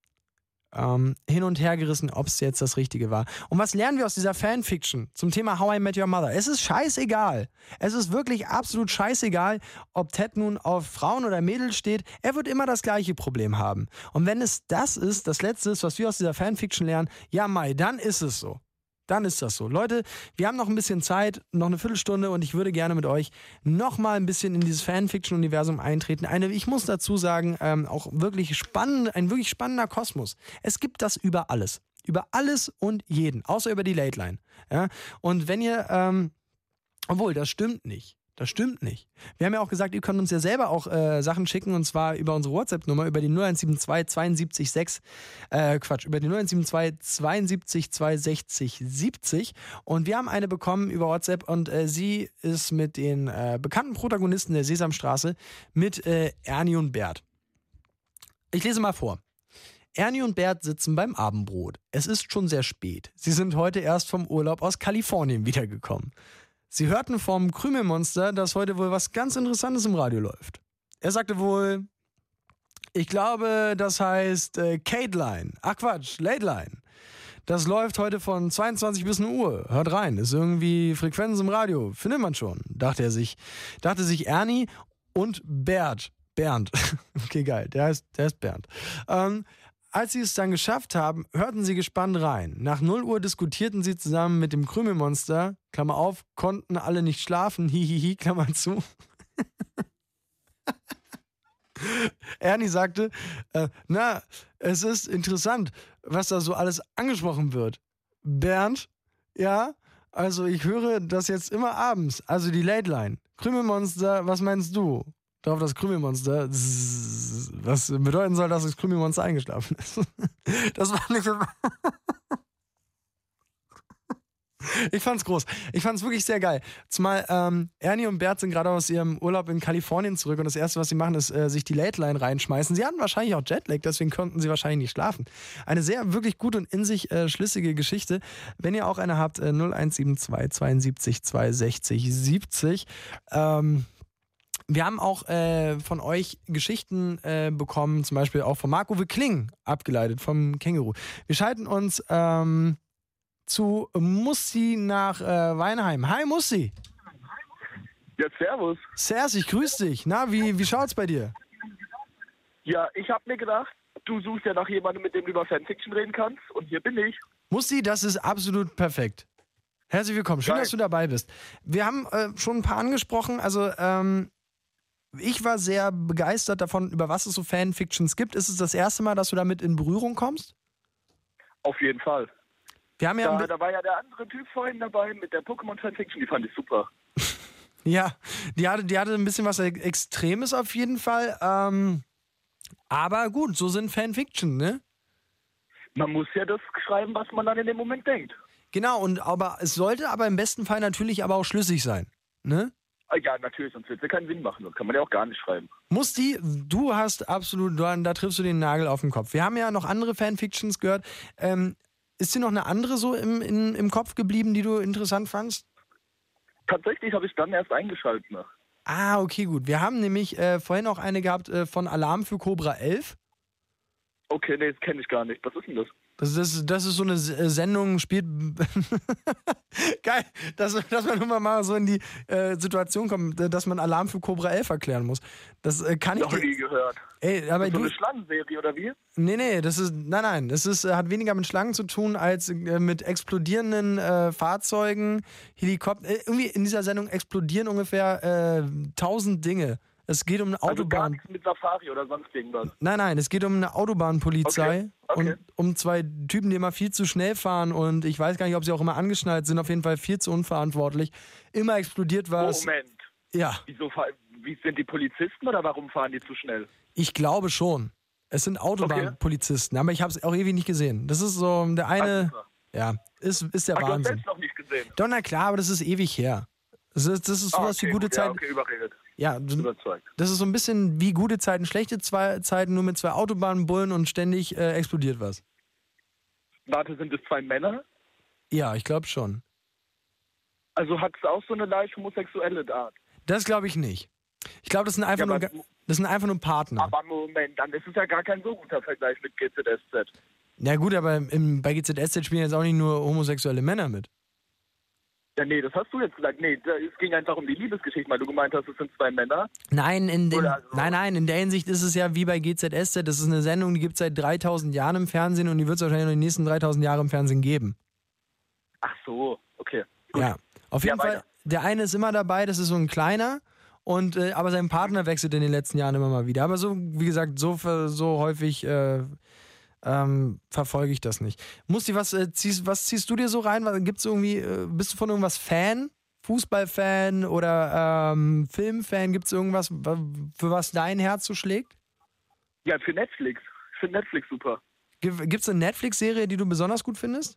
ähm, hin und her gerissen, ob es jetzt das Richtige war. Und was lernen wir aus dieser Fanfiction zum Thema How I Met Your Mother? Es ist scheißegal. Es ist wirklich absolut scheißegal, ob Ted nun auf Frauen oder Mädels steht. Er wird immer das gleiche Problem haben. Und wenn es das ist, das Letzte ist, was wir aus dieser Fanfiction lernen, ja Mai, dann ist es so. Dann ist das so. Leute, wir haben noch ein bisschen Zeit, noch eine Viertelstunde und ich würde gerne mit euch noch mal ein bisschen in dieses Fanfiction-Universum eintreten. Eine, ich muss dazu sagen, ähm, auch wirklich spannend, ein wirklich spannender Kosmos. Es gibt das über alles. Über alles und jeden. Außer über die Late Line. Ja? Und wenn ihr, ähm, obwohl, das stimmt nicht. Das stimmt nicht. Wir haben ja auch gesagt, ihr könnt uns ja selber auch äh, Sachen schicken und zwar über unsere WhatsApp-Nummer, über die null eins sieben zwei zweiundsiebzig sechs, äh, Quatsch, über die null eins sieben zwei zweiundsiebzig zweihundertsechzig siebzig und wir haben eine bekommen über WhatsApp und äh, sie ist mit den äh, bekannten Protagonisten der Sesamstraße mit äh, Ernie und Bert. Ich lese mal vor. Ernie und Bert sitzen beim Abendbrot. Es ist schon sehr spät. Sie sind heute erst vom Urlaub aus Kalifornien wiedergekommen. Sie hörten vom Krümelmonster, dass heute wohl was ganz Interessantes im Radio läuft. Er sagte wohl, ich glaube, das heißt äh, Cateline. Ach Quatsch, Lateline. Das läuft heute von zweiundzwanzig bis eine Uhr. Hört rein, ist irgendwie Frequenz im Radio. Findet man schon, dachte er sich. Dachte sich Ernie und Bert. Bernd. Okay, geil, der heißt, der heißt Bernd. Ähm, Als sie es dann geschafft haben, hörten sie gespannt rein. Nach null Uhr diskutierten sie zusammen mit dem Krümelmonster, Klammer auf, konnten alle nicht schlafen, hihihi, Klammer zu. Ernie sagte, äh, na, es ist interessant, was da so alles angesprochen wird. Bernd, ja, also ich höre das jetzt immer abends, also die Late Line. Krümelmonster, was meinst du? Darauf das Krümelmonster, was bedeuten soll, dass das Krümelmonster eingeschlafen ist. Das war nicht so. Ich fand's groß. Ich fand's wirklich sehr geil. Zumal ähm, Ernie und Bert sind gerade aus ihrem Urlaub in Kalifornien zurück und das Erste, was sie machen, ist äh, sich die Late Line reinschmeißen. Sie hatten wahrscheinlich auch Jetlag, deswegen konnten sie wahrscheinlich nicht schlafen. Eine sehr wirklich gute und in sich äh, schlüssige Geschichte. Wenn ihr auch eine habt, äh, null eins sieben zwei zweiundsiebzig zweihundertsechzig siebzig. Ähm, wir haben auch äh, von euch Geschichten äh, bekommen, zum Beispiel auch von Marc-Uwe Kling, abgeleitet vom Känguru. Wir schalten uns ähm, zu Mussi nach äh, Weinheim. Hi Mussi. Ja, servus. Servus, ich grüß dich. Na, wie, wie schaut's bei dir? Ja, ich hab mir gedacht, du suchst ja nach jemandem, mit dem du über Fanfiction reden kannst. Und hier bin ich. Mussi, das ist absolut perfekt. Herzlich willkommen. Schön, Geil. dass du dabei bist. Wir haben äh, schon ein paar angesprochen. Also, ähm, ich war sehr begeistert davon, über was es so Fanfictions gibt. Ist es das erste Mal, dass du damit in Berührung kommst? Auf jeden Fall. Wir haben ja... Da, da war ja der andere Typ vorhin dabei mit der Pokémon-Fanfiction, die fand ich super. Ja, die hatte, die hatte ein bisschen was Extremes auf jeden Fall. Ähm, aber gut, so sind Fanfiction, ne? Man muss ja das schreiben, was man dann in dem Moment denkt. Genau, und aber es sollte aber im besten Fall natürlich aber auch schlüssig sein, ne? Ah, ja, natürlich, sonst wird es ja keinen Sinn machen. Das kann man ja auch gar nicht schreiben. Musti, du hast absolut, da, da triffst du den Nagel auf den Kopf. Wir haben ja noch andere Fanfictions gehört. Ähm, ist dir noch eine andere so im, in, im Kopf geblieben, die du interessant fandst? Tatsächlich habe ich dann erst eingeschaltet. Ne? Ah, okay, gut. Wir haben nämlich äh, vorhin auch eine gehabt äh, von Alarm für Cobra elf. Okay, nee, das kenne ich gar nicht. Was ist denn das? Das, das, das ist so eine S- äh, Sendung, spielt... Geil, dass, dass man immer mal so in die äh, Situation kommt, äh, dass man Alarm für Cobra elf erklären muss. Das äh, kann ich... Noch nie gehört. Ey, aber Ist das so du... eine Schlangenserie oder wie? Nee, nee, das ist... Nein, nein, das ist, äh, hat weniger mit Schlangen zu tun, als äh, mit explodierenden äh, Fahrzeugen, Helikopter... Äh, irgendwie in dieser Sendung explodieren ungefähr äh, tausend Dinge. Es geht um eine Also gar Autobahn... nichts mit Safari oder sonst irgendwas. Nein, nein, es geht um eine Autobahnpolizei Okay, okay. und um zwei Typen, die immer viel zu schnell fahren und ich weiß gar nicht, ob sie auch immer angeschnallt sind, auf jeden Fall viel zu unverantwortlich. Immer explodiert war es. Moment. Ja, Wieso fahr- wie sind die Polizisten oder warum fahren die zu schnell? ich glaube schon. Es sind Autobahnpolizisten, aber ich habe es auch ewig nicht gesehen. Das ist so der eine, Ach, ja, ist, ist der Ach, du hast Wahnsinn. selbst noch nicht gesehen. Doch, na klar, aber das ist ewig her. Das ist, das ist Ah, sowas okay, wie gute gut, Zeit. Ja, okay, überredet. Ja, Überzeugt. das ist so ein bisschen wie gute Zeiten, schlechte zwei Zeiten, nur mit zwei Autobahnbullen und ständig äh, explodiert was. Warte, sind es zwei Männer? Ja, ich glaube schon. Also hat es auch so eine leicht homosexuelle Art. Das glaube ich nicht. Ich glaube, das sind einfach Ja, nur aber- ga- das sind einfach nur Partner. Aber Moment, dann ist es ja gar kein so guter Vergleich mit G Z S Z. Ja gut, aber im, bei G Z S Z spielen jetzt auch nicht nur homosexuelle Männer mit. Ja, nee, das hast du jetzt gesagt. Nee, da- es ging einfach um die Liebesgeschichte, weil du gemeint hast, es sind zwei Männer. Nein, in den, Oder so. nein, nein, in der Hinsicht ist es ja wie bei G Z S Z. Das ist eine Sendung, die gibt es seit dreitausend Jahren im Fernsehen und die wird es wahrscheinlich noch die nächsten dreitausend Jahre im Fernsehen geben. Ach so, okay. Gut. Ja, auf Ja, jeden Fall, weiter. der eine ist immer dabei, das ist so ein kleiner, und äh, aber sein Partner wechselt in den letzten Jahren immer mal wieder. Aber so, wie gesagt, so, ver- so häufig äh, ähm, verfolge ich das nicht. Musti, was, äh, ziehst, was ziehst du dir so rein? Was- Gibt's irgendwie, äh, bist du von irgendwas Fan? Fußballfan oder ähm, Filmfan? Gibt es irgendwas, wa- für was dein Herz so schlägt? Ja, für Netflix. Ich finde Netflix super. Gibt es eine Netflix-Serie, die du besonders gut findest?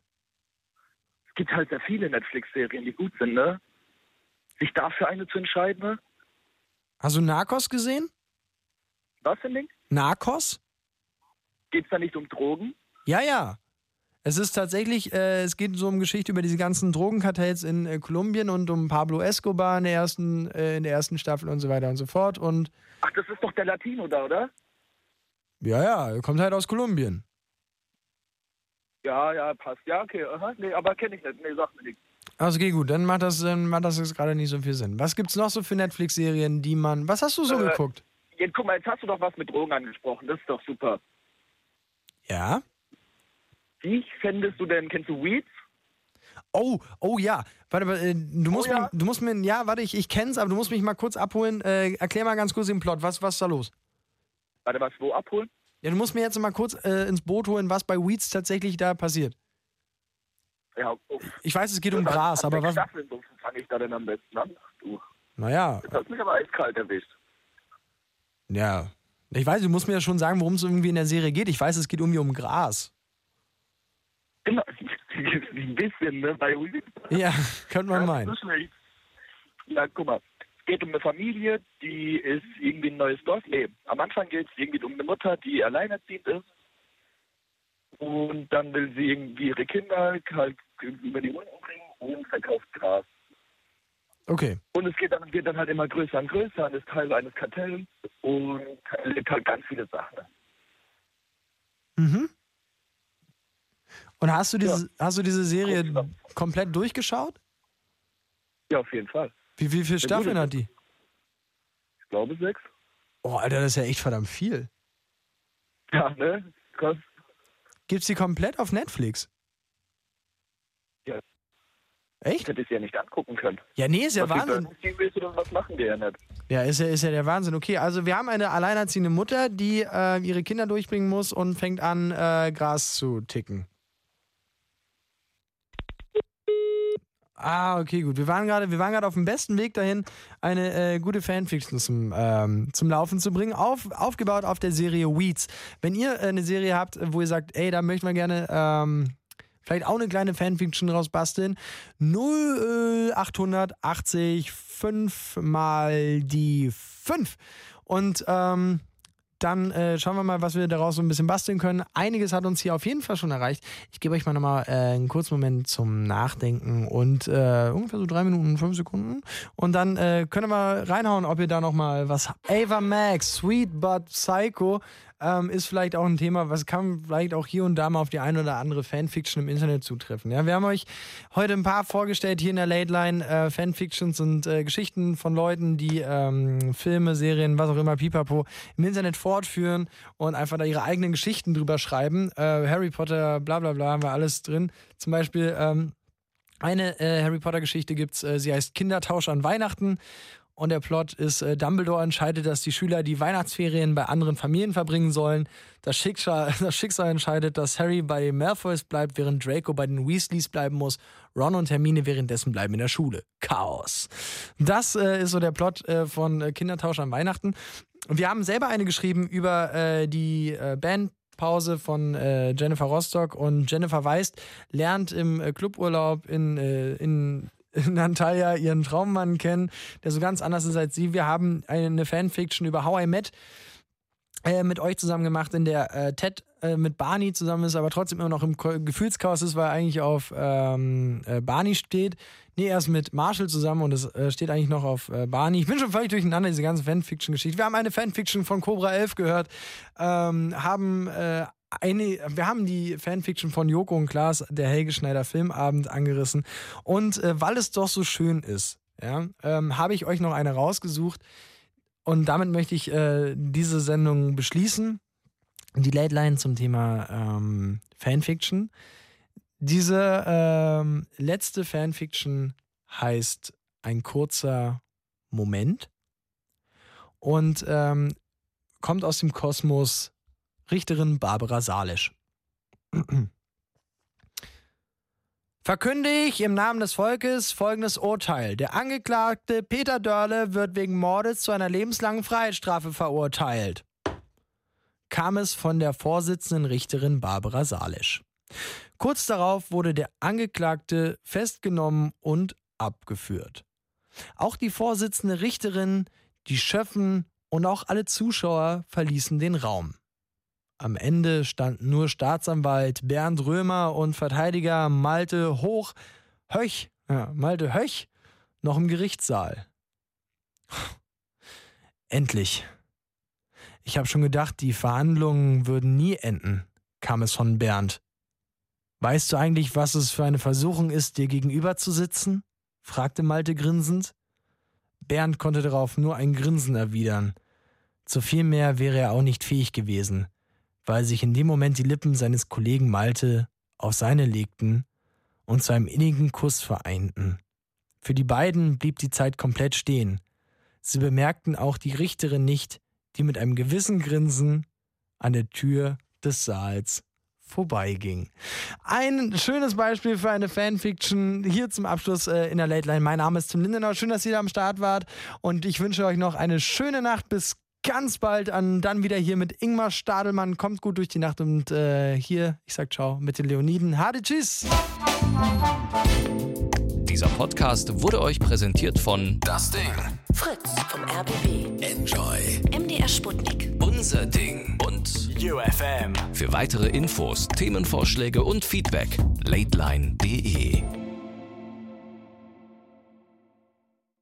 Es gibt halt sehr viele Netflix-Serien, die gut sind, ne? Sich dafür eine zu entscheiden, ne? Hast du Narcos gesehen? Was für ein Ding? Narcos? Geht's da nicht um Drogen? Ja, ja. Es ist tatsächlich, äh, es geht so um Geschichte über diese ganzen Drogenkartells in äh, Kolumbien und um Pablo Escobar in der ersten, äh, in der ersten Staffel und so weiter und so fort. Und Ach, das ist doch der Latino da, oder? ja, ja, er kommt halt aus Kolumbien. Ja, ja, passt. Ja, okay, aha. Nee, aber kenne ich nicht. Nee, sag mir nichts. Also okay, gut, dann macht das, dann macht das jetzt gerade nicht so viel Sinn. Was gibt's noch so für Netflix-Serien, die man. Was hast du so Äh, geguckt? Jetzt guck mal, jetzt hast du doch was mit Drogen angesprochen. Das ist doch super. Ja? Wie fändest du denn, kennst du Weeds? Oh, oh ja. Warte, warte, äh, du musst ja? mir, du musst mir, ja, warte, ich, ich kenn's, aber du musst mich mal kurz abholen. Äh, erklär mal ganz kurz den Plot. Was, was ist da los? Warte, was, wo abholen? Ja, du musst mir jetzt mal kurz äh, ins Boot holen, was bei Weeds tatsächlich da passiert. Ja, uff. Ich weiß, es geht um Was- Gras, ab aber welchen was. Staffeln so fange ich da denn am besten an? Ach, du, Naja, jetzt hast mich aber eiskalt erwischt. ja. Ich weiß, du musst mir ja schon sagen, worum es irgendwie in der Serie geht. Ich weiß, es geht irgendwie um Gras. Genau. ein bisschen, ne? Bei Ja, könnte man Ja, meinen. so schlecht. Ja, guck mal. Es geht um eine Familie, die ist irgendwie ein neues Dorf. Nee, am Anfang geht es irgendwie um eine Mutter, die alleinerziehend ist. Und dann will sie irgendwie ihre Kinder halt über die Runden bringen und verkauft Gras. Okay. Und es geht dann, wird dann halt immer größer und größer und ist Teil eines Kartells und erlebt halt ganz viele Sachen. Mhm. Und hast du diese, hast du diese Serie Ja. komplett durchgeschaut? Ja, auf jeden Fall. Wie, wie viele Staffeln gute. hat die? Ich glaube sechs. Oh, Alter, das ist ja echt verdammt viel. Ja, ne? Krass. Gibt's die komplett auf Netflix? Ja. Echt? Ich hätte es ja nicht angucken können. Ja, nee, ist ja was Wahnsinn. Was willst du denn, was machen wir ja nicht? Ja, ist ja, ist ja der Wahnsinn. Okay, also wir haben eine alleinerziehende Mutter, die äh, ihre Kinder durchbringen muss und fängt an, äh, Gras zu ticken. Ah, okay, gut. Wir waren gerade, wir waren gerade auf dem besten Weg dahin, eine äh, gute Fanfiction zum, ähm, zum Laufen zu bringen, auf, aufgebaut auf der Serie Weeds. Wenn ihr äh, eine Serie habt, wo ihr sagt, ey, da möchten wir gerne ähm, vielleicht auch eine kleine Fanfiction draus basteln, null achthundertachtzig fünf mal die fünf. Und ähm, dann äh, schauen wir mal, was wir daraus so ein bisschen basteln können. Einiges hat uns hier auf jeden Fall schon erreicht. Ich gebe euch mal nochmal äh, einen kurzen Moment zum Nachdenken und äh, ungefähr so drei Minuten, fünf Sekunden. Und dann äh, können wir reinhauen, ob ihr da nochmal was habt. Ava Max, Sweet But Psycho, ähm, ist vielleicht auch ein Thema, was kann vielleicht auch hier und da mal auf die eine oder andere Fanfiction im Internet zutreffen. Ja, wir haben euch heute ein paar vorgestellt hier in der Late Line. Äh, Fanfictions und äh, Geschichten von Leuten, die ähm, Filme, Serien, was auch immer, pipapo, im Internet fortführen und einfach da ihre eigenen Geschichten drüber schreiben. Äh, Harry Potter, bla bla bla, haben wir alles drin. Zum Beispiel ähm, eine äh, Harry Potter Geschichte gibt's, äh, sie heißt Kindertausch an Weihnachten. Und der Plot ist, äh, Dumbledore entscheidet, dass die Schüler die Weihnachtsferien bei anderen Familien verbringen sollen. Das Schicksal, das Schicksal entscheidet, dass Harry bei den Malfoys bleibt, während Draco bei den Weasleys bleiben muss. Ron und Hermine währenddessen bleiben in der Schule. Chaos. Das äh, ist so der Plot äh, von äh, Kindertausch an Weihnachten. Und wir haben selber eine geschrieben über äh, die äh, Bandpause von äh, Jennifer Rostock. Und Jennifer Weist lernt im äh, Cluburlaub in, äh, in Natalia ihren Traummann kennen, der so ganz anders ist als sie. Wir haben eine Fanfiction über How I Met äh, mit euch zusammen gemacht, in der äh, Ted äh, mit Barney zusammen ist, aber trotzdem immer noch im Ko- Gefühlschaos ist, weil er eigentlich auf ähm, äh, Barney steht. Nee, er ist mit Marshall zusammen und es äh, steht eigentlich noch auf äh, Barney. Ich bin schon völlig durcheinander, diese ganze Fanfiction-Geschichte. Wir haben eine Fanfiction von Cobra elf gehört, ähm, haben äh, Eine, wir haben die Fanfiction von Joko und Klaas, der Helge Schneider Filmabend, angerissen. Und äh, weil es doch so schön ist, ja, ähm, habe ich euch noch eine rausgesucht. Und damit möchte ich äh, diese Sendung beschließen. Die Late Line zum Thema ähm, Fanfiction. Diese ähm, letzte Fanfiction heißt Ein kurzer Moment. Und ähm, kommt aus dem Kosmos Richterin Barbara Salisch. Verkünde ich im Namen des Volkes folgendes Urteil. Der Angeklagte Peter Dörle wird wegen Mordes zu einer lebenslangen Freiheitsstrafe verurteilt. Kam es von der Vorsitzenden Richterin Barbara Salisch. Kurz darauf wurde der Angeklagte festgenommen und abgeführt. Auch die Vorsitzende Richterin, die Schöffen und auch alle Zuschauer verließen den Raum. Am Ende standen nur Staatsanwalt Bernd Römer und Verteidiger Malte Hoch, Höch, ja, Malte Höch noch im Gerichtssaal. Endlich. Ich habe schon gedacht, die Verhandlungen würden nie enden, kam es von Bernd. Weißt du eigentlich, was es für eine Versuchung ist, dir gegenüber zu sitzen? Fragte Malte grinsend. Bernd konnte darauf nur ein Grinsen erwidern. Zu viel mehr wäre er auch nicht fähig gewesen, weil sich in dem Moment die Lippen seines Kollegen Malte auf seine legten und zu einem innigen Kuss vereinten. Für die beiden blieb die Zeit komplett stehen. Sie bemerkten auch die Richterin nicht, die mit einem gewissen Grinsen an der Tür des Saals vorbeiging. Ein schönes Beispiel für eine Fanfiction hier zum Abschluss äh, in der Late Line. Mein Name ist Tim Lindenau. Schön, dass ihr da am Start wart und ich wünsche euch noch eine schöne Nacht bis ganz bald an, dann wieder hier mit Ingmar Stadelmann. Kommt gut durch die Nacht und äh, hier, ich sag ciao mit den Leoniden. Hade, tschüss! Dieser Podcast wurde euch präsentiert von Das Ding. Fritz vom R B B. Enjoy. M D R Sputnik. Unser Ding. Und U F M. für weitere Infos, Themenvorschläge und Feedback lateline punkt de.